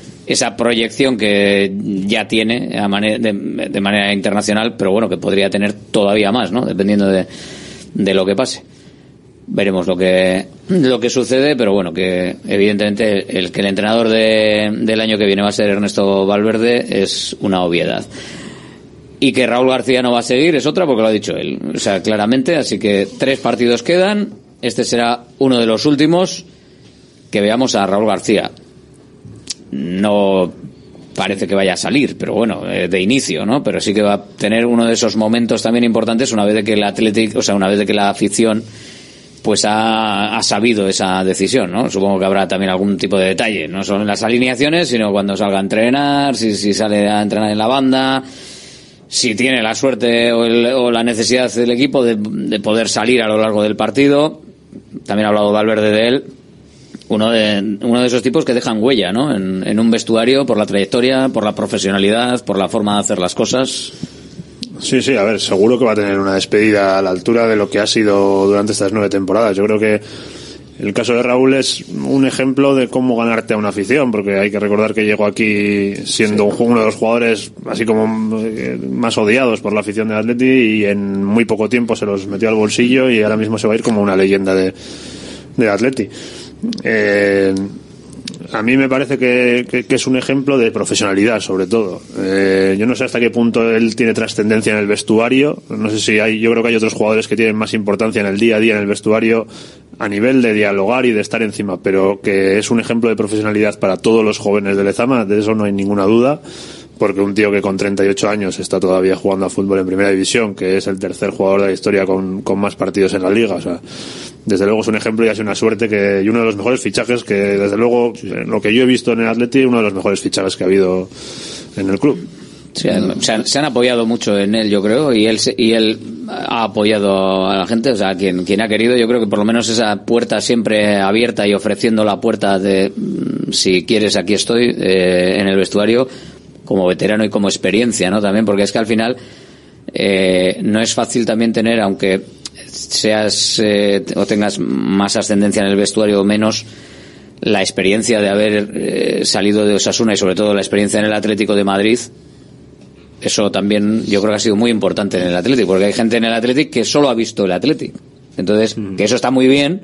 esa proyección que ya tiene a mane- de, de manera internacional, pero bueno, que podría tener todavía más, ¿no? Dependiendo de, de lo que pase. veremos lo que lo que sucede, pero bueno, que evidentemente el que el entrenador de, del año que viene va a ser Ernesto Valverde es una obviedad. Y que Raúl García no va a seguir es otra, porque lo ha dicho él, o sea, claramente. Así que tres partidos quedan, este será uno de los últimos que veamos a Raúl García. No parece que vaya a salir, pero bueno, de inicio, ¿no? Pero sí que va a tener uno de esos momentos también importantes una vez de que el Athletic, o sea, una vez de que la afición pues ha, ha sabido esa decisión, ¿no? Supongo que habrá también algún tipo de detalle, no solo en las alineaciones, sino cuando salga a entrenar, si, si sale a entrenar en la banda, si tiene la suerte o, el, o la necesidad del equipo de, de poder salir a lo largo del partido. También ha hablado Valverde de él. Uno de, uno de esos tipos que dejan huella, ¿no? En, en un vestuario, por la trayectoria, por la profesionalidad, por la forma de hacer las cosas. Sí, sí, a ver, seguro que va a tener una despedida a la altura de lo que ha sido durante estas nueve temporadas. Yo creo que el caso de Raúl es un ejemplo de cómo ganarte a una afición, porque hay que recordar que llegó aquí siendo sí. uno de los jugadores así como más odiados por la afición del Atleti, y en muy poco tiempo se los metió al bolsillo y ahora mismo se va a ir como una leyenda de, de Atleti. Eh, a mí me parece que, que, que es un ejemplo de profesionalidad, sobre todo. Eh, yo no sé hasta qué punto él tiene trascendencia en el vestuario. No sé si hay, yo creo que hay otros jugadores que tienen más importancia en el día a día en el vestuario a nivel de dialogar y de estar encima, pero que es un ejemplo de profesionalidad para todos los jóvenes de Lezama, de eso no hay ninguna duda. Porque un tío que con treinta y ocho años está todavía jugando a fútbol en primera división, que es el tercer jugador de la historia con, con más partidos en la liga, o sea, desde luego es un ejemplo y ha sido una suerte que, y uno de los mejores fichajes que, desde luego, lo que yo he visto en el Atleti, uno de los mejores fichajes que ha habido en el club. Sí, se, han, se han apoyado mucho en él, yo creo, y él y él ha apoyado a la gente, o sea, quien quien ha querido. Yo creo que por lo menos esa puerta siempre abierta y ofreciendo la puerta de si quieres aquí estoy eh, en el vestuario, como veterano y como experiencia, ¿no? También, porque es que al final eh, no es fácil también tener, aunque seas eh, o tengas más ascendencia en el vestuario o menos, la experiencia de haber eh, salido de Osasuna y sobre todo la experiencia en el Atlético de Madrid. Eso también yo creo que ha sido muy importante en el Atlético, porque hay gente en el Atlético que solo ha visto el Atlético. Entonces, mm. que eso está muy bien,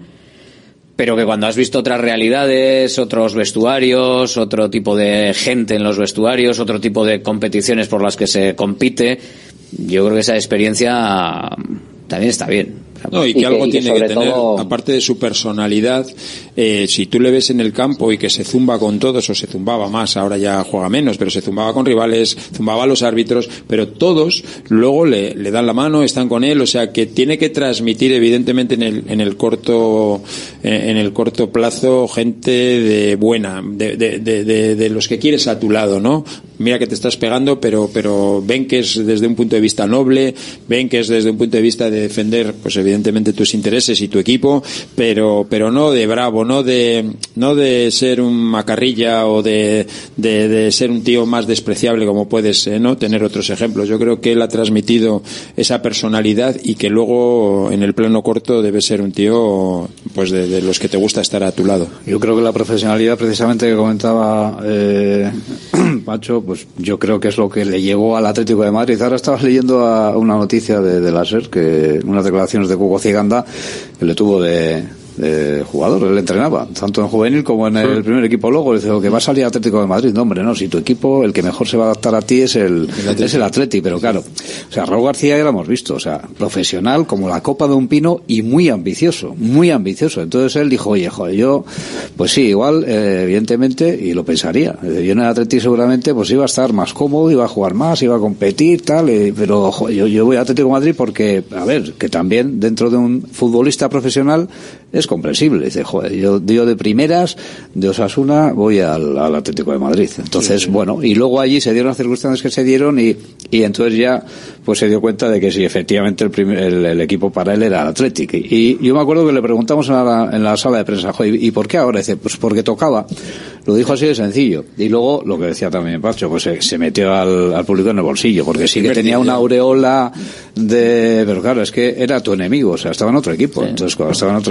pero que cuando has visto otras realidades, otros vestuarios, otro tipo de gente en los vestuarios, otro tipo de competiciones por las que se compite, yo creo que esa experiencia también está bien. No, y que, y que algo y que tiene que tener, todo... aparte de su personalidad, eh, si tú le ves en el campo y que se zumba con todos, o se zumbaba más, ahora ya juega menos, pero se zumbaba con rivales, zumbaba a los árbitros, pero todos luego le, le dan la mano, están con él, o sea que tiene que transmitir evidentemente en el, en el corto, en el corto plazo gente de buena, de, de, de, de, de los que quieres a tu lado, ¿no? Mira que te estás pegando, pero, pero ven que es desde un punto de vista noble, ven que es desde un punto de vista de defender, pues evidentemente tus intereses y tu equipo, pero, pero no de bravo, no de, no de ser un macarrilla o de, de, de ser un tío más despreciable como puedes, eh, no tener otros ejemplos. Yo creo que él ha transmitido esa personalidad y que luego en el plano corto debe ser un tío, pues de, de los que te gusta estar a tu lado. Yo creo que la profesionalidad precisamente que comentaba eh, Pacho, pues yo creo que es lo que le llevó al Atlético de Madrid. Ahora estabas leyendo a una noticia de, de la SER, que unas declaraciones de Cuco Ciganda que le tuvo de, de jugador, él entrenaba tanto en juvenil como en el primer equipo. Luego le dice que va a salir Atlético de Madrid. No, hombre, no, si tu equipo, el que mejor se va a adaptar a ti es el, el es el Atlético, pero claro, o sea, Raúl García ya lo hemos visto, o sea, profesional como la copa de un pino y muy ambicioso, muy ambicioso. Entonces él dijo, oye, joder, yo, pues sí, igual, eh, evidentemente, y lo pensaría, yo en el Atlético seguramente pues iba a estar más cómodo, iba a jugar más, iba a competir, tal, eh, pero joder, yo, yo voy a Atlético de Madrid porque, a ver, que también dentro de un futbolista profesional es comprensible. Dice, joder, yo, yo de primeras, de Osasuna, voy al, al Atlético de Madrid. Entonces, sí, sí. bueno, y luego allí se dieron las circunstancias que se dieron y, y entonces ya, pues se dio cuenta de que sí, efectivamente el, primer, el, el equipo para él era el Atlético. Y, y yo me acuerdo que le preguntamos en la, en la sala de prensa, joder, ¿y por qué ahora? Dice, pues porque tocaba. Lo dijo así de sencillo. Y luego, lo que decía también Pacho, pues se, se metió al, al público en el bolsillo, porque sí que tenía una aureola de, pero claro, es que era tu enemigo, o sea, estaba en otro equipo. Sí. Entonces, cuando estaba en otro equipo, jugaba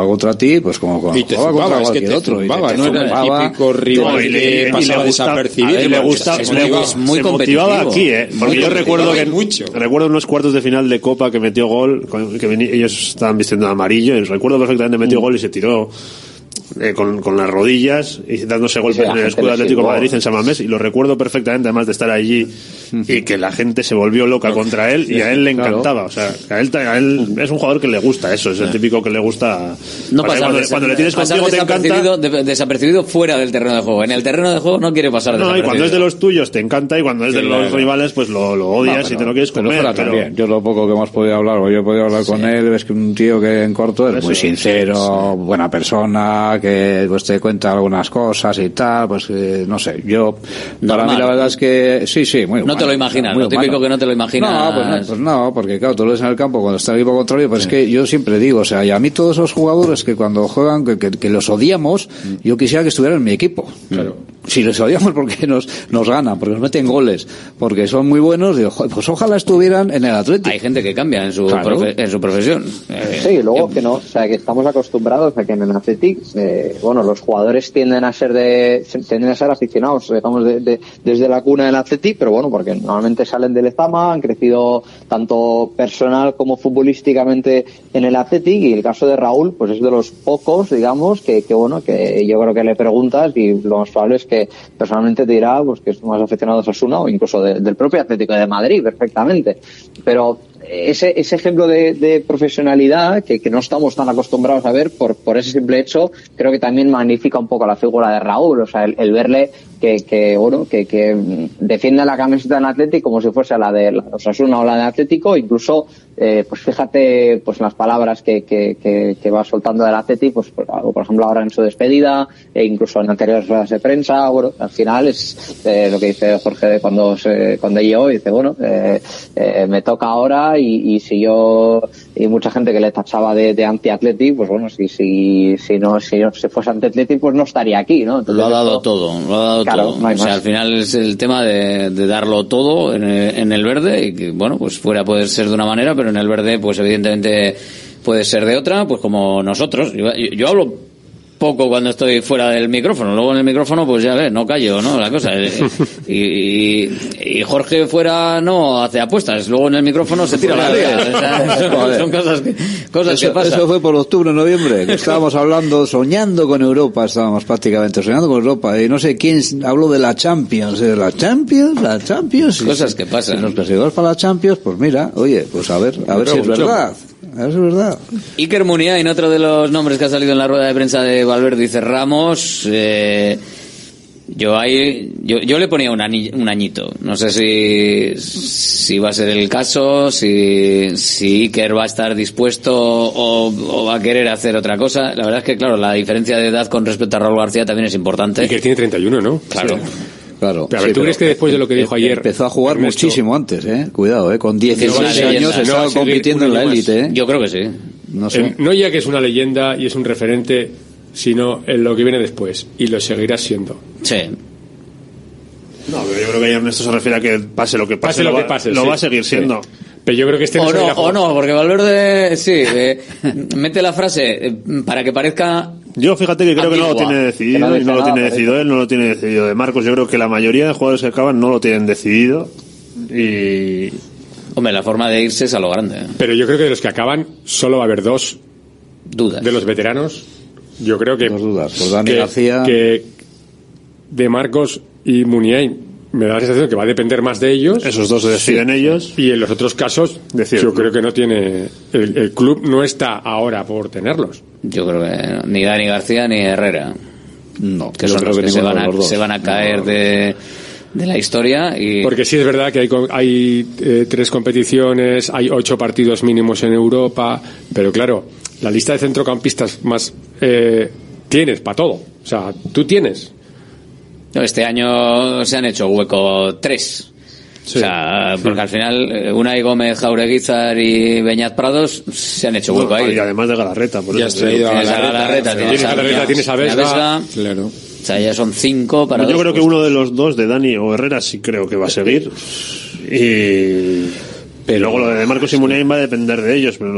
jugaba contra ti, pues como cuando jugaba contra cualquier otro. Zumbaba, no era el típico rival y que le, pasaba desapercibido. Y le gusta, es le, muy, se muy motivaba aquí, ¿eh? Porque yo recuerdo que mucho. recuerdo unos cuartos de final de Copa que metió gol, que venía, ellos estaban vistiendo de amarillo, y recuerdo perfectamente metió gol y se tiró Eh, con, con las rodillas y dándose golpes sí, en el escudo Atlético de Madrid en San Mamés, y lo recuerdo perfectamente, además de estar allí y que la gente se volvió loca contra él y a él le encantaba, o sea, a él, a él es un jugador que le gusta eso, es el típico que le gusta no pasar, pasar, cuando, cuando le tienes pasar contigo te encanta, de, desapercibido fuera del terreno de juego, en el terreno de juego no quiere pasar no, desapercibido. y cuando es de los tuyos te encanta y cuando es Sí, de los claro. rivales pues lo, lo odias No, y te lo quieres pero comer, fuera pero también. Yo lo poco que hemos podido hablar, o yo he podido hablar con él, ves que un tío que en corto es Eso, muy sincero, sí. buena persona, que pues te cuenta algunas cosas y tal, pues eh, no sé, yo para Normal. mí la verdad es que sí, sí, muy no humano, te lo imaginas, muy lo típico humano. que no te lo imaginas. No, pues no, pues no, porque claro, tú lo ves en el campo cuando está el equipo contrario, pues es que yo siempre digo, o sea, y a mí todos esos jugadores que cuando juegan, que, que, que los odiamos, yo quisiera que estuvieran en mi equipo. Claro. Si les odiamos porque nos, nos ganan, porque nos meten goles, porque son muy buenos, digo, joder, pues ojalá estuvieran en el Atlético. Hay gente que cambia en su, Claro. profe- en su profesión. Eh, Sí, luego que no, o sea, que estamos acostumbrados a que en el Athletic, eh, bueno, los jugadores tienden a ser de, tienden a ser aficionados, digamos, de, de, desde la cuna del Athletic, pero bueno, porque normalmente salen del Lezama, han crecido tanto personal como futbolísticamente en el Athletic, y el caso de Raúl, pues es de los pocos, digamos, que, que bueno, que yo creo que le preguntas y lo más probable es que personalmente te dirá, pues que es más aficionado a Osasuna o incluso de, del propio Atlético de Madrid, perfectamente. Pero ese, ese ejemplo de, de profesionalidad que, que no estamos tan acostumbrados a ver por, por ese simple hecho, creo que también magnifica un poco la figura de Raúl, o sea, el, el verle que, que, bueno, que, que defiende la camiseta del Atlético como si fuese la de Osasuna o la de Atlético, incluso, eh, pues fíjate, pues las palabras que, que, que, que va soltando del Atlético, pues por, por ejemplo ahora en su despedida, e incluso en anteriores ruedas de prensa, bueno, al final es eh, lo que dice Jorge cuando se, cuando llegó, dice, bueno, eh, eh, me toca ahora, y, y si yo, y mucha gente que le tachaba de, de anti-Athletic, pues bueno, si, si, si no, si no se fuese anti-Athletic, pues no estaría aquí, ¿no? Entonces, lo ha dado esto, todo, lo ha dado claro, todo. no hay O sea, más. al final es el tema de, de darlo todo en el, en el verde, y que, bueno, pues fuera puede ser de una manera, pero en el verde, pues evidentemente puede ser de otra, pues como nosotros. Yo, yo, yo hablo poco cuando estoy fuera del micrófono, luego en el micrófono pues ya ves, no callo, ¿no? La cosa. Y, y, y Jorge fuera no hace apuestas, luego en el micrófono se tira la liga. O sea, son, son cosas que, cosas eso, que pasan. Eso fue por octubre, noviembre, que estábamos hablando, soñando con Europa, estábamos prácticamente soñando con Europa, y no sé quién habló de la Champions, de la Champions, la Champions. Cosas que pasan. Si nos clasificamos para la Champions, pues mira, oye, pues a ver, a ver si es verdad. A ver si es verdad. Iker Muniain, otro de los nombres que ha salido en la rueda de prensa de Valverde, dice Ramos. Eh, yo ahí, yo, yo le ponía un, ani, un añito. No sé si, si va a ser el caso, si, si Iker va a estar dispuesto o, o va a querer hacer otra cosa. La verdad es que, claro, la diferencia de edad con respecto a Raúl García también es importante. Iker tiene treinta y uno, ¿no? Claro. Sí. Claro. Pero a ver, sí, ¿tú crees que después de lo que dijo ayer empezó a jugar Ernesto, muchísimo antes, eh? Cuidado, eh, con dieciséis no, años no, estaba no, compitiendo en la más. élite, eh? Yo creo que sí. No sé. Eh, no ya que es una leyenda y es un referente, sino en lo que viene después, y lo seguirá siendo. Sí. No, pero yo creo que Ernesto se refiere a que pase lo que pase, Pase lo lo que va, pase, lo sí, va a seguir siendo. sí. Pero yo creo que este no O se no, irá a o jugar. no, porque Valverde, sí, eh, mete la frase eh, para que parezca. Yo fíjate que creo que no lo Antigua. tiene Que decidido, no y dice no lo nada, tiene parece. decidido él, no lo tiene decidido de Marcos. Yo creo que la mayoría de jugadores que acaban no lo tienen decidido, y Hombre, la forma de irse es a lo grande. Pero yo creo que de los que acaban solo va a haber dos Dudas. de los veteranos. Yo creo que Dos dudas. Por Dani que, García. que de Marcos y Muniain me da la sensación que va a depender más de ellos. esos dos se deciden ellos. Y en los otros casos, Deciden. yo creo que no tiene. El, el club no está ahora por tenerlos. Yo creo que ni Dani García ni Herrera. No, Que yo son creo los que que se ninguno van, de a, los dos. se van a caer de, de la historia. Y Porque sí es verdad que hay, co- hay eh, tres competiciones, hay ocho partidos mínimos en Europa, pero claro, la lista de centrocampistas más eh, tienes para todo. O sea, tú tienes. no, este año se han hecho hueco tres. Sí. O sea, porque al final eh, Unai Gómez, Jaureguizar y Beñat Prados se han hecho hueco Bueno, ahí. y además de Galarreta, por Ya eso has te digo. traído a Tienes a Galarreta, Galarreta, Tienes a Galarreta, tienes a Vesga. Claro. O sea, ya son cinco para Yo dos creo que puestos. uno de los dos, de Dani o Herrera, sí creo que va a seguir. Y pero luego lo de Marcos y Muniain va a depender de ellos, pero lo-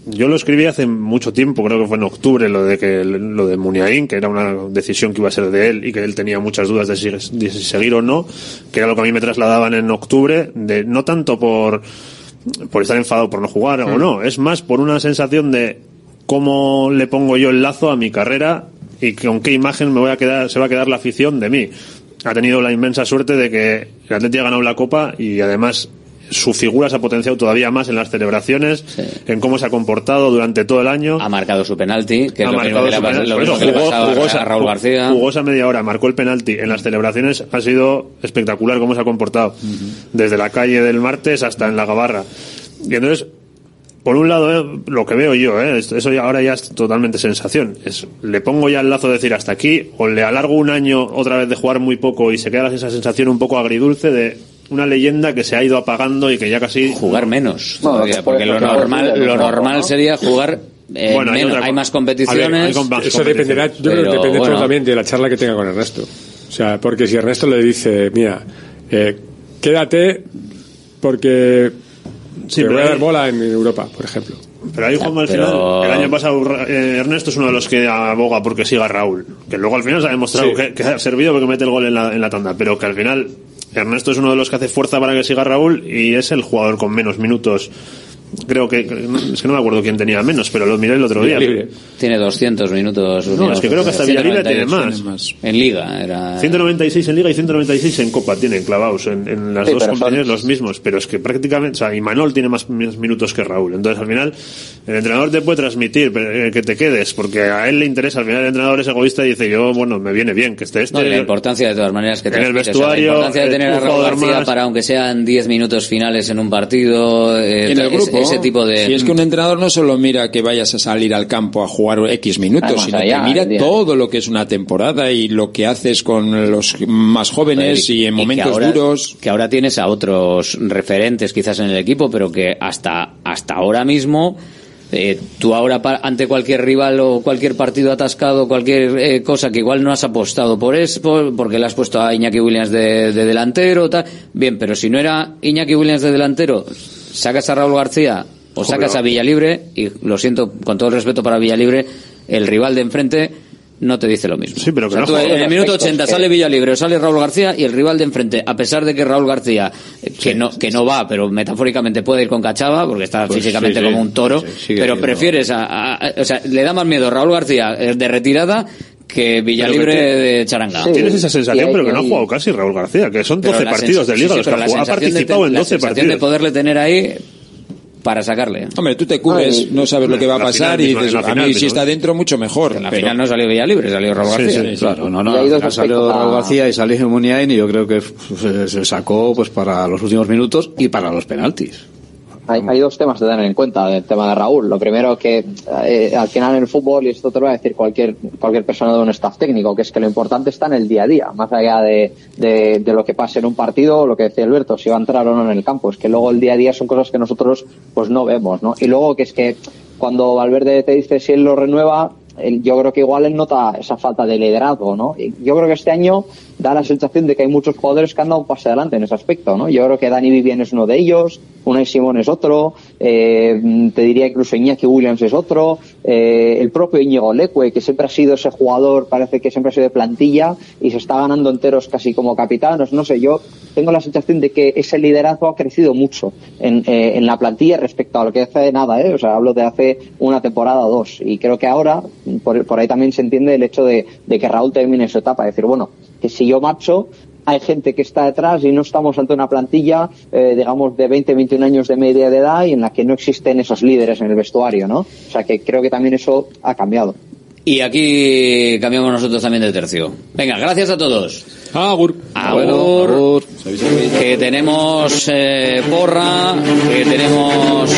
yo lo escribí hace mucho tiempo, creo que fue en octubre, lo de que lo de Muniain, que era una decisión que iba a ser de él y que él tenía muchas dudas de si, de si seguir o no, que era lo que a mí me trasladaban en octubre, de no tanto por por estar enfadado por no jugar mm. o no, es más por una sensación de cómo le pongo yo el lazo a mi carrera y con qué imagen me voy a quedar, se va a quedar la afición de mí. Ha tenido la inmensa suerte de que el Atleti ha ganado la Copa y además su figura se ha potenciado todavía más en las celebraciones, sí. en cómo se ha comportado durante todo el año. Ha marcado su penalti, que ha es lo mismo que le, penal, lo mismo que le pasaba jugó, a Raúl García. Jugó esa media hora, marcó el penalti. En las celebraciones ha sido espectacular cómo se ha comportado. Uh-huh. Desde la calle del martes hasta en la Gabarra. Y entonces, por un lado, eh, lo que veo yo, eh, eso ya, ahora ya es totalmente sensación. Es, le pongo ya el lazo de decir hasta aquí, o le alargo un año otra vez de jugar muy poco y se queda esa sensación un poco agridulce de una leyenda que se ha ido apagando y que ya casi jugar menos no, todavía, porque lo normal lo normal sería jugar eh, bueno, hay, menos, hay más competiciones. Ver, hay con más eso dependerá, yo pero, creo que depende bueno. también de la charla que tenga con Ernesto. O sea, porque si Ernesto le dice, mira, eh, quédate porque sí, te voy a dar bola en Europa, por ejemplo. Pero ahí, Juanma, al pero... final, el año pasado eh, Ernesto es uno de los que aboga porque siga Raúl, que luego al final se ha demostrado sí. que, que ha servido porque mete el gol en la, en la tanda, pero que al final Ernesto es uno de los que hace fuerza para que siga Raúl y es el jugador con menos minutos. Creo que, es que no me acuerdo quién tenía menos, pero lo miré el otro día. Libre. Tiene doscientos minutos. No, es que creo que hasta Villalibre tiene más. más. En Liga era... ciento noventa y seis en Liga y ciento noventa y seis en Copa tienen clavados. En, en las sí, dos compañías son... los mismos, pero es que prácticamente, o sea, Imanol tiene más minutos que Raúl. Entonces al final, el entrenador te puede transmitir pero, eh, que te quedes, porque a él le interesa. Al final el entrenador es egoísta y dice, yo, bueno, me viene bien que esté este. No, la importancia de todas maneras que te en el vestuario, o sea, la importancia de tener a Raúl García más... para aunque sean diez minutos finales en un partido, eh, en el grupo, ese tipo de... Si es que un entrenador no solo mira que vayas a salir al campo a jugar X minutos, Además, sino allá, que mira todo lo que es una temporada y lo que haces con los más jóvenes y en y momentos que ahora, duros. Que ahora tienes a otros referentes quizás en el equipo, pero que hasta hasta ahora mismo eh, tú ahora pa, ante cualquier rival o cualquier partido atascado, cualquier eh, cosa que igual no has apostado por eso, por, porque le has puesto a Iñaki Williams de, de delantero, tal, bien, pero si no era Iñaki Williams de delantero, sacas a Raúl García o sacas a Villalibre, y lo siento, con todo el respeto para Villalibre, el rival de enfrente no te dice lo mismo. Sí, pero que o sea, no tú, en el minuto ochenta sale Villalibre o sale Raúl García y el rival de enfrente, a pesar de que Raúl García, que sí, no que no va, pero metafóricamente puede ir con Cachava, porque está pues físicamente sí, sí, como un toro, sí, sí, pero prefieres a, a, a... O sea, le da más miedo Raúl García de retirada que Villalibre que, de charanga. Sí, tienes esa sensación, hay, pero que no ha jugado casi Raúl García, que son doce partidos de Liga sí, sí, los que ha jugado. Ha participado de, en doce la partidos. De poderle tener ahí... para sacarle. Hombre, tú te cubres, Ay, no sabes lo que va a pasar y dices, a mí si está dentro mucho mejor. En la pero... final no salió Villalibre, salió Raúl García. Sí, sí, claro, no, no, no salió Raúl García y salió Muniain y yo creo que se sacó pues para los últimos minutos y para los penaltis. Hay, hay dos temas que tener en cuenta del tema de Raúl. Lo primero que eh, al final en el fútbol, y esto te lo va a decir cualquier cualquier persona de un staff técnico, que es que lo importante está en el día a día, más allá de, de, de lo que pase en un partido, lo que decía Alberto, si va a entrar o no en el campo. Es que luego el día a día son cosas que nosotros pues no vemos, ¿no? Y luego que es que cuando Valverde te dice si él lo renueva, él, yo creo que igual él nota esa falta de liderazgo, ¿no? Y yo creo que este año da la sensación de que hay muchos jugadores que han dado un pase adelante en ese aspecto, ¿no? Yo creo que Dani Vivian es uno de ellos, Unai Simón es otro, eh, te diría incluso Iñaki Williams es otro, eh, el propio Íñigo Leque, que siempre ha sido ese jugador, parece que siempre ha sido de plantilla y se está ganando enteros casi como capitanos, no sé, yo tengo la sensación de que ese liderazgo ha crecido mucho en, eh, en la plantilla respecto a lo que hace nada, ¿eh? O sea, hablo de hace una temporada o dos, y creo que ahora, por, por ahí también se entiende el hecho de, de que Raúl termine su etapa, decir, bueno, que si yo marcho, hay gente que está detrás y no estamos ante una plantilla, eh, digamos, de veinte, veintiún años de media de edad y en la que no existen esos líderes en el vestuario, ¿no? O sea que creo que también eso ha cambiado. Y aquí cambiamos nosotros también de tercio. Venga, gracias a todos. Agur. Agur. Agur. Agur. Que tenemos eh, porra, que tenemos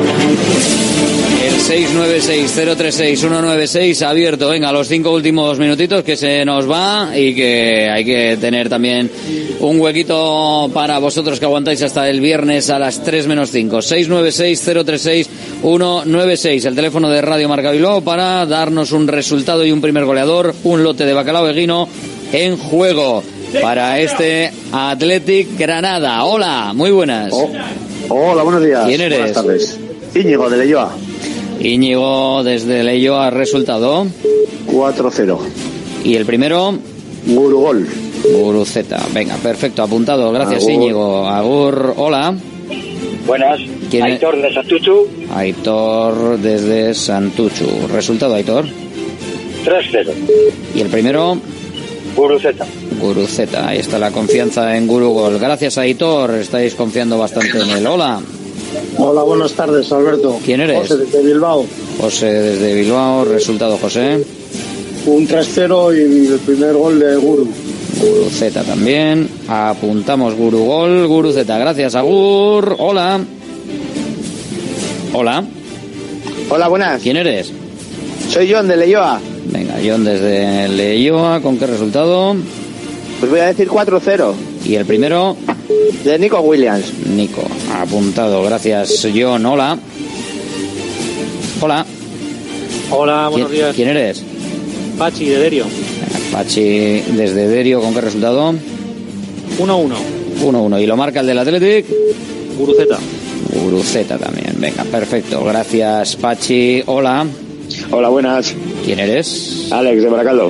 el seis nueve seis cero tres seis uno nueve seis abierto. Venga, los cinco últimos minutitos que se nos va y que hay que tener también un huequito para vosotros que aguantáis hasta el viernes a las tres menos cinco. seis nueve seis cero tres seis uno nueve seis, el teléfono de Radio Marca Bilbao para darnos un resultado y un primer goleador, un lote de bacalao eguino en juego para este Athletic Granada. Hola, muy buenas. Oh, hola, buenos días. ¿Quién eres? Buenas tardes. Íñigo de Leyoa. Íñigo desde Leioa, resultado. cuatro cero. ¿Y el primero? Gurugol. Guruceta. Venga, perfecto, apuntado. Gracias, Agur. Íñigo. Agur, hola. Buenas. ¿Quién es? Aitor de Santuchu. Aitor desde Santuchu. Resultado, Aitor. tres cero. ¿Y el primero? Guruceta. Guruceta. Ahí está la confianza en Gurugol. Gracias, Aitor. Estáis confiando bastante en él. Hola. Hola, buenas tardes, Alberto. ¿Quién eres? José, desde Bilbao. José desde Bilbao. Resultado, José. Un tres cero y el primer gol de Guru. Guruceta también. Apuntamos Gurugol, Guruceta. Gracias, Agur. Hola. Hola. Hola, buenas. ¿Quién eres? Soy John de Leioa. Venga, John desde Leioa. ¿Con qué resultado? Pues voy a decir cuatro cero. ¿Y el primero? De Nico Williams. Nico. Apuntado. Gracias, John. Hola. Hola. Hola, buenos ¿Quién, días. ¿Quién eres? Pachi, de Derio. Pachi desde Derio. ¿Con qué resultado? uno uno. uno uno. ¿Y lo marca el del Athletic? Guruceta. Guruceta también. Venga, perfecto. Gracias, Pachi. Hola. Hola, buenas. ¿Quién eres? Alex, de Baracaldo.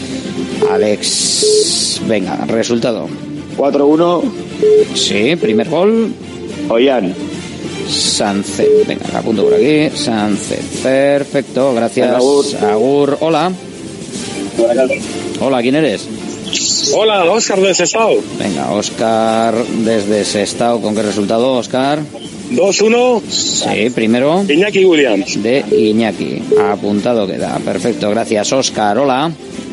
Alex. Venga, resultado. cuatro uno. Sí, primer gol. Ollán. Sánchez. Venga, la apunto por aquí. Sánchez. Perfecto, gracias. Agur. Agur. Hola. Hola, ¿quién eres? Hola, Óscar de Sestao. Venga, Óscar desde Sestao. ¿Con qué resultado, Óscar? dos uno. Sí, primero. Iñaki Williams. De Iñaki. Apuntado queda. Perfecto, gracias, Óscar. Hola.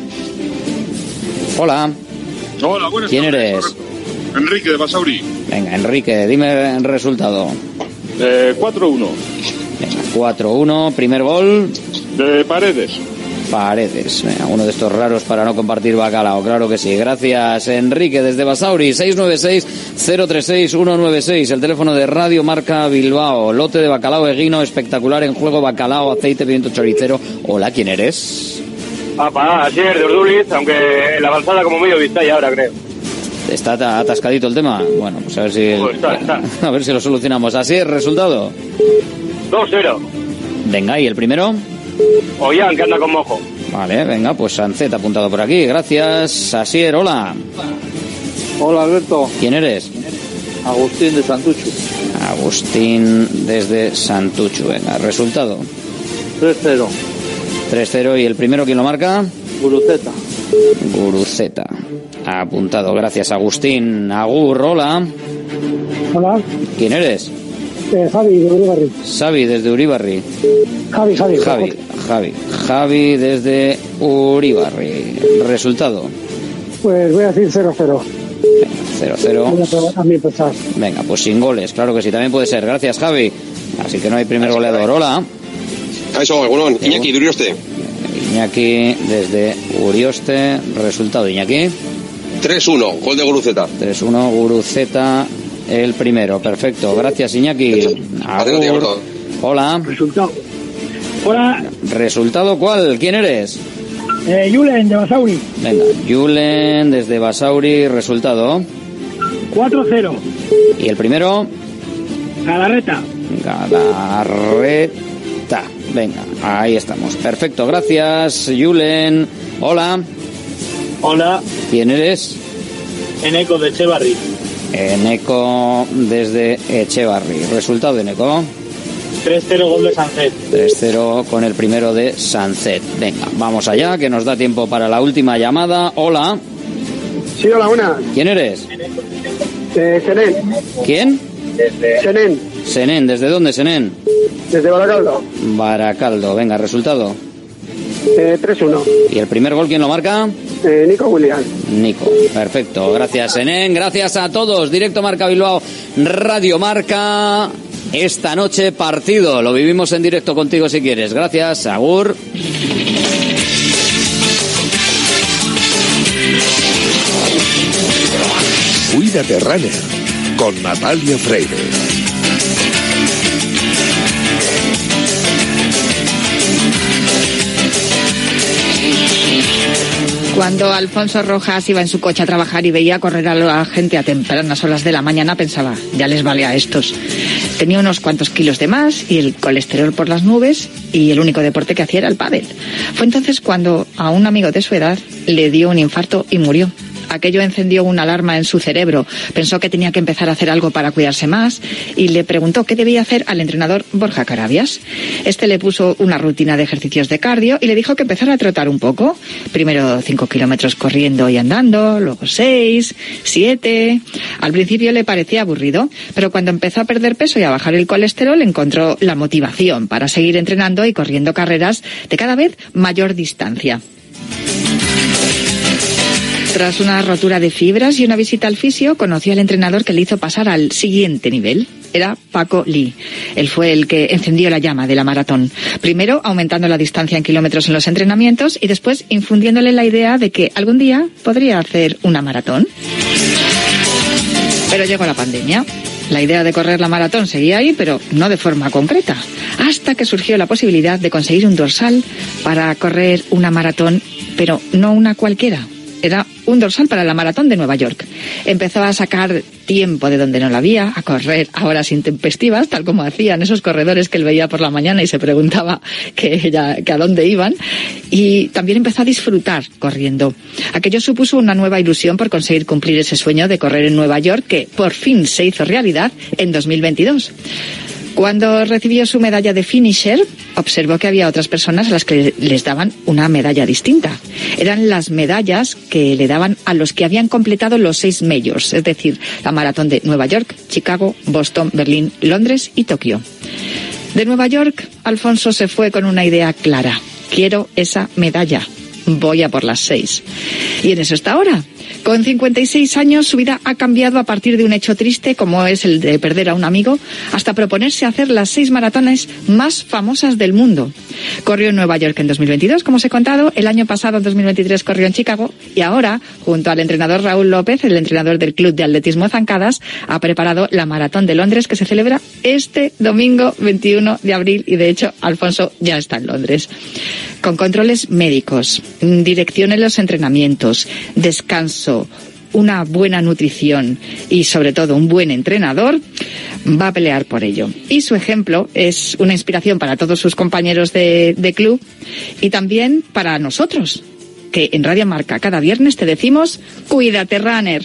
Hola. Hola, buenas ¿Quién tardes, eres? Roberto. Enrique de Basauri. Venga, Enrique, dime el resultado. Eh, cuatro uno. Venga, cuatro uno. Primer gol. De Paredes. Paredes. Venga, uno de estos raros para no compartir bacalao. Claro que sí. Gracias, Enrique, desde Basauri. seis nueve seis, cero tres seis, uno nueve seis. El teléfono de Radio Marca Bilbao. Lote de bacalao eguino espectacular en juego. Bacalao, aceite, pimiento choricero. Hola, ¿quién eres? Apa, así es, de Urduliz, aunque en la avanzada como medio Vizcaya ahora, creo. ¿Está atascadito el tema? Bueno, pues a ver si... Pues está, está. A ver si lo solucionamos. Así es, resultado. dos cero. Venga, ¿y el primero? Ollán, que anda con mojo. Vale, venga, pues Sancet apuntado por aquí. Gracias. Asier, hola. Hola, Alberto. ¿Quién eres? Agustín de Santuchu. Agustín desde Santuchu. Venga, resultado. tres cero. tres cero. ¿Y el primero quién lo marca? Guruceta. Guruceta. Apuntado. Gracias, Agustín. Agur, hola. Hola. ¿Quién eres? Eh, Javi, de Uribarri. Xavi, desde Uribarri. Javi, Javi. Javi, Javi. Javi, desde Uribarri. Resultado. Pues voy a decir cero cero. cero cero. A mí empezar. Venga, pues sin goles, claro que sí, también puede ser. Gracias, Javi. Así que no hay primer goleador. Hola. Eso, bueno, Iñaki, de Urioste. Iñaki, desde Urioste. Resultado, Iñaki. tres uno, gol de Guruceta. tres uno, Guruceta, el primero. Perfecto, gracias, Iñaki. Agur. Hola. Resultado. Hola. ¿Resultado cuál? ¿Quién eres? Eh, Julen, de Basauri. Venga, Julen, desde Basauri. Resultado. cuatro cero. ¿Y el primero? Galarreta. Galarreta. Venga, ahí estamos. Perfecto, gracias, Julen. Hola. Hola. ¿Quién eres? Eneco de Echevarri. Eneco desde Echevarri. ¿Resultado, Eneco? tres cero, gol de Sancet. tres cero con el primero de Sancet. Venga, vamos allá, que nos da tiempo para la última llamada. Hola. Sí, hola, buena. ¿Quién eres? Eh, Senén. ¿Quién? Senén. Senén, ¿desde dónde, Senén? Desde Baracaldo. Baracaldo, venga, resultado. Eh, tres uno. ¿Y el primer gol quién lo marca? Eh, Nico Williams. Nico, perfecto. Gracias, Senén. Gracias a todos. Directo Marca Bilbao, Radio Marca. Esta noche partido. Lo vivimos en directo contigo si quieres. Gracias, Agur. Cuídate, Runner, con Natalia Freire. Cuando Alfonso Rojas iba en su coche a trabajar y veía correr a la gente a tempranas horas de la mañana, pensaba, ya les vale a estos. Tenía unos cuantos kilos de más y el colesterol por las nubes, y el único deporte que hacía era el pádel. Fue entonces cuando a un amigo de su edad le dio un infarto y murió. Aquello encendió una alarma en su cerebro. Pensó que tenía que empezar a hacer algo para cuidarse más y le preguntó qué debía hacer al entrenador Borja Carabias. Este le puso una rutina de ejercicios de cardio y le dijo que empezara a trotar un poco. Primero cinco kilómetros corriendo y andando, luego seis, siete... Al principio le parecía aburrido, pero cuando empezó a perder peso y a bajar el colesterol encontró la motivación para seguir entrenando y corriendo carreras de cada vez mayor distancia. Tras una rotura de fibras y una visita al fisio, conoció al entrenador que le hizo pasar al siguiente nivel. Era Paco Lee. Él fue el que encendió la llama de la maratón. Primero aumentando la distancia en kilómetros en los entrenamientos y después infundiéndole la idea de que algún día podría hacer una maratón. Pero llegó la pandemia. La idea de correr la maratón seguía ahí, pero no de forma concreta. Hasta que surgió la posibilidad de conseguir un dorsal para correr una maratón, pero no una cualquiera. Era un dorsal para la maratón de Nueva York. Empezó a sacar tiempo de donde no la había, a correr a horas intempestivas, tal como hacían esos corredores que él veía por la mañana y se preguntaba que, ella, que a dónde iban. Y también empezó a disfrutar corriendo. Aquello supuso una nueva ilusión por conseguir cumplir ese sueño de correr en Nueva York, que por fin se hizo realidad en dos mil veintidós. Cuando recibió su medalla de finisher, observó que había otras personas a las que les daban una medalla distinta. Eran las medallas que le daban a los que habían completado los seis majors, es decir, la maratón de Nueva York, Chicago, Boston, Berlín, Londres y Tokio. De Nueva York, Alfonso se fue con una idea clara. Quiero esa medalla. Voy a por las seis. Y en eso está ahora. Con cincuenta y seis años, su vida ha cambiado a partir de un hecho triste como es el de perder a un amigo, hasta proponerse hacer las seis maratones más famosas del mundo. Corrió en Nueva York en dos mil veintidós, como os he contado. El año pasado, en dos mil veintitrés, corrió en Chicago. Y ahora, junto al entrenador Raúl López, el entrenador del Club de Atletismo Zancadas, ha preparado la Maratón de Londres, que se celebra este domingo veintiuno de abril. Y, de hecho, Alfonso ya está en Londres. Con controles médicos, dirección en los entrenamientos, descanso, una buena nutrición y sobre todo un buen entrenador, va a pelear por ello. Y su ejemplo es una inspiración para todos sus compañeros de, de club y también para nosotros, que en Radio Marca cada viernes te decimos cuídate, runner.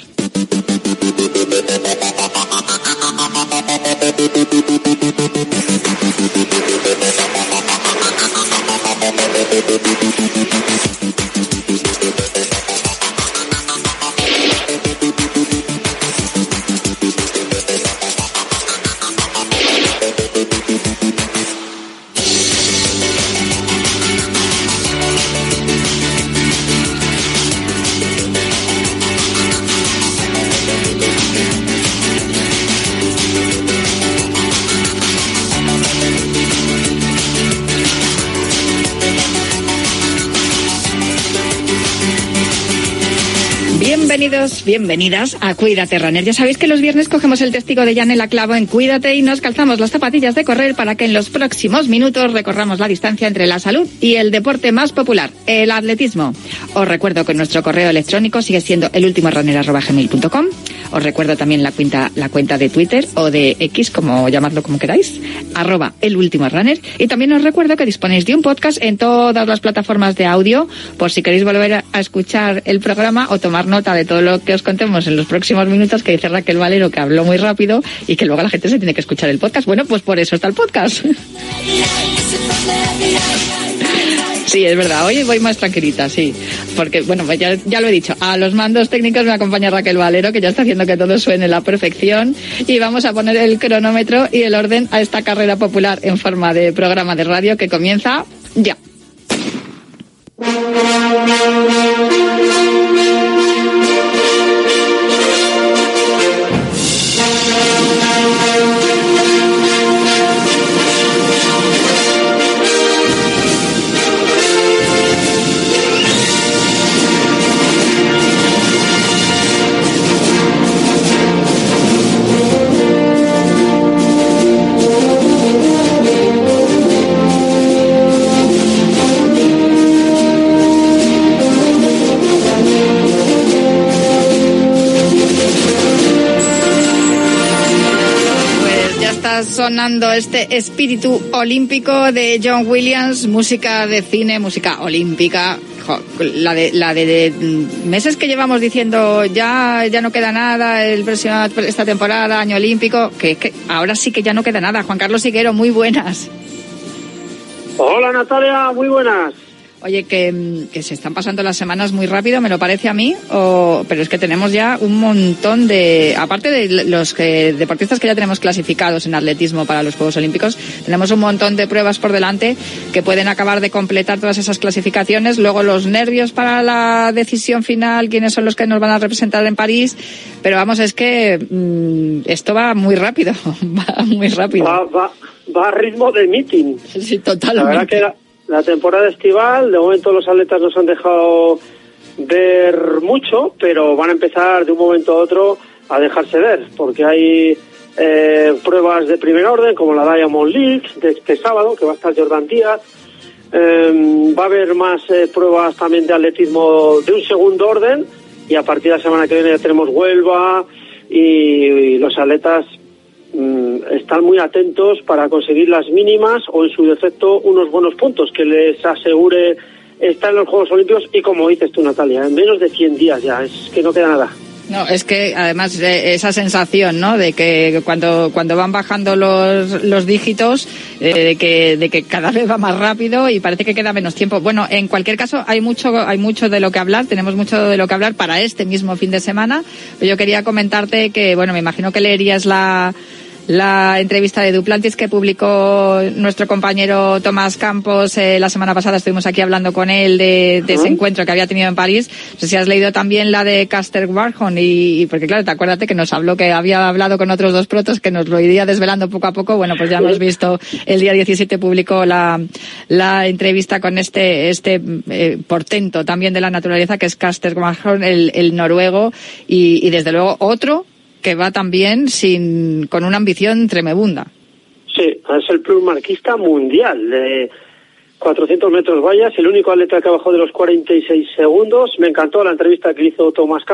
Bienvenidos, bienvenidas a Cuídate, Runner. Ya sabéis que los viernes cogemos el testigo de Yanela Clavo en Cuídate y nos calzamos las zapatillas de correr para que en los próximos minutos recorramos la distancia entre la salud y el deporte más popular, el atletismo. Os recuerdo que nuestro correo electrónico sigue siendo elultimorunner arroba gmail punto com. Os recuerdo también la cuenta, la cuenta de Twitter o de X, como llamadlo como queráis, arroba elultimorunner. Y también os recuerdo que disponéis de un podcast en todas las plataformas de audio, por si queréis volver a escuchar el programa o tomar nota de todo lo que os contemos en los próximos minutos, que dice Raquel Valero que habló muy rápido y que luego la gente se tiene que escuchar el podcast. Bueno, pues por eso está el podcast. Sí, es verdad, hoy voy más tranquilita, sí, porque, bueno, ya, ya lo he dicho, a los mandos técnicos me acompaña Raquel Valero, que ya está haciendo que todo suene a la perfección, y vamos a poner el cronómetro y el orden a esta carrera popular en forma de programa de radio que comienza ya. está sonando este espíritu olímpico de John Williams, música de cine, música olímpica. Jo, la de la de, de meses que llevamos diciendo ya ya no queda nada el próximo, esta temporada, año olímpico, que, que ahora sí que ya no queda nada. Juan Carlos Higuero, muy buenas. Hola Natalia, muy buenas. Oye, que, que se están pasando las semanas muy rápido, me lo parece a mí, o, pero es que tenemos ya un montón de, aparte de los que, deportistas que ya tenemos clasificados en atletismo para los Juegos Olímpicos, tenemos un montón de pruebas por delante que pueden acabar de completar todas esas clasificaciones, luego los nervios para la decisión final, quiénes son los que nos van a representar en París, pero vamos, es que mmm, esto va muy rápido, va muy rápido. Va, va, va a ritmo de meeting. Sí, totalmente. La verdad que la... La temporada estival, de momento los atletas nos han dejado ver mucho, pero van a empezar de un momento a otro a dejarse ver, porque hay eh, pruebas de primer orden, como la Diamond League de este sábado, que va a estar Jordan Díaz. Eh, va a haber más eh, pruebas también de atletismo de un segundo orden, y a partir de la semana que viene ya tenemos Huelva, y, y los atletas están muy atentos para conseguir las mínimas o en su defecto unos buenos puntos que les asegure estar en los Juegos Olímpicos, y como dices tú, Natalia, en menos de cien días ya, es que no queda nada. No, es que además eh, esa sensación, ¿no?, de que cuando cuando van bajando los los dígitos, eh, de que de que cada vez va más rápido y parece que queda menos tiempo. Bueno, en cualquier caso hay mucho hay mucho de lo que hablar, tenemos mucho de lo que hablar para este mismo fin de semana. Yo quería comentarte que, bueno, me imagino que leerías la la entrevista de Duplantis que publicó nuestro compañero Tomás Campos eh, la semana pasada. Estuvimos aquí hablando con él de, de ese encuentro que había tenido en París. No sé si has leído también la de Caster Warholm, y, y porque claro, te acuérdate que nos habló que había hablado con otros dos protos, que nos lo iría desvelando poco a poco. Bueno, pues ya hemos visto, el día diecisiete publicó la, la entrevista con este, este eh, portento también de la naturaleza, que es Caster Warholm, el, el noruego, y, y desde luego otro que va también sin con una ambición tremebunda. Sí, es el plusmarquista mundial de cuatrocientos metros vallas, el único atleta que bajó de los cuarenta y seis segundos. Me encantó la entrevista que hizo Tomás Campos.